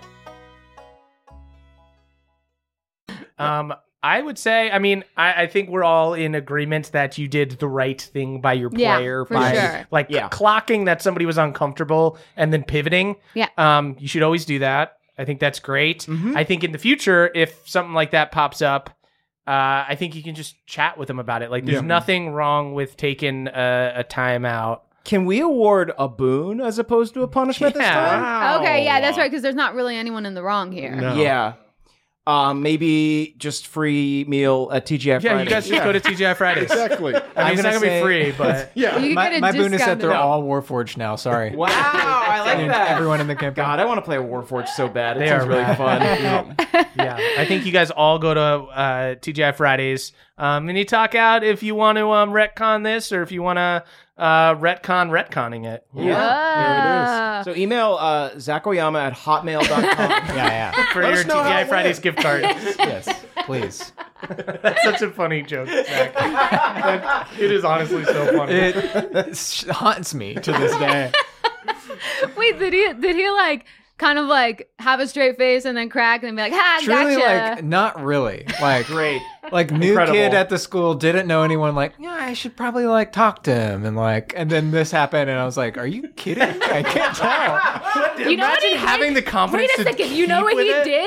[SPEAKER 3] Um, I would say, I mean, I, I think we're all in agreement that you did the right thing by your
[SPEAKER 5] Yeah,
[SPEAKER 3] player
[SPEAKER 5] for
[SPEAKER 3] by
[SPEAKER 5] sure.
[SPEAKER 3] like
[SPEAKER 8] Yeah.
[SPEAKER 3] clocking that somebody was uncomfortable and then pivoting.
[SPEAKER 5] Yeah.
[SPEAKER 3] Um, you should always do that. I think that's great. I think in the future, if something like that pops up, uh, I think you can just chat with them about it. Like, there's
[SPEAKER 7] Yeah.
[SPEAKER 3] nothing wrong with taking a, a time out.
[SPEAKER 8] Can we award a boon as opposed to a punishment this
[SPEAKER 3] Yeah.
[SPEAKER 8] time?
[SPEAKER 5] Okay, yeah, that's right, because there's not really anyone in the wrong here.
[SPEAKER 7] No.
[SPEAKER 8] Yeah. Um, maybe just free meal at T G I
[SPEAKER 3] Yeah,
[SPEAKER 8] Fridays.
[SPEAKER 3] you guys should go to T G I Fridays.
[SPEAKER 7] Exactly.
[SPEAKER 3] I mean,
[SPEAKER 8] I'm
[SPEAKER 3] it's not
[SPEAKER 8] gonna
[SPEAKER 3] gonna
[SPEAKER 8] say-
[SPEAKER 3] be free, but
[SPEAKER 7] Yeah.
[SPEAKER 5] You
[SPEAKER 6] My,
[SPEAKER 5] get a
[SPEAKER 6] my boon is that they're
[SPEAKER 5] discounted-
[SPEAKER 6] all Warforged now. Sorry.
[SPEAKER 8] Wow, I like
[SPEAKER 6] And
[SPEAKER 8] that.
[SPEAKER 6] everyone in the campaign.
[SPEAKER 8] God, I want to play Warforged so bad. It
[SPEAKER 3] They
[SPEAKER 8] sounds
[SPEAKER 3] are
[SPEAKER 8] really
[SPEAKER 3] rad.
[SPEAKER 8] fun.
[SPEAKER 3] yeah, I think you guys all go to uh, T G I Fridays, um, and you talk out if you want to um, retcon this or if you want to uh, retcon retconning it.
[SPEAKER 5] Ah.
[SPEAKER 8] So email uh, Zach Oyama at hotmail dot com.
[SPEAKER 6] Yeah, yeah.
[SPEAKER 3] For
[SPEAKER 7] Let
[SPEAKER 3] your
[SPEAKER 7] us
[SPEAKER 3] T G
[SPEAKER 7] know how
[SPEAKER 3] I
[SPEAKER 7] it
[SPEAKER 3] Fridays
[SPEAKER 7] went.
[SPEAKER 3] gift card.
[SPEAKER 6] Yes, please.
[SPEAKER 3] That's such a funny joke, Zach. That- it is honestly so funny.
[SPEAKER 6] It, it haunts me to this day.
[SPEAKER 5] Wait, did he did he like kind of like have a straight face and then crack and be like, ha,
[SPEAKER 6] Truly,
[SPEAKER 5] gotcha?
[SPEAKER 6] like, not really. Like,
[SPEAKER 8] Great.
[SPEAKER 6] like new
[SPEAKER 8] Incredible.
[SPEAKER 6] kid at the school, didn't know anyone. Like, yeah, I should probably like talk to him. And like, and then this happened, and I was like, are you kidding? I can't tell.
[SPEAKER 5] You know what
[SPEAKER 3] Imagine
[SPEAKER 5] he
[SPEAKER 3] having
[SPEAKER 5] did?
[SPEAKER 3] the confidence
[SPEAKER 5] Wait a
[SPEAKER 3] to
[SPEAKER 5] second. You know
[SPEAKER 3] keep
[SPEAKER 5] what he
[SPEAKER 3] with it.
[SPEAKER 5] did?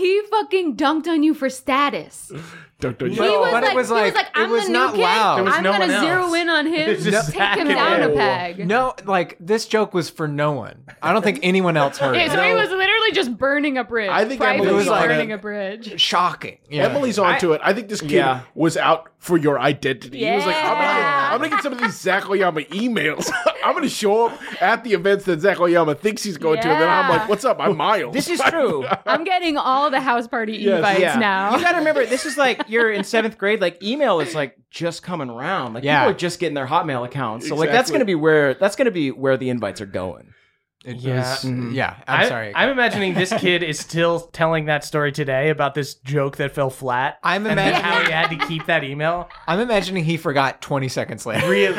[SPEAKER 5] he fucking dunked on you for status.
[SPEAKER 7] Dun, dun,
[SPEAKER 5] He
[SPEAKER 7] dun.
[SPEAKER 5] was,
[SPEAKER 6] but
[SPEAKER 5] like,
[SPEAKER 6] it was
[SPEAKER 5] he was
[SPEAKER 6] like-
[SPEAKER 5] like,
[SPEAKER 6] it
[SPEAKER 5] I'm
[SPEAKER 6] was
[SPEAKER 5] the
[SPEAKER 6] not
[SPEAKER 5] new kid.
[SPEAKER 6] loud. There
[SPEAKER 3] was
[SPEAKER 5] I'm
[SPEAKER 3] no
[SPEAKER 5] gonna
[SPEAKER 3] one
[SPEAKER 5] zero
[SPEAKER 3] else.
[SPEAKER 5] in on him,
[SPEAKER 3] It's just
[SPEAKER 5] take him
[SPEAKER 3] Zach
[SPEAKER 5] down a
[SPEAKER 3] and-
[SPEAKER 5] peg.
[SPEAKER 6] No, like this joke was for no one. I don't think anyone else heard
[SPEAKER 5] Yeah,
[SPEAKER 6] it.
[SPEAKER 5] so he was literally just burning a bridge.
[SPEAKER 7] I think
[SPEAKER 5] Privately
[SPEAKER 7] Emily
[SPEAKER 6] was like-
[SPEAKER 5] burning a bridge.
[SPEAKER 6] Shocking. Yeah.
[SPEAKER 7] Emily's onto it. I think this kid
[SPEAKER 8] Yeah.
[SPEAKER 7] was out for your identity. He was like, I'm gonna, get,
[SPEAKER 5] Yeah.
[SPEAKER 7] I'm gonna get some of these Zach Oyama emails. I'm gonna show up at the events that Zach Oyama thinks he's going to, and then I'm
[SPEAKER 5] Yeah.
[SPEAKER 7] like, what's up? I'm Miles.
[SPEAKER 8] This is true.
[SPEAKER 5] I'm getting all the house party
[SPEAKER 7] Yes.
[SPEAKER 5] invites
[SPEAKER 8] Yeah.
[SPEAKER 5] now.
[SPEAKER 8] You gotta remember, this is like you're in seventh grade. Like email is like just coming around. Like
[SPEAKER 6] Yeah.
[SPEAKER 8] people are just getting their Hotmail accounts. So like that's
[SPEAKER 7] Exactly.
[SPEAKER 8] gonna be where that's gonna be where the invites are going.
[SPEAKER 6] It
[SPEAKER 3] Yeah.
[SPEAKER 6] was- yeah. I'm
[SPEAKER 3] I-
[SPEAKER 6] sorry.
[SPEAKER 3] I'm imagining this kid is still telling that story today about this joke that fell flat.
[SPEAKER 6] I'm
[SPEAKER 3] and then
[SPEAKER 6] imagining-
[SPEAKER 3] how he had to keep that email.
[SPEAKER 6] I'm imagining he forgot twenty seconds later.
[SPEAKER 3] Really?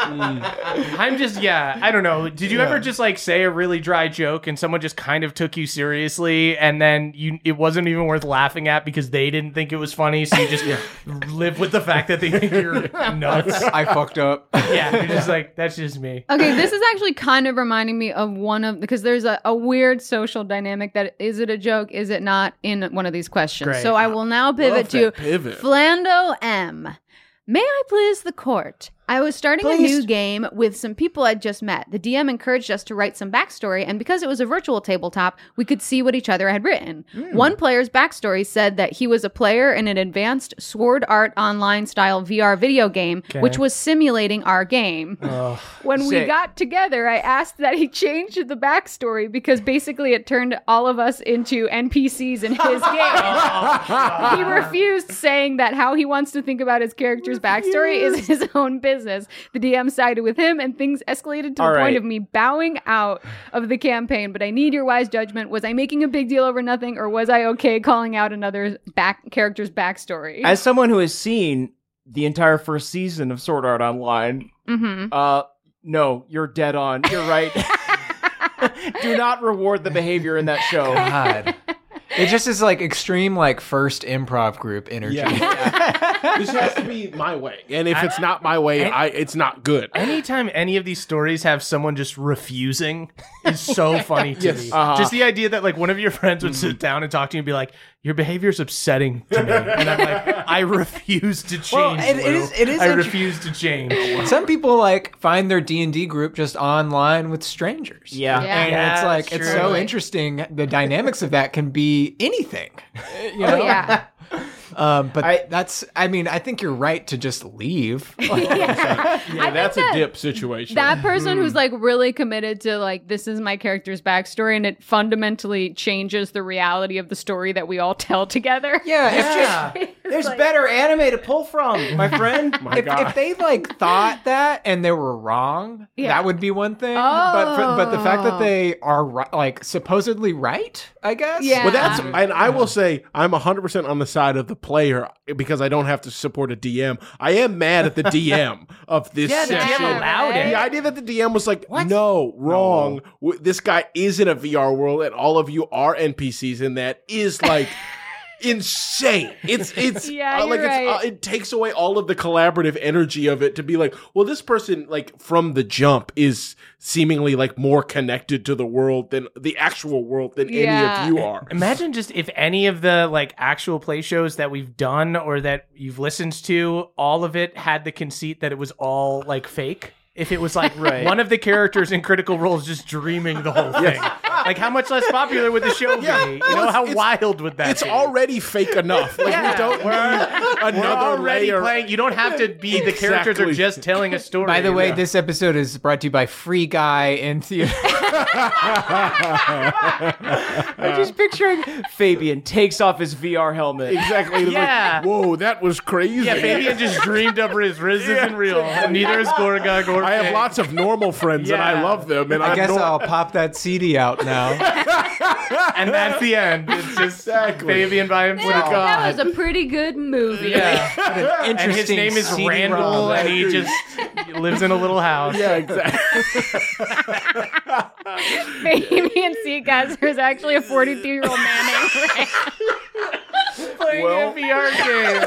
[SPEAKER 3] I'm just, yeah, I don't know. Did you
[SPEAKER 6] Yeah.
[SPEAKER 3] ever just like say a really dry joke and someone just kind of took you seriously and then you it wasn't even worth laughing at because they didn't think it was funny, so you just live with the fact that they think you're nuts?
[SPEAKER 6] I fucked up.
[SPEAKER 3] Yeah, you're just like, that's just me.
[SPEAKER 5] Okay, this is actually kind of reminding me of one of because there's a, a weird social dynamic that is it a joke, is it not in one of these questions.
[SPEAKER 3] Great.
[SPEAKER 5] So I will now pivot
[SPEAKER 7] Love
[SPEAKER 5] to
[SPEAKER 7] that pivot.
[SPEAKER 5] Flando M. May I please the court? I was starting a
[SPEAKER 8] Please.
[SPEAKER 5] new game with some people I'd just met. The D M encouraged us to write some backstory, and because it was a virtual tabletop, we could see what each other had written. One player's backstory said that he was a player in an advanced Sword Art Online style V R video game, which was simulating our game. When we
[SPEAKER 8] Sick.
[SPEAKER 5] got together, I asked that he change the backstory because basically it turned all of us into N P Cs in his game. He refused, saying that how he wants to think about his character's backstory is his own business. The D M sided with him, and things escalated to
[SPEAKER 8] All
[SPEAKER 5] the point
[SPEAKER 8] right.
[SPEAKER 5] of me bowing out of the campaign. But I need your wise judgment. Was I making a big deal over nothing, or was I okay calling out another back character's backstory?
[SPEAKER 8] As someone who has seen the entire first season of Sword Art Online,
[SPEAKER 5] mm-hmm.
[SPEAKER 8] uh, no, you're dead on. You're right. Do not reward the behavior in that show.
[SPEAKER 6] God. It just is like extreme, like first improv group energy.
[SPEAKER 7] Yeah. This has to be my way, and if it's not my way, I it's not good.
[SPEAKER 3] Anytime any of these stories have someone just refusing is so funny to
[SPEAKER 7] Yes.
[SPEAKER 3] me.
[SPEAKER 8] Uh-huh.
[SPEAKER 3] Just the idea that like one of your friends would sit down and talk to you and be like, "Your behavior is upsetting to me," and I'm like, "I refuse to change.
[SPEAKER 6] Well, it- it
[SPEAKER 3] Lou.
[SPEAKER 6] is- it is
[SPEAKER 3] I
[SPEAKER 6] int-
[SPEAKER 3] refuse to change."
[SPEAKER 6] Some people like find their D and D group just online with strangers.
[SPEAKER 8] Yeah.
[SPEAKER 5] Yeah.
[SPEAKER 6] And
[SPEAKER 3] Yeah,
[SPEAKER 6] it's like,
[SPEAKER 3] that's
[SPEAKER 6] it's
[SPEAKER 3] true.
[SPEAKER 6] so interesting. The dynamics of that can be anything. You know?
[SPEAKER 5] Oh, yeah.
[SPEAKER 6] Um, but
[SPEAKER 8] I-
[SPEAKER 6] that's, I mean, I think you're right to just leave.
[SPEAKER 5] yeah.
[SPEAKER 7] Yeah, that's a
[SPEAKER 5] that-
[SPEAKER 7] dip situation.
[SPEAKER 5] That person who's like really committed to like this is my character's backstory and it fundamentally changes the reality of the story that we all tell together.
[SPEAKER 6] Yeah. If,
[SPEAKER 8] Yeah. There's better anime to pull from, my friend.
[SPEAKER 7] My
[SPEAKER 6] if,
[SPEAKER 7] God.
[SPEAKER 6] if they like thought that and they were wrong,
[SPEAKER 5] Yeah.
[SPEAKER 6] that would be one thing. But for, but the fact
[SPEAKER 5] Oh.
[SPEAKER 6] that they are ri- like supposedly right, I guess.
[SPEAKER 5] Yeah.
[SPEAKER 7] Well, that's
[SPEAKER 5] Um,
[SPEAKER 7] and I will say I'm one hundred percent on the side of the player because I don't have to support a D M. I am mad at the D M of this
[SPEAKER 3] Yeah, the D M
[SPEAKER 7] session.
[SPEAKER 3] allowed
[SPEAKER 5] right?
[SPEAKER 3] it.
[SPEAKER 7] The idea that the D M was like, no, wrong. W- This guy is in a V R world, and all of you are N P Cs in that is like insane. It's it's
[SPEAKER 5] Yeah,
[SPEAKER 7] uh, like
[SPEAKER 5] you're
[SPEAKER 7] it's,
[SPEAKER 5] right.
[SPEAKER 7] uh, it takes away all of the collaborative energy of it to be like, well, this person like from the jump is seemingly like more connected to the world than the actual world than
[SPEAKER 5] Yeah.
[SPEAKER 7] any of you are.
[SPEAKER 3] Imagine just if any of the like actual play shows that we've done or that you've listened to, all of it had the conceit that it was all like fake. If it was like
[SPEAKER 8] Right.
[SPEAKER 3] one of the characters in Critical Role is just dreaming the whole thing, like how much less popular would the show
[SPEAKER 7] Yeah.
[SPEAKER 3] be? You
[SPEAKER 7] Well,
[SPEAKER 3] know,
[SPEAKER 7] it's-
[SPEAKER 3] how
[SPEAKER 7] it's-
[SPEAKER 3] wild would that
[SPEAKER 7] It's
[SPEAKER 3] be?
[SPEAKER 7] already fake enough. Like
[SPEAKER 3] Yeah.
[SPEAKER 7] we don't
[SPEAKER 3] We're-
[SPEAKER 7] need
[SPEAKER 3] We're
[SPEAKER 7] another
[SPEAKER 3] already
[SPEAKER 7] layer.
[SPEAKER 3] playing. You don't have to be the characters are
[SPEAKER 7] Exactly.
[SPEAKER 3] just telling a story.
[SPEAKER 6] By the way,
[SPEAKER 3] Yeah.
[SPEAKER 6] this episode is brought to you by Free Guy in theater.
[SPEAKER 8] I'm just picturing Fabian takes off his V R helmet.
[SPEAKER 7] Exactly. It's
[SPEAKER 3] Yeah.
[SPEAKER 7] Like, whoa, that was crazy.
[SPEAKER 3] yeah, Fabian just dreamed up his Riz isn't real, and neither is Gorga or
[SPEAKER 7] I have
[SPEAKER 3] fake.
[SPEAKER 7] lots of normal friends and I
[SPEAKER 3] Yeah.
[SPEAKER 7] love them. And
[SPEAKER 6] I
[SPEAKER 7] I
[SPEAKER 6] guess
[SPEAKER 7] nor-
[SPEAKER 6] I'll pop that C D out now.
[SPEAKER 3] and that's the end. It's just
[SPEAKER 7] Exactly.
[SPEAKER 3] Fabian by himself.
[SPEAKER 5] Yeah, that was a pretty good movie.
[SPEAKER 3] Yeah. And his
[SPEAKER 6] Interesting
[SPEAKER 3] name is
[SPEAKER 6] C D
[SPEAKER 3] Randall,
[SPEAKER 6] ROM.
[SPEAKER 3] and he just lives in a little house.
[SPEAKER 7] Yeah, exactly.
[SPEAKER 5] Fabian Seacasser is actually a forty-two-year-old man named Rand.
[SPEAKER 3] Playing
[SPEAKER 7] Well-
[SPEAKER 3] a V R game.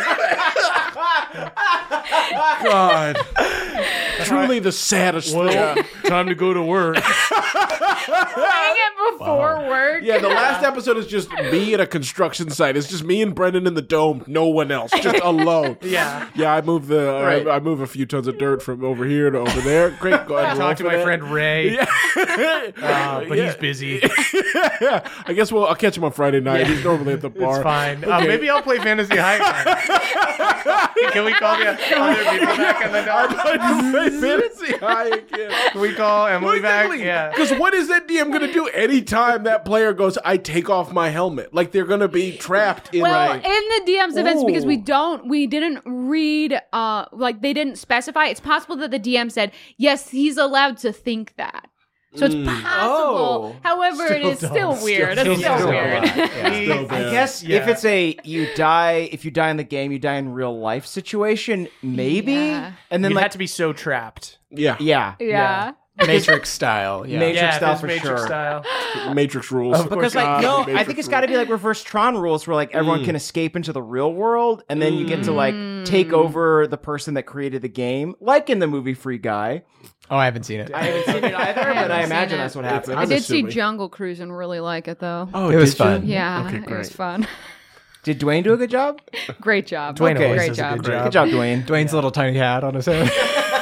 [SPEAKER 7] God. Truly the saddest thing.
[SPEAKER 3] Time to go to work.
[SPEAKER 5] Playing it before work. work.
[SPEAKER 7] Yeah, the last episode is just me at a construction site. It's just me and Brendan in the dome. No one else, just alone.
[SPEAKER 3] Yeah.
[SPEAKER 7] Yeah, I moved the
[SPEAKER 8] Right.
[SPEAKER 7] I, I move a few tons of dirt from over here to over there. Great. Go ahead.
[SPEAKER 3] I talked to my friend Ray,
[SPEAKER 7] Yeah.
[SPEAKER 3] uh, but
[SPEAKER 7] Yeah.
[SPEAKER 3] he's busy.
[SPEAKER 7] yeah. I guess well, I'll catch him on Friday night. He's normally at the bar.
[SPEAKER 3] It's fine. Uh, maybe I'll play Fantasy High again. Can we call the other people back on the dog?
[SPEAKER 7] Fantasy High again.
[SPEAKER 3] Can we call Emily back? Yeah.
[SPEAKER 7] Because what is that D M going to do anytime that player goes, I take off my helmet? Like they're going to be trapped in
[SPEAKER 5] Well,
[SPEAKER 7] right.
[SPEAKER 5] in the D M's events, because we
[SPEAKER 7] Ooh.
[SPEAKER 5] don't, we didn't read, uh, like they didn't specify. It's possible that the D M said, yes, he's allowed to think that. So it's possible.
[SPEAKER 8] Oh.
[SPEAKER 5] However, it is still weird.
[SPEAKER 7] Still-
[SPEAKER 5] it's still,
[SPEAKER 7] still
[SPEAKER 5] weird.
[SPEAKER 7] Still
[SPEAKER 8] I
[SPEAKER 7] bad.
[SPEAKER 8] guess
[SPEAKER 3] Yeah.
[SPEAKER 8] if it's a you die if you die in the game, you die in real life situation, maybe.
[SPEAKER 5] Yeah.
[SPEAKER 8] And then
[SPEAKER 3] You'd
[SPEAKER 8] like
[SPEAKER 3] have to be so trapped.
[SPEAKER 7] Yeah.
[SPEAKER 8] yeah.
[SPEAKER 5] Yeah.
[SPEAKER 6] Matrix style. Yeah.
[SPEAKER 8] Matrix
[SPEAKER 3] Yeah,
[SPEAKER 8] style
[SPEAKER 3] if
[SPEAKER 8] for
[SPEAKER 3] it's Matrix
[SPEAKER 8] sure.
[SPEAKER 3] style.
[SPEAKER 7] Matrix rules.
[SPEAKER 8] Because like no, I think it's got to be like reverse Tron rules where like everyone can escape into the real world and then you get to like take over the person that created the game, like in the movie Free Guy.
[SPEAKER 6] Oh, I haven't seen it.
[SPEAKER 8] I haven't seen it either,
[SPEAKER 5] I
[SPEAKER 8] but I
[SPEAKER 5] haven't
[SPEAKER 8] imagine
[SPEAKER 5] seen it.
[SPEAKER 8] that's what happened.
[SPEAKER 5] I
[SPEAKER 7] I'm
[SPEAKER 5] did see
[SPEAKER 7] assuming.
[SPEAKER 5] Jungle Cruise and really like it though.
[SPEAKER 7] Oh,
[SPEAKER 6] It was
[SPEAKER 7] did you?
[SPEAKER 6] fun.
[SPEAKER 5] Yeah,
[SPEAKER 7] Okay,
[SPEAKER 5] it
[SPEAKER 7] great.
[SPEAKER 5] was fun.
[SPEAKER 8] Did Dwayne do a good job?
[SPEAKER 5] Great job.
[SPEAKER 3] Dwayne
[SPEAKER 8] Okay.
[SPEAKER 3] always
[SPEAKER 5] Great
[SPEAKER 3] does a
[SPEAKER 5] job.
[SPEAKER 3] good job.
[SPEAKER 8] Good job, Dwayne.
[SPEAKER 6] Dwayne's little tiny hat on his head.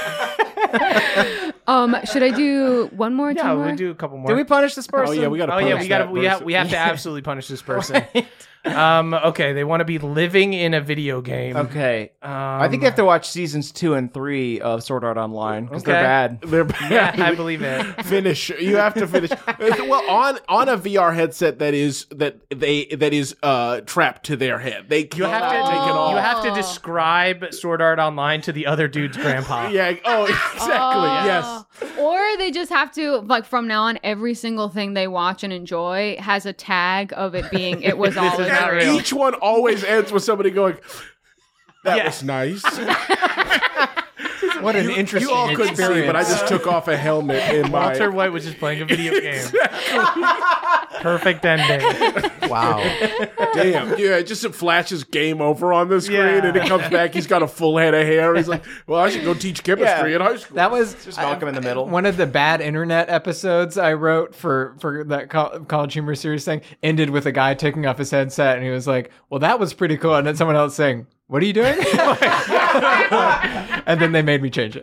[SPEAKER 5] Um, should I do one more? two
[SPEAKER 3] Yeah,
[SPEAKER 5] more?
[SPEAKER 3] we'll do a couple more.
[SPEAKER 8] Did we punish this
[SPEAKER 7] Oh
[SPEAKER 8] person?
[SPEAKER 7] yeah, we got to.
[SPEAKER 3] Oh yeah, we got to. We have. We have to absolutely punish this person. Um. Okay, they want to be living in a video game.
[SPEAKER 8] Okay.
[SPEAKER 3] Um,
[SPEAKER 8] I think they have to watch seasons two and three of Sword Art Online because
[SPEAKER 3] Okay.
[SPEAKER 8] they're bad.
[SPEAKER 7] They're bad.
[SPEAKER 3] Yeah, I believe it.
[SPEAKER 7] Finish. You have to finish. Well, on on a V R headset that is that they that is uh trapped to their head. They
[SPEAKER 3] You have to
[SPEAKER 7] cannot take it off.
[SPEAKER 3] You have to describe Sword Art Online to the other dude's grandpa.
[SPEAKER 7] Yeah. Oh, exactly. Yes.
[SPEAKER 5] Or they just have to, like, from now on, every single thing they watch and enjoy has a tag of it being, it was all
[SPEAKER 3] is
[SPEAKER 5] in
[SPEAKER 3] not
[SPEAKER 5] real.
[SPEAKER 3] real.
[SPEAKER 7] Each one always ends with somebody going, "That
[SPEAKER 3] Yeah.
[SPEAKER 7] was nice."
[SPEAKER 6] What an interesting
[SPEAKER 7] You all couldn't see,
[SPEAKER 6] experience.
[SPEAKER 7] but I just took off a helmet in my.
[SPEAKER 3] Walter White was just playing a video game. Perfect ending.
[SPEAKER 6] Wow.
[SPEAKER 7] Damn. Yeah, it just flashes game over on the screen
[SPEAKER 3] Yeah.
[SPEAKER 7] and it comes back. He's got a full head of hair. He's like, well, I should go teach chemistry
[SPEAKER 8] Yeah.
[SPEAKER 7] in high school.
[SPEAKER 6] That was
[SPEAKER 8] Just knock him in the middle.
[SPEAKER 6] One of the bad internet episodes I wrote for for that co- college humor series thing ended with a guy taking off his headset and he was like, "Well, that was pretty cool," and then someone else saying, "What are you doing?" And then they made me change it.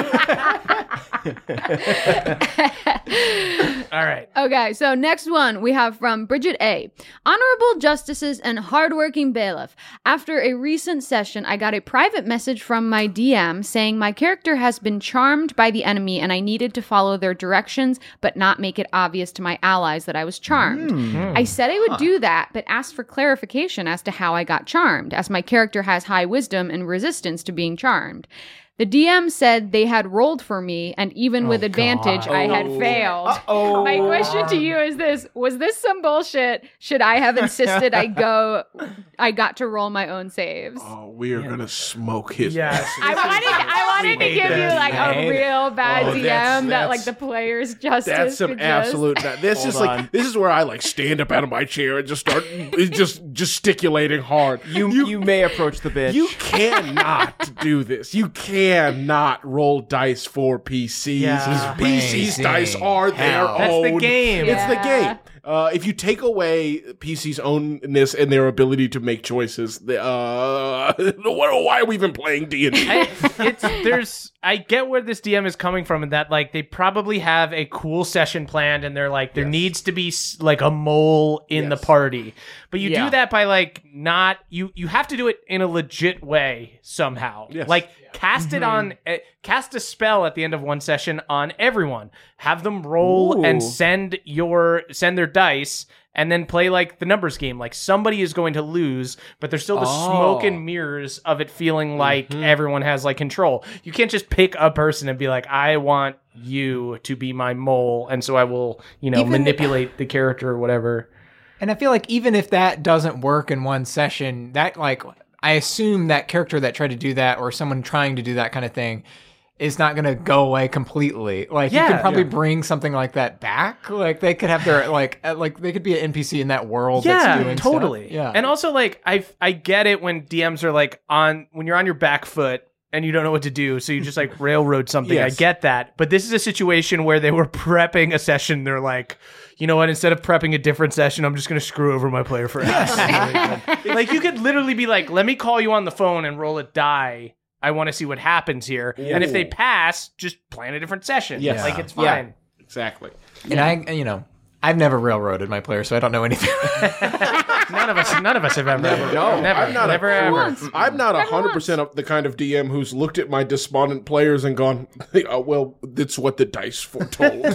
[SPEAKER 3] All right.
[SPEAKER 5] Okay, so next one we have from Bridget A. Honorable Justices and hardworking bailiff. After a recent session, I got a private message from my D M saying my character has been charmed by the enemy and I needed to follow their directions but not make it obvious to my allies that I was charmed. I said I would do that, but asked for clarification as to how I got charmed, as my character has high wisdom and resistance to being charmed. The D M said they had rolled for me, and even with advantage, I had failed.
[SPEAKER 8] Uh-oh.
[SPEAKER 5] My question to you is this: was this some bullshit? Should I have insisted I go? I got to roll my own saves.
[SPEAKER 7] Oh, we are gonna smoke his.
[SPEAKER 3] Yes.
[SPEAKER 5] I wanted, I wanted to
[SPEAKER 3] hate
[SPEAKER 5] give you
[SPEAKER 3] this.
[SPEAKER 5] like
[SPEAKER 6] I
[SPEAKER 5] a
[SPEAKER 6] hate it.
[SPEAKER 5] real bad
[SPEAKER 7] Oh,
[SPEAKER 5] D M
[SPEAKER 7] that's-
[SPEAKER 5] that like
[SPEAKER 7] that's-
[SPEAKER 5] the players justice.
[SPEAKER 7] That's some
[SPEAKER 5] could just-
[SPEAKER 7] absolute. This
[SPEAKER 8] Hold
[SPEAKER 7] is like
[SPEAKER 8] on.
[SPEAKER 7] this is where I like stand up out of my chair and just start just gesticulating hard.
[SPEAKER 8] You, you may approach the bitch.
[SPEAKER 7] You cannot do this. You cannot roll dice for P Cs.
[SPEAKER 3] Yeah.
[SPEAKER 7] P Cs
[SPEAKER 6] Amazing.
[SPEAKER 7] dice are their
[SPEAKER 6] Hell.
[SPEAKER 3] That's the
[SPEAKER 7] own.
[SPEAKER 3] game.
[SPEAKER 7] It's the
[SPEAKER 5] Yeah.
[SPEAKER 7] game. Uh, if you take away P C's ownness and their ability to make choices, the, uh, why are we even playing D and D?
[SPEAKER 3] I, it's there's I get where this D M is coming from, in that like they probably have a cool session planned, and they're like there
[SPEAKER 7] Yes.
[SPEAKER 3] needs to be s- like a mole in
[SPEAKER 7] Yes.
[SPEAKER 3] the party, but you
[SPEAKER 8] Yeah.
[SPEAKER 3] do that by like not you you have to do it in a legit way somehow.
[SPEAKER 7] Yes.
[SPEAKER 3] Like cast it on uh, cast a spell at the end of one session on everyone. Have them roll
[SPEAKER 8] Ooh.
[SPEAKER 3] and send your send their dice. And then play like the numbers game. Like somebody is going to lose, but there's still the
[SPEAKER 8] Oh.
[SPEAKER 3] smoke and mirrors of it feeling like everyone has like control. You can't just pick a person and be like, I want you to be my mole, and so I will, you know,
[SPEAKER 6] Even-
[SPEAKER 3] manipulate the character or whatever.
[SPEAKER 6] And I feel like even if that doesn't work in one session, that like I assume that character that tried to do that or someone trying to do that kind of thing is not going to go away completely. Like you
[SPEAKER 3] Yeah,
[SPEAKER 6] can probably
[SPEAKER 3] yeah.
[SPEAKER 6] bring something like that back. Like they could have their like uh, like they could be an N P C in that world.
[SPEAKER 3] Yeah,
[SPEAKER 6] that's doing
[SPEAKER 3] totally.
[SPEAKER 6] stuff. Yeah,
[SPEAKER 3] And also like I I get it when D Ms are like on when you're on your back foot and you don't know what to do, so you just like railroad something.
[SPEAKER 7] Yes.
[SPEAKER 3] I get that. But this is a situation where they were prepping a session. They're like, you know what? Instead of prepping a different session, I'm just going to screw over my player for yes. Like, you could literally be like, let me call you on the phone and roll a die. I want to see what happens here.
[SPEAKER 7] Yeah.
[SPEAKER 3] And if they pass, just plan a different session.
[SPEAKER 7] Yes.
[SPEAKER 3] Like, it's
[SPEAKER 8] Yeah.
[SPEAKER 3] fine.
[SPEAKER 7] Exactly.
[SPEAKER 6] And I, you know, I've never railroaded my player, so I don't know anything.
[SPEAKER 3] None of us, none of us have ever.
[SPEAKER 7] Never. No,
[SPEAKER 3] never,
[SPEAKER 7] I'm not a-
[SPEAKER 3] never, ever.
[SPEAKER 5] Once.
[SPEAKER 7] I'm not
[SPEAKER 5] Never
[SPEAKER 7] one hundred percent of the kind of D M who's looked at my despondent players and gone, oh, well, that's what the dice foretold.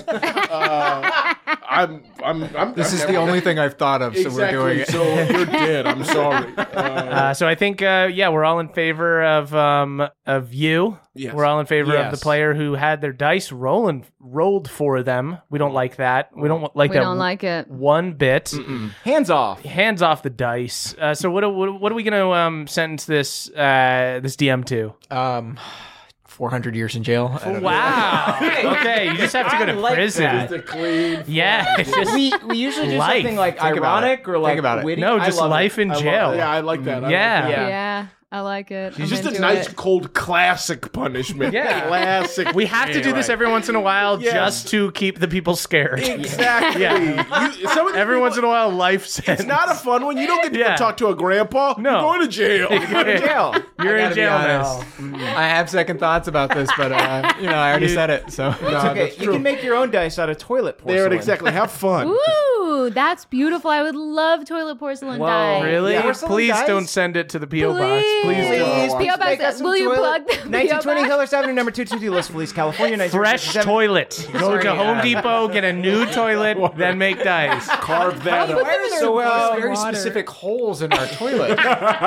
[SPEAKER 7] uh, I'm, I'm, I'm,
[SPEAKER 6] This
[SPEAKER 7] I'm
[SPEAKER 6] is
[SPEAKER 7] never-
[SPEAKER 6] the only thing I've thought of, so
[SPEAKER 7] Exactly.
[SPEAKER 6] we're doing it.
[SPEAKER 7] So you're dead. I'm sorry. Uh,
[SPEAKER 3] Uh, so I think, uh, yeah, we're all in favor of um, of you.
[SPEAKER 7] Yes.
[SPEAKER 3] We're all in favor of
[SPEAKER 8] Yes.
[SPEAKER 3] the player who had their dice rolling rolled for them. We don't like that. We don't like
[SPEAKER 5] We
[SPEAKER 3] that.
[SPEAKER 5] don't like it.
[SPEAKER 3] one bit.
[SPEAKER 8] Hands off.
[SPEAKER 3] Hands off the dice. Uh, so what? What, what are we going to um, sentence this uh, this D M to?
[SPEAKER 6] Um, four hundred years in jail. I don't know.
[SPEAKER 3] Wow. Okay, you just have to go to
[SPEAKER 8] I like
[SPEAKER 3] prison.
[SPEAKER 8] that.
[SPEAKER 7] the clean.
[SPEAKER 3] Yeah. It's just,
[SPEAKER 8] We we usually do
[SPEAKER 3] Life.
[SPEAKER 8] something like
[SPEAKER 6] Think about
[SPEAKER 8] ironic
[SPEAKER 6] it.
[SPEAKER 8] or like
[SPEAKER 6] Think about it.
[SPEAKER 8] witty.
[SPEAKER 3] No,
[SPEAKER 8] I
[SPEAKER 3] just
[SPEAKER 8] love
[SPEAKER 3] life
[SPEAKER 8] it.
[SPEAKER 3] in
[SPEAKER 8] I love
[SPEAKER 3] jail.
[SPEAKER 8] it.
[SPEAKER 7] Yeah, I like that. I
[SPEAKER 3] Yeah.
[SPEAKER 7] Like that.
[SPEAKER 8] Yeah.
[SPEAKER 5] Yeah, I like it. I'm
[SPEAKER 7] Just a
[SPEAKER 5] into
[SPEAKER 7] nice,
[SPEAKER 5] it.
[SPEAKER 7] cold, classic punishment.
[SPEAKER 3] Yeah.
[SPEAKER 7] Classic.
[SPEAKER 3] we have to do this
[SPEAKER 7] right.
[SPEAKER 3] every once in a while
[SPEAKER 7] Yes.
[SPEAKER 3] just to keep the people scared.
[SPEAKER 7] Exactly.
[SPEAKER 3] Yeah.
[SPEAKER 7] You, some of these
[SPEAKER 3] Every
[SPEAKER 7] people-
[SPEAKER 3] once in a while, life sentence.
[SPEAKER 7] It's not a fun one. You don't get to
[SPEAKER 3] Yeah.
[SPEAKER 7] go talk to a grandpa.
[SPEAKER 3] No.
[SPEAKER 7] You're going to jail.
[SPEAKER 8] Jail.
[SPEAKER 3] You're
[SPEAKER 6] I
[SPEAKER 3] in
[SPEAKER 6] gotta be
[SPEAKER 3] jail
[SPEAKER 6] honest.
[SPEAKER 3] now.
[SPEAKER 6] I have second thoughts about this, but uh, you know, I already said it. So
[SPEAKER 7] No,
[SPEAKER 8] Okay,
[SPEAKER 7] that's
[SPEAKER 8] you
[SPEAKER 7] true.
[SPEAKER 8] can make your own dice out of toilet porcelain.
[SPEAKER 7] There, exactly. Have fun.
[SPEAKER 5] Ooh, that's beautiful. I would love toilet porcelain
[SPEAKER 8] Whoa.
[SPEAKER 5] dice.
[SPEAKER 3] Really?
[SPEAKER 8] Yeah. Porcelain
[SPEAKER 3] Please
[SPEAKER 8] dice?
[SPEAKER 3] don't send it to the P O box.
[SPEAKER 5] Please,
[SPEAKER 3] Please don't.
[SPEAKER 5] P O box.
[SPEAKER 8] Make us some
[SPEAKER 5] Will you
[SPEAKER 8] toilet-
[SPEAKER 5] plug the P O
[SPEAKER 8] nineteen twenty
[SPEAKER 5] box?
[SPEAKER 8] Hillis Avenue, number two two two, Los Feliz, California.
[SPEAKER 3] Fresh
[SPEAKER 8] nineteen
[SPEAKER 3] toilet. Go to Home Depot, get a new toilet, then make dice.
[SPEAKER 7] Carve that up.
[SPEAKER 6] why are there
[SPEAKER 8] So, uh,
[SPEAKER 6] very
[SPEAKER 5] water.
[SPEAKER 6] specific holes in our toilet?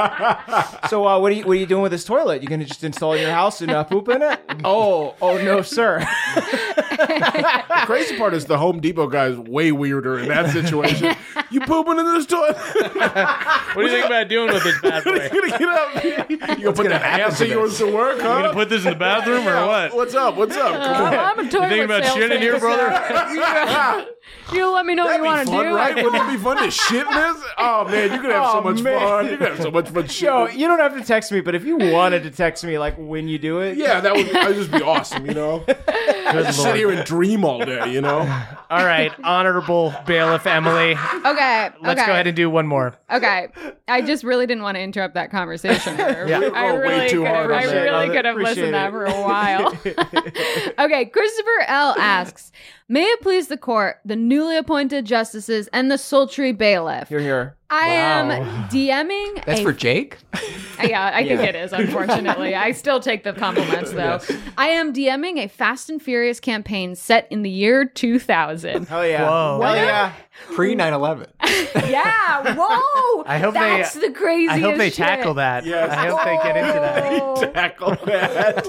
[SPEAKER 8] So, uh, what are you what are you doing with this toilet? You gonna just install it in your house and uh, poop in it? Oh, oh no, sir.
[SPEAKER 7] The crazy part is the Home Depot guy is way weirder in that situation. You pooping in this toilet?
[SPEAKER 3] What do you think about doing with this bad
[SPEAKER 7] you
[SPEAKER 3] boy?
[SPEAKER 7] gonna get up? You gonna put that
[SPEAKER 6] happen
[SPEAKER 7] ass
[SPEAKER 6] to
[SPEAKER 7] of yours to work, huh?
[SPEAKER 3] You gonna put this in the bathroom or
[SPEAKER 7] Yeah,
[SPEAKER 3] what?
[SPEAKER 7] What's up? What's up? Come on.
[SPEAKER 5] I'm a toilet
[SPEAKER 3] You think about shit in here, brother?
[SPEAKER 5] You let me know what
[SPEAKER 7] That'd
[SPEAKER 5] you want
[SPEAKER 7] be
[SPEAKER 5] to
[SPEAKER 7] fun,
[SPEAKER 5] do.
[SPEAKER 7] right? Wouldn't it be fun to shit in this? Oh man, you could have so
[SPEAKER 8] Oh,
[SPEAKER 7] much
[SPEAKER 8] man.
[SPEAKER 7] fun. You could have so much fun
[SPEAKER 8] Yo,
[SPEAKER 7] shitting.
[SPEAKER 8] you don't have to text me, but if you wanted to text me, like when you do it,
[SPEAKER 7] Yeah, that would that'd just be awesome, you know. I just sit here and dream all day, you know.
[SPEAKER 3] All right, honorable bailiff Emily.
[SPEAKER 5] Okay.
[SPEAKER 3] Let's
[SPEAKER 5] okay.
[SPEAKER 3] go ahead and do one more.
[SPEAKER 5] Okay. I just really didn't want to interrupt that conversation. there.
[SPEAKER 3] Yeah.
[SPEAKER 5] I
[SPEAKER 7] Oh, way
[SPEAKER 5] really
[SPEAKER 7] too
[SPEAKER 5] could have,
[SPEAKER 7] hard on
[SPEAKER 5] I
[SPEAKER 7] that.
[SPEAKER 5] really
[SPEAKER 8] Love it.
[SPEAKER 5] could have
[SPEAKER 8] Appreciate
[SPEAKER 5] listened to that
[SPEAKER 8] it.
[SPEAKER 5] for a while. Okay. Christopher L. asks, may it please the court, the newly appointed justices, and the sultry bailiff.
[SPEAKER 8] You're here.
[SPEAKER 5] I
[SPEAKER 3] Wow.
[SPEAKER 5] am DMing
[SPEAKER 6] That's
[SPEAKER 5] a
[SPEAKER 6] for Jake.
[SPEAKER 5] Yeah, I think
[SPEAKER 8] Yeah.
[SPEAKER 5] it is, unfortunately. I still take the compliments, though. I am DMing a Fast and Furious campaign set in the year two thousand.
[SPEAKER 8] Hell yeah.
[SPEAKER 3] Whoa.
[SPEAKER 8] Hell yeah.
[SPEAKER 6] Pre nine eleven.
[SPEAKER 5] Yeah, whoa!
[SPEAKER 3] I hope they-
[SPEAKER 5] That's the craziest
[SPEAKER 3] I hope they
[SPEAKER 5] shit.
[SPEAKER 3] tackle that.
[SPEAKER 7] Yes.
[SPEAKER 3] I hope they get into that.
[SPEAKER 5] Oh.
[SPEAKER 7] Tackle that.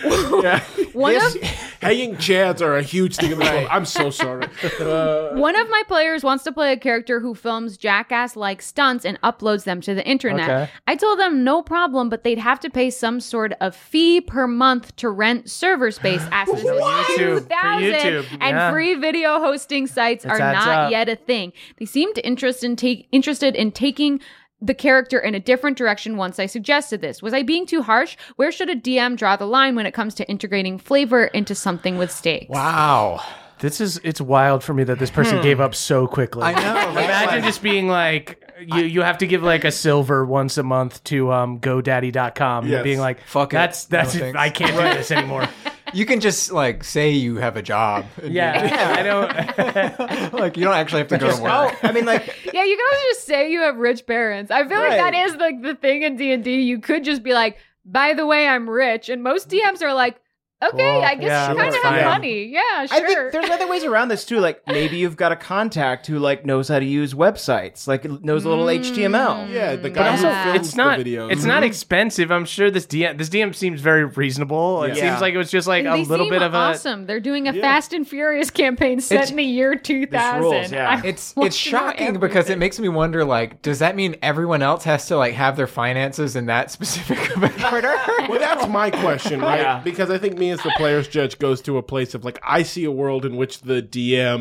[SPEAKER 7] yeah.
[SPEAKER 5] One of
[SPEAKER 7] Hanging chads are a huge thing in the world. I'm so sorry. Uh,
[SPEAKER 5] One of my players wants to play a character who films jackass-like stunts and uploads them to the internet.
[SPEAKER 3] Okay.
[SPEAKER 5] I told them no problem, but they'd have to pay some sort of fee per month to rent server space. As this is
[SPEAKER 3] YouTube,
[SPEAKER 5] two
[SPEAKER 3] for
[SPEAKER 5] thousand,
[SPEAKER 3] YouTube,
[SPEAKER 5] and
[SPEAKER 3] yeah.
[SPEAKER 5] free video hosting sites
[SPEAKER 3] It
[SPEAKER 5] are
[SPEAKER 3] adds
[SPEAKER 5] not
[SPEAKER 3] up.
[SPEAKER 5] yet a thing. They seemed interest in take, interested in taking the character in a different direction once I suggested this. Was I being too harsh? Where should a D M draw the line when it comes to integrating flavor into something with stakes?
[SPEAKER 6] Wow.
[SPEAKER 3] This is it's wild for me that this person gave up so quickly.
[SPEAKER 6] I know. right?
[SPEAKER 3] Imagine just being like you you have to give like a silver once a month to um GoDaddy dot com
[SPEAKER 7] Yes.
[SPEAKER 3] and being like
[SPEAKER 6] Fuck it.
[SPEAKER 3] that's that's
[SPEAKER 6] No thanks.
[SPEAKER 3] I can't do this anymore.
[SPEAKER 6] You can just like say you have a job. and
[SPEAKER 3] Yeah. I don't
[SPEAKER 6] like you don't actually have to go to work.
[SPEAKER 8] Oh, I mean, like,
[SPEAKER 5] Yeah, you can also just say you have rich parents. I feel like
[SPEAKER 8] Right.
[SPEAKER 5] that is like the thing in D and D. You could just be like, by the way, I'm rich. And most D Ms are like, okay,
[SPEAKER 3] Well,
[SPEAKER 5] I guess
[SPEAKER 3] yeah,
[SPEAKER 5] you kind of
[SPEAKER 3] that's
[SPEAKER 5] have
[SPEAKER 3] fine.
[SPEAKER 5] money. Yeah, sure.
[SPEAKER 8] I think there's other ways around this too. Like maybe you've got a contact who like knows how to use websites, like knows a little H T M L.
[SPEAKER 7] yeah, the
[SPEAKER 5] But
[SPEAKER 7] guy who
[SPEAKER 5] also,
[SPEAKER 7] films
[SPEAKER 3] it's not
[SPEAKER 7] the videos.
[SPEAKER 3] it's not expensive. I'm sure this D M this D M seems very reasonable. It
[SPEAKER 7] Yeah.
[SPEAKER 3] seems like it was just like
[SPEAKER 5] And
[SPEAKER 3] a
[SPEAKER 5] they
[SPEAKER 3] little
[SPEAKER 5] seem
[SPEAKER 3] bit of a
[SPEAKER 5] awesome. They're doing a
[SPEAKER 7] Yeah.
[SPEAKER 5] Fast and Furious campaign set
[SPEAKER 6] It's-
[SPEAKER 5] in the year two thousand.
[SPEAKER 8] rules, yeah.
[SPEAKER 5] I
[SPEAKER 6] It's
[SPEAKER 5] want
[SPEAKER 6] it's
[SPEAKER 5] to know
[SPEAKER 6] shocking because it
[SPEAKER 5] everything.
[SPEAKER 6] makes me wonder like does that mean everyone else has to like have their finances in that specific order?
[SPEAKER 7] Well, that's my question, right?
[SPEAKER 8] Yeah.
[SPEAKER 7] Because I think me as the player's judge goes to a place of like, I see a world in which the D M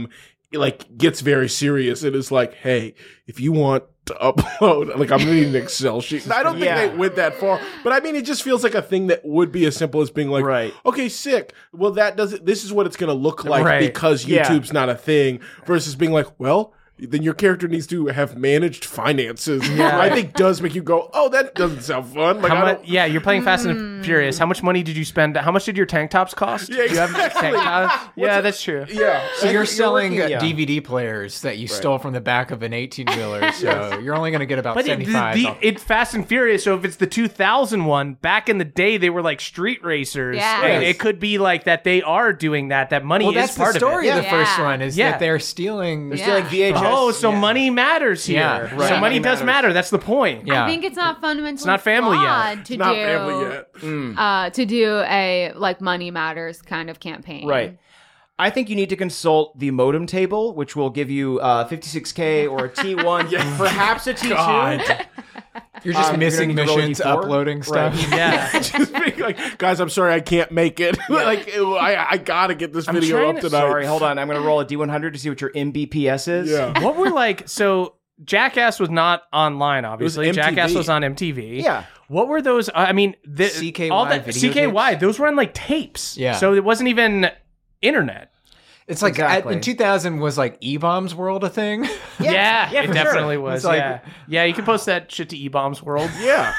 [SPEAKER 7] like gets very serious and is like, hey, if you want to upload, like I'm reading an Excel sheet. I don't think
[SPEAKER 8] Yeah.
[SPEAKER 7] they went that far, but I mean, it just feels like a thing that would be as simple as being like,
[SPEAKER 8] Right.
[SPEAKER 7] okay, sick. Well, that doesn't, this is what it's going to look like
[SPEAKER 3] Right.
[SPEAKER 7] because
[SPEAKER 8] Yeah.
[SPEAKER 7] YouTube's not a thing versus being like, well, then your character needs to have managed finances.
[SPEAKER 3] Yeah.
[SPEAKER 7] I think does make you go, oh, that doesn't sound fun. Like,
[SPEAKER 3] How
[SPEAKER 7] I
[SPEAKER 3] much?
[SPEAKER 7] don't,
[SPEAKER 3] Yeah, you're playing Fast and Furious. How much money did you spend? How much did your tank tops cost?
[SPEAKER 7] Yeah,
[SPEAKER 3] Do you have
[SPEAKER 7] exactly.
[SPEAKER 3] tank tops? Yeah, that's true.
[SPEAKER 7] yeah.
[SPEAKER 6] So you're selling
[SPEAKER 8] working-
[SPEAKER 6] uh,
[SPEAKER 8] yeah.
[SPEAKER 6] D V D players that you stole from the back of an eighteen-wheeler, so you're only going to get about
[SPEAKER 3] But it, the,
[SPEAKER 6] seventy-five.
[SPEAKER 3] the, it's Fast and Furious, so if it's the two thousand one, back in the day, they were like street racers.
[SPEAKER 5] Yes.
[SPEAKER 3] And it could be like that they are doing that, that money
[SPEAKER 6] well,
[SPEAKER 3] is
[SPEAKER 6] that's the
[SPEAKER 3] part
[SPEAKER 6] story
[SPEAKER 3] of
[SPEAKER 6] of
[SPEAKER 3] it.
[SPEAKER 6] the
[SPEAKER 5] Yeah.
[SPEAKER 6] first one, is
[SPEAKER 3] Yeah.
[SPEAKER 6] that they're stealing...
[SPEAKER 8] They're
[SPEAKER 5] Yeah.
[SPEAKER 8] stealing V H S.
[SPEAKER 3] Oh, so
[SPEAKER 8] Yeah.
[SPEAKER 3] money matters here.
[SPEAKER 6] Yeah,
[SPEAKER 3] So
[SPEAKER 6] right.
[SPEAKER 3] money
[SPEAKER 8] Money
[SPEAKER 3] does
[SPEAKER 8] matters.
[SPEAKER 3] matter. That's the point.
[SPEAKER 6] Yeah.
[SPEAKER 5] I think it's not fundamentally
[SPEAKER 3] not family yet.
[SPEAKER 5] flawed to
[SPEAKER 7] It's not
[SPEAKER 5] do
[SPEAKER 7] family yet.
[SPEAKER 5] uh, to do a like money matters kind of campaign.
[SPEAKER 8] Right. I think you need to consult the modem table, which will give you uh, fifty-six K or a T one, perhaps a T two.
[SPEAKER 7] God.
[SPEAKER 6] You're just
[SPEAKER 8] Um,
[SPEAKER 6] missing
[SPEAKER 8] you're gonna need to roll a
[SPEAKER 6] missions,
[SPEAKER 8] D four?
[SPEAKER 6] uploading stuff.
[SPEAKER 8] Right.
[SPEAKER 3] Yeah.
[SPEAKER 7] Just being like, guys, I'm sorry, I can't make it. like, it- I, I gotta get this
[SPEAKER 3] I'm
[SPEAKER 7] video
[SPEAKER 3] trying
[SPEAKER 7] up
[SPEAKER 3] to-
[SPEAKER 7] tonight.
[SPEAKER 8] Sorry, hold on. I'm going to roll a D one hundred to see what your M B P S is.
[SPEAKER 7] Yeah.
[SPEAKER 3] What were like, so Jackass was not online, obviously.
[SPEAKER 7] M T V.
[SPEAKER 3] Jackass was on M T V.
[SPEAKER 8] Yeah.
[SPEAKER 3] What were those? I mean, the,
[SPEAKER 6] C K Y
[SPEAKER 3] all that,
[SPEAKER 6] videotapes?
[SPEAKER 3] C K Y, those were on like tapes.
[SPEAKER 6] Yeah.
[SPEAKER 3] So it wasn't even internet.
[SPEAKER 6] It's like
[SPEAKER 8] Exactly.
[SPEAKER 6] at, in two thousand was like E-Bombs World a thing.
[SPEAKER 3] Yeah,
[SPEAKER 8] yeah,
[SPEAKER 3] it
[SPEAKER 8] for
[SPEAKER 3] definitely
[SPEAKER 8] sure.
[SPEAKER 3] was.
[SPEAKER 6] It's like-
[SPEAKER 3] yeah. Yeah, you can post that shit to E-Bombs World.
[SPEAKER 7] Yeah.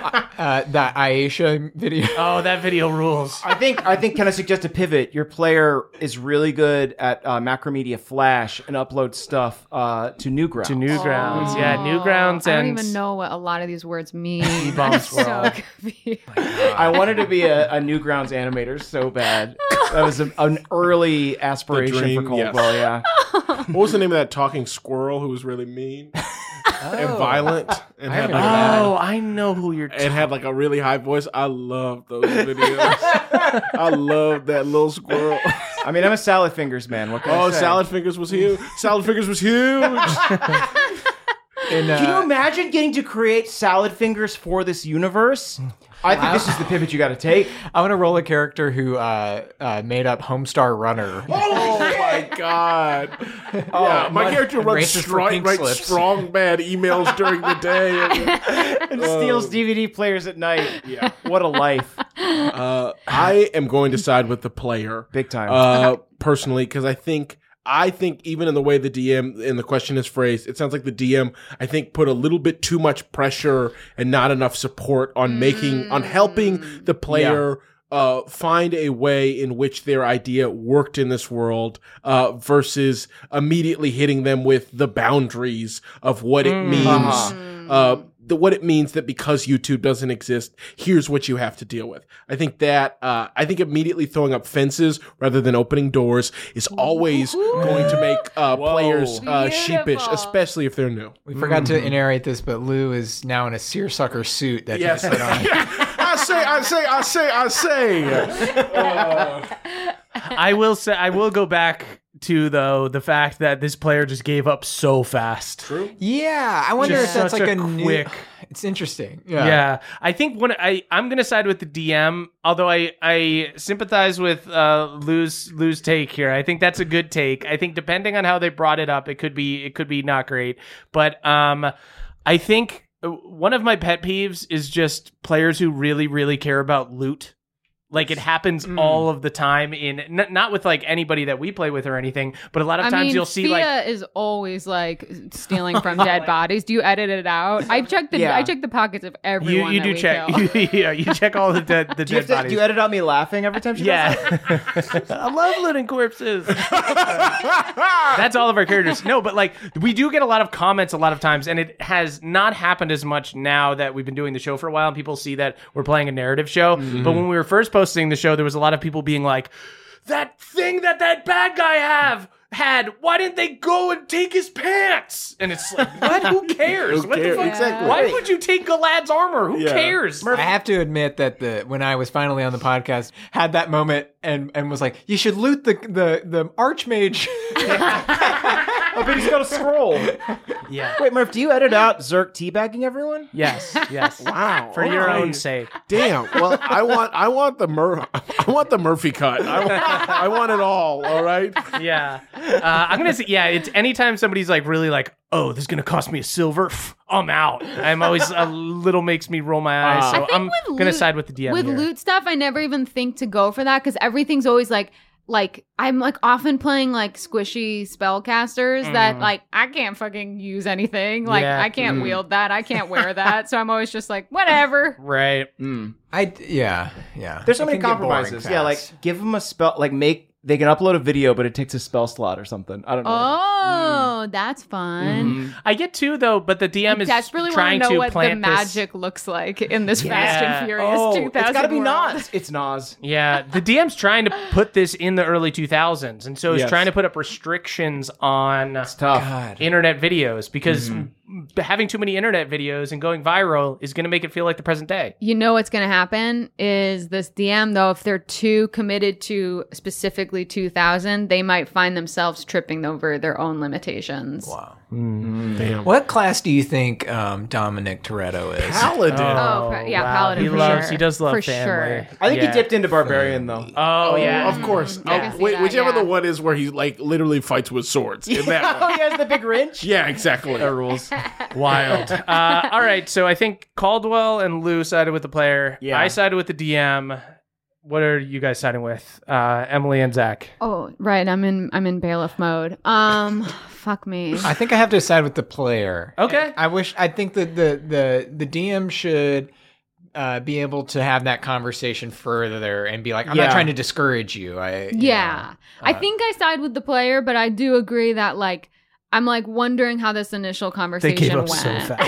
[SPEAKER 6] uh, that Aisha video.
[SPEAKER 3] Oh, that video rules.
[SPEAKER 8] I think I think can I suggest a pivot? Your player is really good at uh, Macromedia Flash and upload stuff uh, to Newgrounds.
[SPEAKER 3] To Newgrounds. Yeah, Newgrounds
[SPEAKER 5] I don't
[SPEAKER 3] and
[SPEAKER 5] even know what a lot of these words mean.
[SPEAKER 3] E-Bombs
[SPEAKER 5] so
[SPEAKER 3] World.
[SPEAKER 5] confused.
[SPEAKER 8] I wanted to be a, a Newgrounds animator so bad. That was a, an early aspiration
[SPEAKER 7] The dream,
[SPEAKER 8] for Coldwell. Yeah.
[SPEAKER 7] What was the name of that talking squirrel who was really mean and violent and
[SPEAKER 6] I
[SPEAKER 7] had
[SPEAKER 6] remember
[SPEAKER 7] like,
[SPEAKER 6] that.
[SPEAKER 3] Oh, I know who you're
[SPEAKER 7] and had like a really high voice? I love those videos. I love that little squirrel.
[SPEAKER 8] I mean, I'm a Salad Fingers man. What can I
[SPEAKER 7] Oh,
[SPEAKER 8] say?
[SPEAKER 7] Salad Fingers was huge. Salad Fingers was huge.
[SPEAKER 6] And, uh,
[SPEAKER 8] Can you imagine getting to create Salad Fingers for this universe? I think this is the pivot you got to take.
[SPEAKER 6] I want to roll a character who uh, uh, made up Homestar Runner.
[SPEAKER 7] Oh my god! Yeah, my
[SPEAKER 6] what-
[SPEAKER 7] character
[SPEAKER 6] and
[SPEAKER 7] runs
[SPEAKER 6] races for
[SPEAKER 7] strong,
[SPEAKER 6] pink
[SPEAKER 7] writes
[SPEAKER 6] slips.
[SPEAKER 7] strong bad emails during the day.
[SPEAKER 8] And steals D V D players at night. Yeah. What a life.
[SPEAKER 7] Uh, I am going to side with the player,
[SPEAKER 8] Big time.
[SPEAKER 7] uh, personally, because I think. I think even in the way the D M and the question is phrased, it sounds like the D M, I think, put a little bit too much pressure and not enough support on making, on helping the player uh, find a way in which their idea worked in this world uh, versus immediately hitting them with the boundaries of what it means.
[SPEAKER 8] Uh-huh.
[SPEAKER 7] Uh, the, what it means that because YouTube doesn't exist, here's what you have to deal with. I think that, uh, I think immediately throwing up fences rather than opening doors is always going to make, uh, players, uh, sheepish,
[SPEAKER 5] Beautiful.
[SPEAKER 7] especially if they're new.
[SPEAKER 6] We forgot to narrate this, but Lou is now in a seersucker suit that
[SPEAKER 7] Yes.
[SPEAKER 6] he put on.
[SPEAKER 7] I say, I say, I say, I say. Uh,
[SPEAKER 3] I will say I will go back to though the fact that this player just gave up so fast. True.
[SPEAKER 6] Yeah, I wonder
[SPEAKER 3] Just
[SPEAKER 6] if that's
[SPEAKER 3] such
[SPEAKER 6] like
[SPEAKER 3] a
[SPEAKER 6] a, new-
[SPEAKER 3] quick-
[SPEAKER 6] It's interesting.
[SPEAKER 3] Yeah.
[SPEAKER 6] Yeah.
[SPEAKER 3] I think when I I'm gonna side with the D M, although I I sympathize with uh Lou's Lou's take here. I think that's a good take. I think depending on how they brought it up, it could be it could be not great. But um, I think one of my pet peeves is just players who really really care about loot. Like it happens
[SPEAKER 5] Mm.
[SPEAKER 3] all of the time in n- not with like anybody that we play with or anything, but a lot of
[SPEAKER 5] I
[SPEAKER 3] times
[SPEAKER 5] mean,
[SPEAKER 3] you'll see
[SPEAKER 5] Fia
[SPEAKER 3] like
[SPEAKER 5] is always like stealing from dead bodies. Do you edit it out? I check the
[SPEAKER 8] Yeah.
[SPEAKER 5] I check the pockets of
[SPEAKER 3] you
[SPEAKER 5] everyone.
[SPEAKER 3] you
[SPEAKER 5] that
[SPEAKER 3] do
[SPEAKER 5] we
[SPEAKER 3] check
[SPEAKER 5] kill.
[SPEAKER 3] yeah you check all the dead the
[SPEAKER 8] Do you,
[SPEAKER 3] dead
[SPEAKER 8] have to,
[SPEAKER 3] bodies.
[SPEAKER 8] do you edit out me laughing every time she does that?
[SPEAKER 3] Yeah. I love looting corpses. That's all of our characters. No, but like we do get a lot of comments a lot of times, and it has not happened as much now that we've been doing the show for a while and people see that we're playing a narrative show. But when we were first posting the show, there was a lot of people being like, that thing that that bad guy have had, why didn't they go and take his pants? And it's like, what? Who cares?
[SPEAKER 7] Who
[SPEAKER 3] What the
[SPEAKER 7] cares?
[SPEAKER 3] fuck?
[SPEAKER 7] Exactly.
[SPEAKER 3] Why would you take Galad's armor? Who
[SPEAKER 7] Yeah.
[SPEAKER 3] cares?
[SPEAKER 6] I have to admit that the when I was finally on the podcast, had that moment and and was like, you should loot the the the archmage.
[SPEAKER 8] I bet he's got a scroll.
[SPEAKER 3] Yeah.
[SPEAKER 8] Wait, Murph, do you edit out Zerk teabagging everyone?
[SPEAKER 3] Yes. Yes.
[SPEAKER 7] Wow.
[SPEAKER 3] For
[SPEAKER 7] all
[SPEAKER 3] your
[SPEAKER 7] right.
[SPEAKER 3] own sake.
[SPEAKER 7] Damn. Well, I want I want the Mur I want the Murphy cut. I want, I want it all. All right.
[SPEAKER 3] Yeah. Uh, I'm gonna say yeah. It's anytime somebody's like really like, oh, this is gonna cost me a silver. I'm out. I'm always a little makes me roll my eyes.
[SPEAKER 7] Uh,
[SPEAKER 3] so
[SPEAKER 5] I think
[SPEAKER 3] I'm
[SPEAKER 5] with
[SPEAKER 3] gonna
[SPEAKER 5] loot-
[SPEAKER 3] side with the D M
[SPEAKER 5] With
[SPEAKER 3] here.
[SPEAKER 5] loot stuff, I never even think to go for that because everything's always like, like I'm like often playing like squishy spellcasters that like I can't fucking use anything. Like
[SPEAKER 3] Yeah.
[SPEAKER 5] I can't
[SPEAKER 7] Mm.
[SPEAKER 5] wield that. I can't wear that. So I'm always just like, whatever.
[SPEAKER 3] Right.
[SPEAKER 6] I yeah yeah.
[SPEAKER 8] There's so
[SPEAKER 6] It
[SPEAKER 8] many
[SPEAKER 6] can get boring
[SPEAKER 8] compromises. Yeah, like
[SPEAKER 6] fast.
[SPEAKER 8] give them a spell, like make they can upload a video, but it takes a spell slot or something. I don't know.
[SPEAKER 5] Oh, that's fun.
[SPEAKER 3] I get two though, but the D M
[SPEAKER 5] I
[SPEAKER 3] is
[SPEAKER 5] desperately want to
[SPEAKER 3] trying
[SPEAKER 5] know
[SPEAKER 3] to
[SPEAKER 5] what the
[SPEAKER 3] plant this.
[SPEAKER 5] magic looks like in this
[SPEAKER 3] Yeah.
[SPEAKER 5] Fast and Furious
[SPEAKER 8] Oh,
[SPEAKER 5] two thousand.
[SPEAKER 8] it's got to be
[SPEAKER 5] world.
[SPEAKER 8] Nas. It's Nas.
[SPEAKER 3] Yeah, the D M's trying to put this in the early two thousands, and so he's
[SPEAKER 7] Yes.
[SPEAKER 3] trying to put up restrictions on
[SPEAKER 8] It's tough.
[SPEAKER 3] internet videos because
[SPEAKER 8] Mm-hmm.
[SPEAKER 3] having too many internet videos and going viral is going to make it feel like the present day.
[SPEAKER 5] You know what's going to happen is this D M, though, if they're too committed to specifically two thousand, they might find themselves tripping over their own limitations.
[SPEAKER 6] Wow.
[SPEAKER 7] Damn.
[SPEAKER 6] What class do you think um, Dominic Toretto is?
[SPEAKER 7] Paladin.
[SPEAKER 5] Oh, pa- yeah,
[SPEAKER 3] wow.
[SPEAKER 5] Paladin
[SPEAKER 3] He
[SPEAKER 5] for
[SPEAKER 3] loves.
[SPEAKER 5] sure.
[SPEAKER 3] He does love
[SPEAKER 5] For
[SPEAKER 3] family.
[SPEAKER 5] sure.
[SPEAKER 8] I think
[SPEAKER 3] Yeah.
[SPEAKER 8] he dipped into Barbarian, though.
[SPEAKER 3] Oh, yeah.
[SPEAKER 7] Of course.
[SPEAKER 5] I
[SPEAKER 7] Oh,
[SPEAKER 5] can see
[SPEAKER 7] wait,
[SPEAKER 5] that,
[SPEAKER 7] whichever
[SPEAKER 5] yeah.
[SPEAKER 7] the one is where he like literally fights with swords. In that
[SPEAKER 8] Oh,
[SPEAKER 7] one.
[SPEAKER 8] he has the big wrench?
[SPEAKER 7] Yeah, exactly.
[SPEAKER 8] That rules.
[SPEAKER 3] Wild. Uh, all right, so I think Caldwell and Lou sided with the player.
[SPEAKER 8] Yeah.
[SPEAKER 3] I sided with the D M. What are you guys siding with? Uh, Emily and Zach.
[SPEAKER 5] Oh, right. I'm in I'm in bailiff mode. Um, fuck me.
[SPEAKER 6] I think I have to side with the player.
[SPEAKER 3] Okay.
[SPEAKER 6] I wish. I think that the the the D M should uh, be able to have that conversation further and be like, I'm
[SPEAKER 8] Yeah.
[SPEAKER 6] not trying to discourage you. I you
[SPEAKER 5] Yeah. I
[SPEAKER 6] uh,
[SPEAKER 5] think I side with the player, but I do agree that like I'm like wondering how this initial conversation went.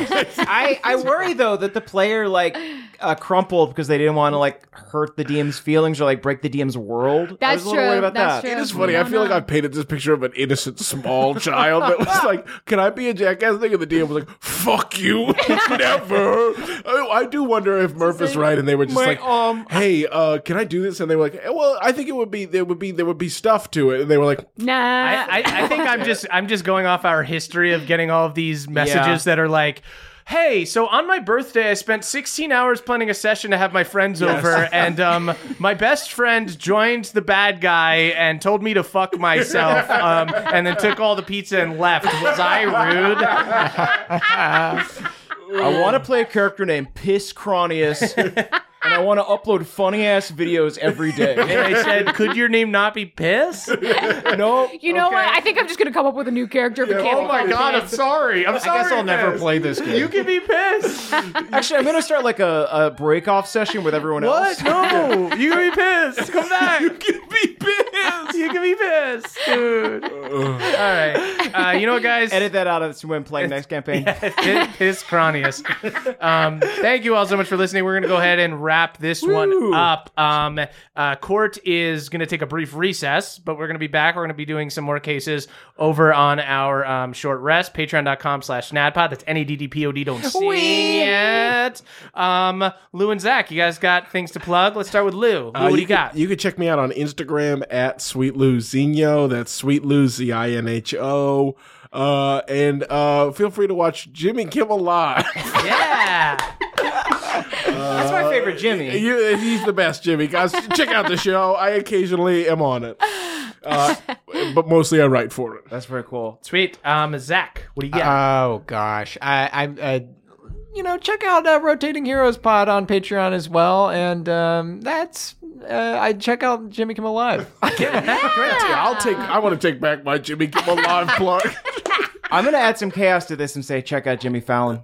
[SPEAKER 8] I, I worry though that the player like uh, crumpled because they didn't want to like hurt the D M's feelings or like break the D M's world. I
[SPEAKER 5] That's
[SPEAKER 8] was a little worried
[SPEAKER 5] true.
[SPEAKER 8] about
[SPEAKER 5] That's
[SPEAKER 8] that.
[SPEAKER 5] true.
[SPEAKER 7] It is funny.
[SPEAKER 5] We
[SPEAKER 7] I
[SPEAKER 5] don't
[SPEAKER 7] feel like
[SPEAKER 5] know.
[SPEAKER 7] I painted this picture of an innocent small child that was like, "Can I be a jackass?" thing? And the D M was like, "Fuck you, never." I, I do wonder if Murph is right, and they were just
[SPEAKER 8] My,
[SPEAKER 7] like,
[SPEAKER 8] um,
[SPEAKER 7] "Hey, uh, can I do this?" And they were like, eh, "Well, I think it would be there would be there would be stuff to it." And they were like,
[SPEAKER 5] Nah.
[SPEAKER 3] I, I, I think I'm just I'm just going off our history of getting all of these messages
[SPEAKER 8] Yeah.
[SPEAKER 3] that are like, hey, so on my birthday I spent sixteen hours planning a session to have my friends
[SPEAKER 7] Yes.
[SPEAKER 3] over, and um, my best friend joined the bad guy and told me to fuck myself, um, and then took all the pizza and left. Was I rude?
[SPEAKER 8] I want to play a character named Piss Cronius, and I want to upload funny ass videos every day.
[SPEAKER 3] And I said, could your name not be Piss?
[SPEAKER 8] No,
[SPEAKER 5] You know what? I think I'm just gonna come up with a new character. If it can't
[SPEAKER 3] Oh
[SPEAKER 5] be
[SPEAKER 3] my
[SPEAKER 5] called
[SPEAKER 3] god, I'm
[SPEAKER 5] Piss.
[SPEAKER 3] sorry. I'm sorry.
[SPEAKER 6] I guess I'll never
[SPEAKER 3] Piss.
[SPEAKER 6] play this game.
[SPEAKER 3] You can be Piss.
[SPEAKER 8] actually, I'm gonna start like a, a break off session with everyone else.
[SPEAKER 3] What? No, you can be pissed. Come back. You can be pissed. You can be pissed, dude. All right. Uh, you know what, guys?
[SPEAKER 8] Edit that out of when playing next campaign.
[SPEAKER 3] Piss Cronius. Um, thank you all so much for listening. We're going to go ahead and wrap this one up. Um, uh, court is going to take a brief recess, but we're going to be back. We're going to be doing some more cases over on our um, short rest, patreon.com slash nadpod. That's N A D D P O D. Don't sing it. Um, Lou and Zach, you guys got things to plug? Let's start with Lou. Lou,
[SPEAKER 7] Uh,
[SPEAKER 3] what do you
[SPEAKER 7] can,
[SPEAKER 3] got?
[SPEAKER 7] You can check me out on Instagram at Sweet Lou Zinho. That's Sweet Lou Z I N H O. Uh, and uh, feel free to watch Jimmy Kimmel Live.
[SPEAKER 3] Yeah.
[SPEAKER 8] That's my favorite Jimmy.
[SPEAKER 7] You, he's the best, Jimmy. Guys, check out the show. I occasionally am on it, uh, but mostly I write for it.
[SPEAKER 8] That's very cool.
[SPEAKER 3] Sweet. Um, Zach, what do you got?
[SPEAKER 6] Oh gosh, I, I, uh, you know, check out uh, Rotating Heroes Pod on Patreon as well, and um, that's uh, I check out Jimmy Kimmel Live.
[SPEAKER 7] I'll take. I want to take back my Jimmy Kimmel Live plug.
[SPEAKER 8] I'm gonna add some chaos to this and say check out Jimmy Fallon.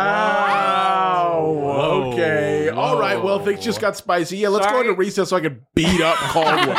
[SPEAKER 7] Wow. Okay. All right. Well, things just got spicy. Yeah, let's
[SPEAKER 8] Sorry.
[SPEAKER 7] go into recess so I can beat up Caldwell.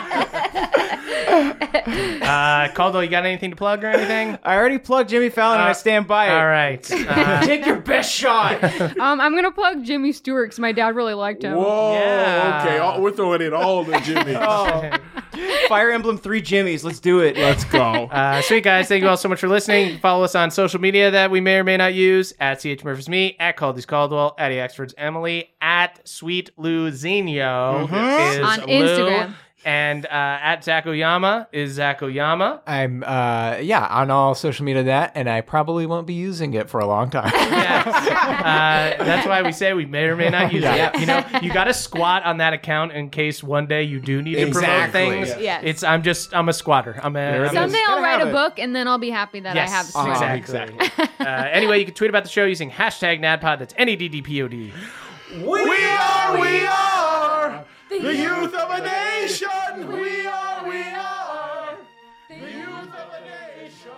[SPEAKER 3] Uh, Caldwell, you got anything to plug or anything?
[SPEAKER 8] I already plugged Jimmy Fallon and I stand by it.
[SPEAKER 3] All right. Uh,
[SPEAKER 8] Take your best shot.
[SPEAKER 5] Um, I'm gonna plug Jimmy Stewart because my dad really liked him.
[SPEAKER 7] Whoa.
[SPEAKER 3] Yeah.
[SPEAKER 7] Okay. All, we're throwing in all the Jimmy.
[SPEAKER 8] Oh. Fire Emblem three Jimmys. Let's do it.
[SPEAKER 7] Let's go.
[SPEAKER 3] Uh, sweet guys, thank you all so much for listening. You can follow us on social media that we may or may not use at C H Murphy's Me, at Caldy's Caldwell, at E Exford's Emily, at Sweet Lou Zinho is
[SPEAKER 5] On
[SPEAKER 3] Lou,
[SPEAKER 5] Instagram.
[SPEAKER 3] And uh, at Zach Oyama is Zach Oyama.
[SPEAKER 6] I'm, uh, yeah, on all social media that, and I probably won't be using it for a long time.
[SPEAKER 3] Yes. Uh, that's why we say we may or may not use
[SPEAKER 6] Yeah.
[SPEAKER 3] it. You know, you got to squat on that account in case one day you do need to promote
[SPEAKER 7] Exactly.
[SPEAKER 3] things.
[SPEAKER 5] Yes.
[SPEAKER 3] It's I'm just I'm a squatter. I'm a
[SPEAKER 7] There it
[SPEAKER 3] I'm a-
[SPEAKER 7] is.
[SPEAKER 5] Someday I'll
[SPEAKER 7] Gotta
[SPEAKER 5] write
[SPEAKER 7] have
[SPEAKER 5] a
[SPEAKER 7] it.
[SPEAKER 5] book, and then I'll be happy that
[SPEAKER 3] Yes,
[SPEAKER 5] I have a stream.
[SPEAKER 7] Uh-huh.
[SPEAKER 3] exactly. uh, anyway, you can tweet about the show using hashtag NADPOD. That's N E D D P O D.
[SPEAKER 7] We are, we are the youth of a nation. We are, we are the youth of a nation.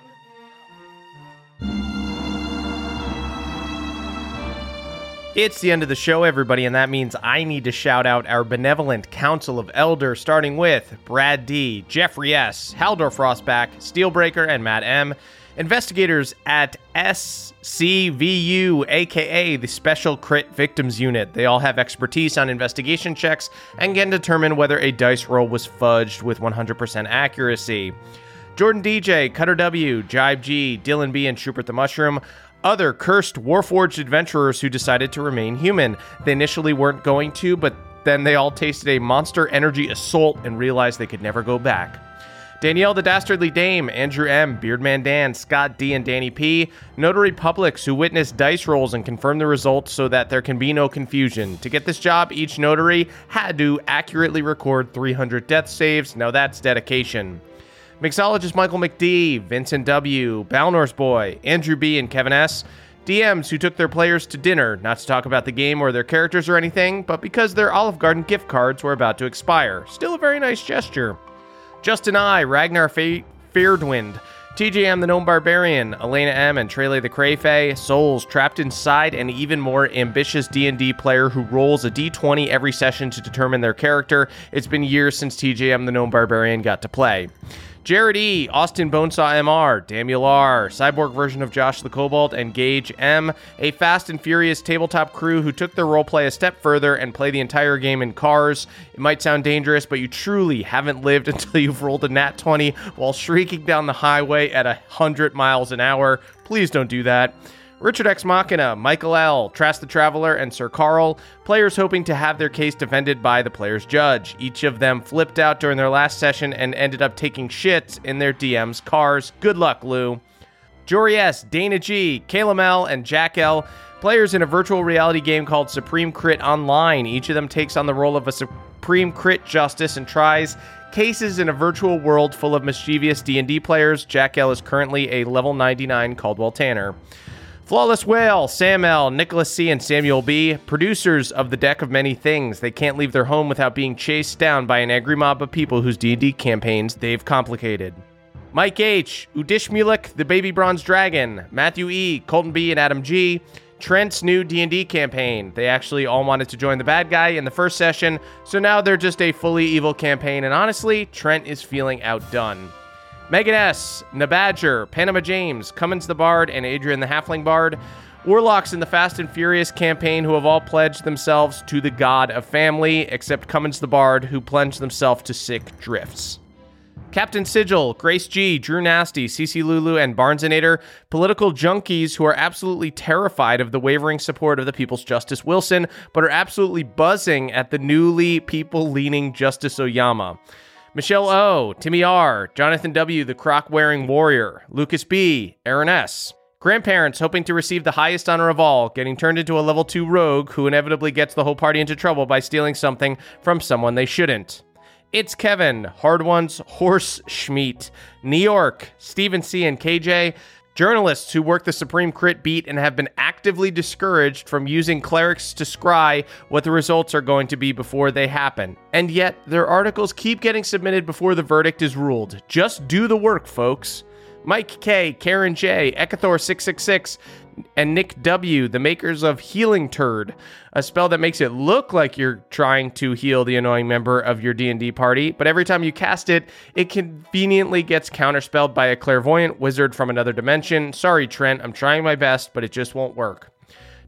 [SPEAKER 3] It's the end of the show, everybody, and that means I need to shout out our benevolent Council of Elders, starting with Brad D., Jeffrey S., Haldor Frostback, Steelbreaker, and Matt M., investigators at S C V U, aka the Special Crit Victims Unit. They all have expertise on investigation checks and can determine whether a dice roll was fudged with one hundred percent accuracy. Jordan D J, Cutter W, Jibe G, Dylan B, and Schubert the Mushroom. Other cursed Warforged adventurers who decided to remain human. They initially weren't going to, but then they all tasted a Monster Energy assault and realized they could never go back. Danielle the Dastardly Dame, Andrew M, Beardman Dan, Scott D, and Danny P. Notary publics who witnessed dice rolls and confirmed the results so that there can be no confusion. To get this job, each notary had to accurately record three hundred death saves. Now that's dedication. Mixologist Michael McD, Vincent W, Balnor's Boy, Andrew B, and Kevin S. D Ms who took their players to dinner, not to talk about the game or their characters or anything, but because their Olive Garden gift cards were about to expire. Still a very nice gesture. Justin I, Ragnar Fe- Fairdwind, T J M the Gnome Barbarian, Elena M, and Trele the Crayfay, souls trapped inside an even more ambitious D and D player who rolls a d twenty every session to determine their character. It's been years since T J M the Gnome Barbarian got to play. Jared E, Austin Bonesaw M R, Daniel R, cyborg version of Josh the Cobalt, and Gage M, a fast and furious tabletop crew who took their roleplay a step further and play the entire game in cars. It might sound dangerous, but you truly haven't lived until you've rolled a nat twenty while shrieking down the highway at one hundred miles an hour. Please don't do that. Richard X Machina, Michael L, Trask the Traveler, and Sir Carl, players hoping to have their case defended by the player's judge. Each of them flipped out during their last session and ended up taking shits in their D M's cars. Good luck, Lou. Jory S, Dana G, Calum L, and Jack L, players in a virtual reality game called Supreme Crit Online. Each of them takes on the role of a Supreme Crit Justice and tries cases in a virtual world full of mischievous D and D players. Jack L is currently a level ninety-nine Caldwell Tanner. Flawless Whale, Sam L, Nicholas C, and Samuel B, producers of the Deck of Many Things. They can't leave their home without being chased down by an angry mob of people whose D and D campaigns they've complicated. Mike H, Udish Mulek, the Baby Bronze Dragon, Matthew E, Colton B, and Adam G, Trent's new D and D campaign. They actually all wanted to join the bad guy in the first session, so now they're just a fully evil campaign, and honestly, Trent is feeling outdone. Megan S, Nabadger, Panama James, Cummins the Bard, and Adrian the Halfling Bard, warlocks in the Fast and Furious campaign who have all pledged themselves to the god of family, except Cummins the Bard, who pledged themselves to sick drifts. Captain Sigil, Grace G, Drew Nasty, Cece Lulu, and Barnesinator, political junkies who are absolutely terrified of the wavering support of the People's Justice Wilson, but are absolutely buzzing at the newly people-leaning Justice Oyama. Michelle O, Timmy R, Jonathan W, the croc-wearing warrior, Lucas B, Aaron S. Grandparents hoping to receive the highest honor of all, getting turned into a level two rogue who inevitably gets the whole party into trouble by stealing something from someone they shouldn't. It's Kevin, Hard Ones, Horse Schmeat, New York, Stephen C, and K J, journalists who work the Supreme Crit beat and have been actively discouraged from using clerics to scry what the results are going to be before they happen. And yet, their articles keep getting submitted before the verdict is ruled. Just do the work, folks. Mike K, Karen J, Ekathor six six six, and Nick W, the makers of Healing Turd, a spell that makes it look like you're trying to heal the annoying member of your D and D party, but every time you cast it, it conveniently gets counterspelled by a clairvoyant wizard from another dimension. Sorry, Trent, I'm trying my best, but it just won't work.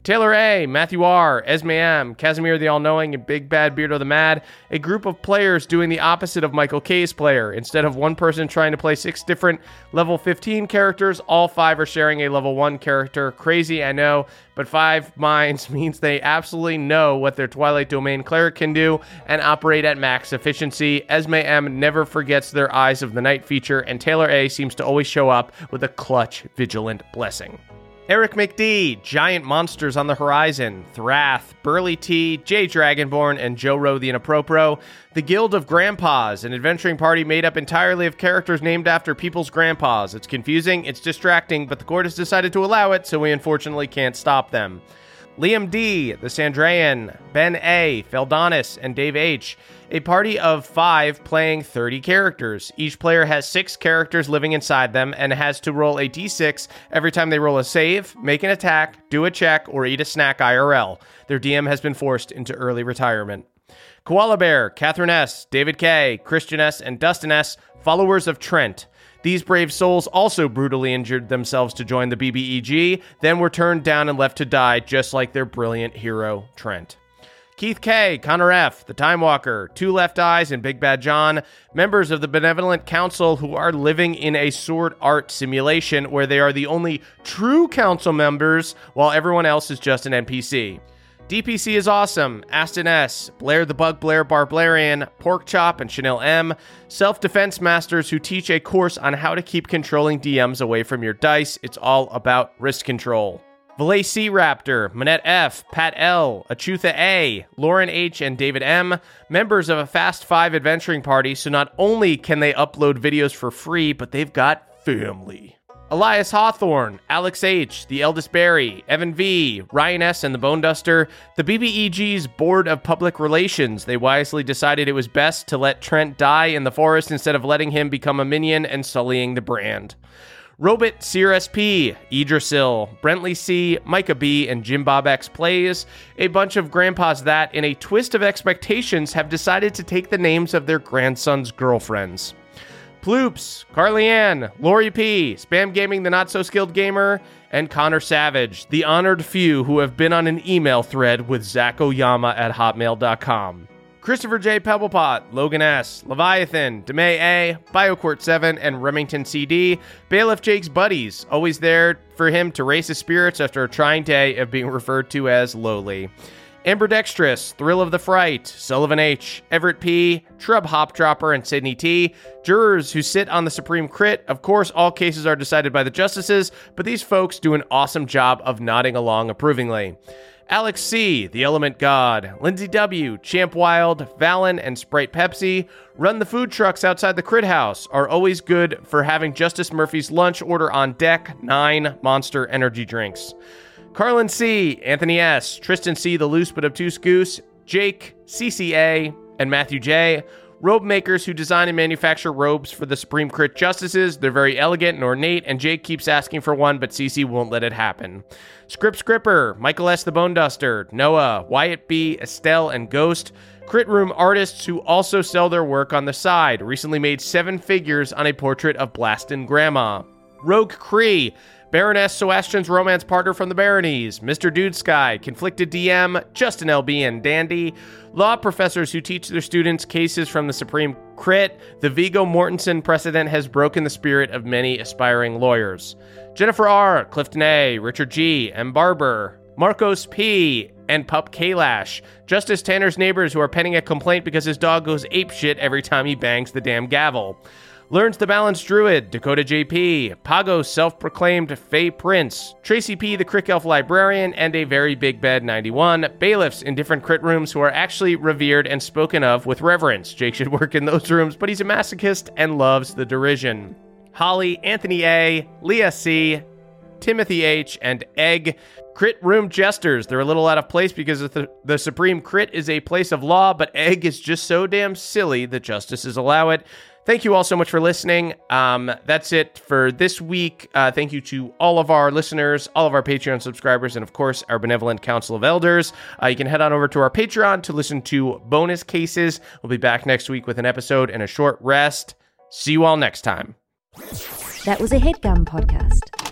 [SPEAKER 3] Taylor A., Matthew R., Esme M., Casimir the All-Knowing, and Big Bad Beardo the Mad, a group of players doing the opposite of Michael K's player. Instead of one person trying to play six different level fifteen characters, all five are sharing a level one character. Crazy, I know, but five minds means they absolutely know what their Twilight Domain cleric can do and operate at max efficiency. Esme M. never forgets their Eyes of the Night feature, and Taylor A. seems to always show up with a clutch Vigilant Blessing. Eric McD, Giant Monsters on the Horizon, Thrath, Burley T, Jay Dragonborn, and Joe Rowe the Inapropro, the Guild of Grandpas, an adventuring party made up entirely of characters named after people's grandpas. It's confusing, it's distracting, but the court has decided to allow it, so we unfortunately can't stop them. Liam D, the Sandrayan, Ben A, Feldonis, and Dave H. A party of five playing thirty characters. Each player has six characters living inside them and has to roll a d six every time they roll a save, make an attack, do a check, or eat a snack I R L. Their D M has been forced into early retirement. Koala Bear, Catherine S., David K., Christian S., and Dustin S., followers of Trent. These brave souls also brutally injured themselves to join the B B E G, then were turned down and left to die, just like their brilliant hero, Trent. Keith K., Connor F., The Time Walker, Two Left Eyes, and Big Bad John, members of the Benevolent Council who are living in a sword art simulation where they are the only true council members while everyone else is just an N P C. D P C is awesome, Aston S., Blair the Bug Blair Barbarian, Pork Chop, and Chanel M., self-defense masters who teach a course on how to keep controlling D Ms away from your dice. It's all about risk control. Valet C. Raptor, Manette F., Pat L., Achutha A., Lauren H., and David M., members of a Fast Five adventuring party, so not only can they upload videos for free, but they've got family. Elias Hawthorne, Alex H., The Eldest Barry, Evan V., Ryan S., and the Bone Duster, the B B E G's Board of Public Relations. They wisely decided it was best to let Trent die in the forest instead of letting him become a minion and sullying the brand. Robit, Seer S P, Idrisil, Brentley C, Micah B, and Jim Bob X Plays, a bunch of grandpas that, in a twist of expectations, have decided to take the names of their grandsons' girlfriends. Ploops, Carly Ann, Lori P, Spam Gaming the Not So Skilled Gamer, and Connor Savage, the honored few who have been on an email thread with Zach Oyama at hotmail dot com. Christopher J. Pebblepot, Logan S., Leviathan, DeMay A., BioQuart seven, and Remington C D, Bailiff Jake's buddies, always there for him to raise his spirits after a trying day of being referred to as lowly. Ambidextrous, Thrill of the Fright, Sullivan H., Everett P., Trub Hopdropper, and Sydney T., jurors who sit on the Supreme Crit. Of course, all cases are decided by the justices, but these folks do an awesome job of nodding along approvingly. Alex C., The Element God, Lindsay W., Champ Wild, Valen, and Sprite Pepsi, run the food trucks outside the Crit House, are always good for having Justice Murphy's lunch order on deck, nine Monster energy drinks. Carlin C., Anthony S., Tristan C., The Loose But Obtuse Goose, Jake, C C A, and Matthew J., robe makers who design and manufacture robes for the Supreme Crit Justices. They're very elegant and ornate, and Jake keeps asking for one, but Cece won't let it happen. Script Scripper, Michael S. the Bone Duster, Noah, Wyatt B., Estelle, and Ghost, Crit Room artists who also sell their work on the side, recently made seven figures on a portrait of Blastin' Grandma. Rogue Cree, Baroness Sebastian's romance partner from the Baronies, Mister Dude Sky, Conflicted D M, Justin L B, and Dandy, law professors who teach their students cases from the Supreme Crit. The Viggo Mortensen precedent has broken the spirit of many aspiring lawyers. Jennifer R., Clifton A., Richard G., M. Barber, Marcos P., and Pup Kalash, Justice Tanner's neighbors who are penning a complaint because his dog goes apeshit every time he bangs the damn gavel. Learns the Balanced Druid, Dakota J P, Pago's self-proclaimed Fey Prince, Tracy P, the Crick Elf Librarian, and a very big bed ninety-one, bailiffs in different crit rooms who are actually revered and spoken of with reverence. Jake should work in those rooms, but he's a masochist and loves the derision. Holly, Anthony A, Leah C, Timothy H, and Egg, Crit Room Jesters. They're a little out of place because the, the Supreme Crit is a place of law, but Egg is just so damn silly that justices allow it. Thank you all so much for listening. Um, that's it for this week. Uh, thank you to all of our listeners, all of our Patreon subscribers, and of course, our Benevolent Council of Elders. Uh, you can head on over to our Patreon to listen to bonus cases. We'll be back next week with an episode and a short rest. See you all next time.
[SPEAKER 1] That was a HeadGum podcast.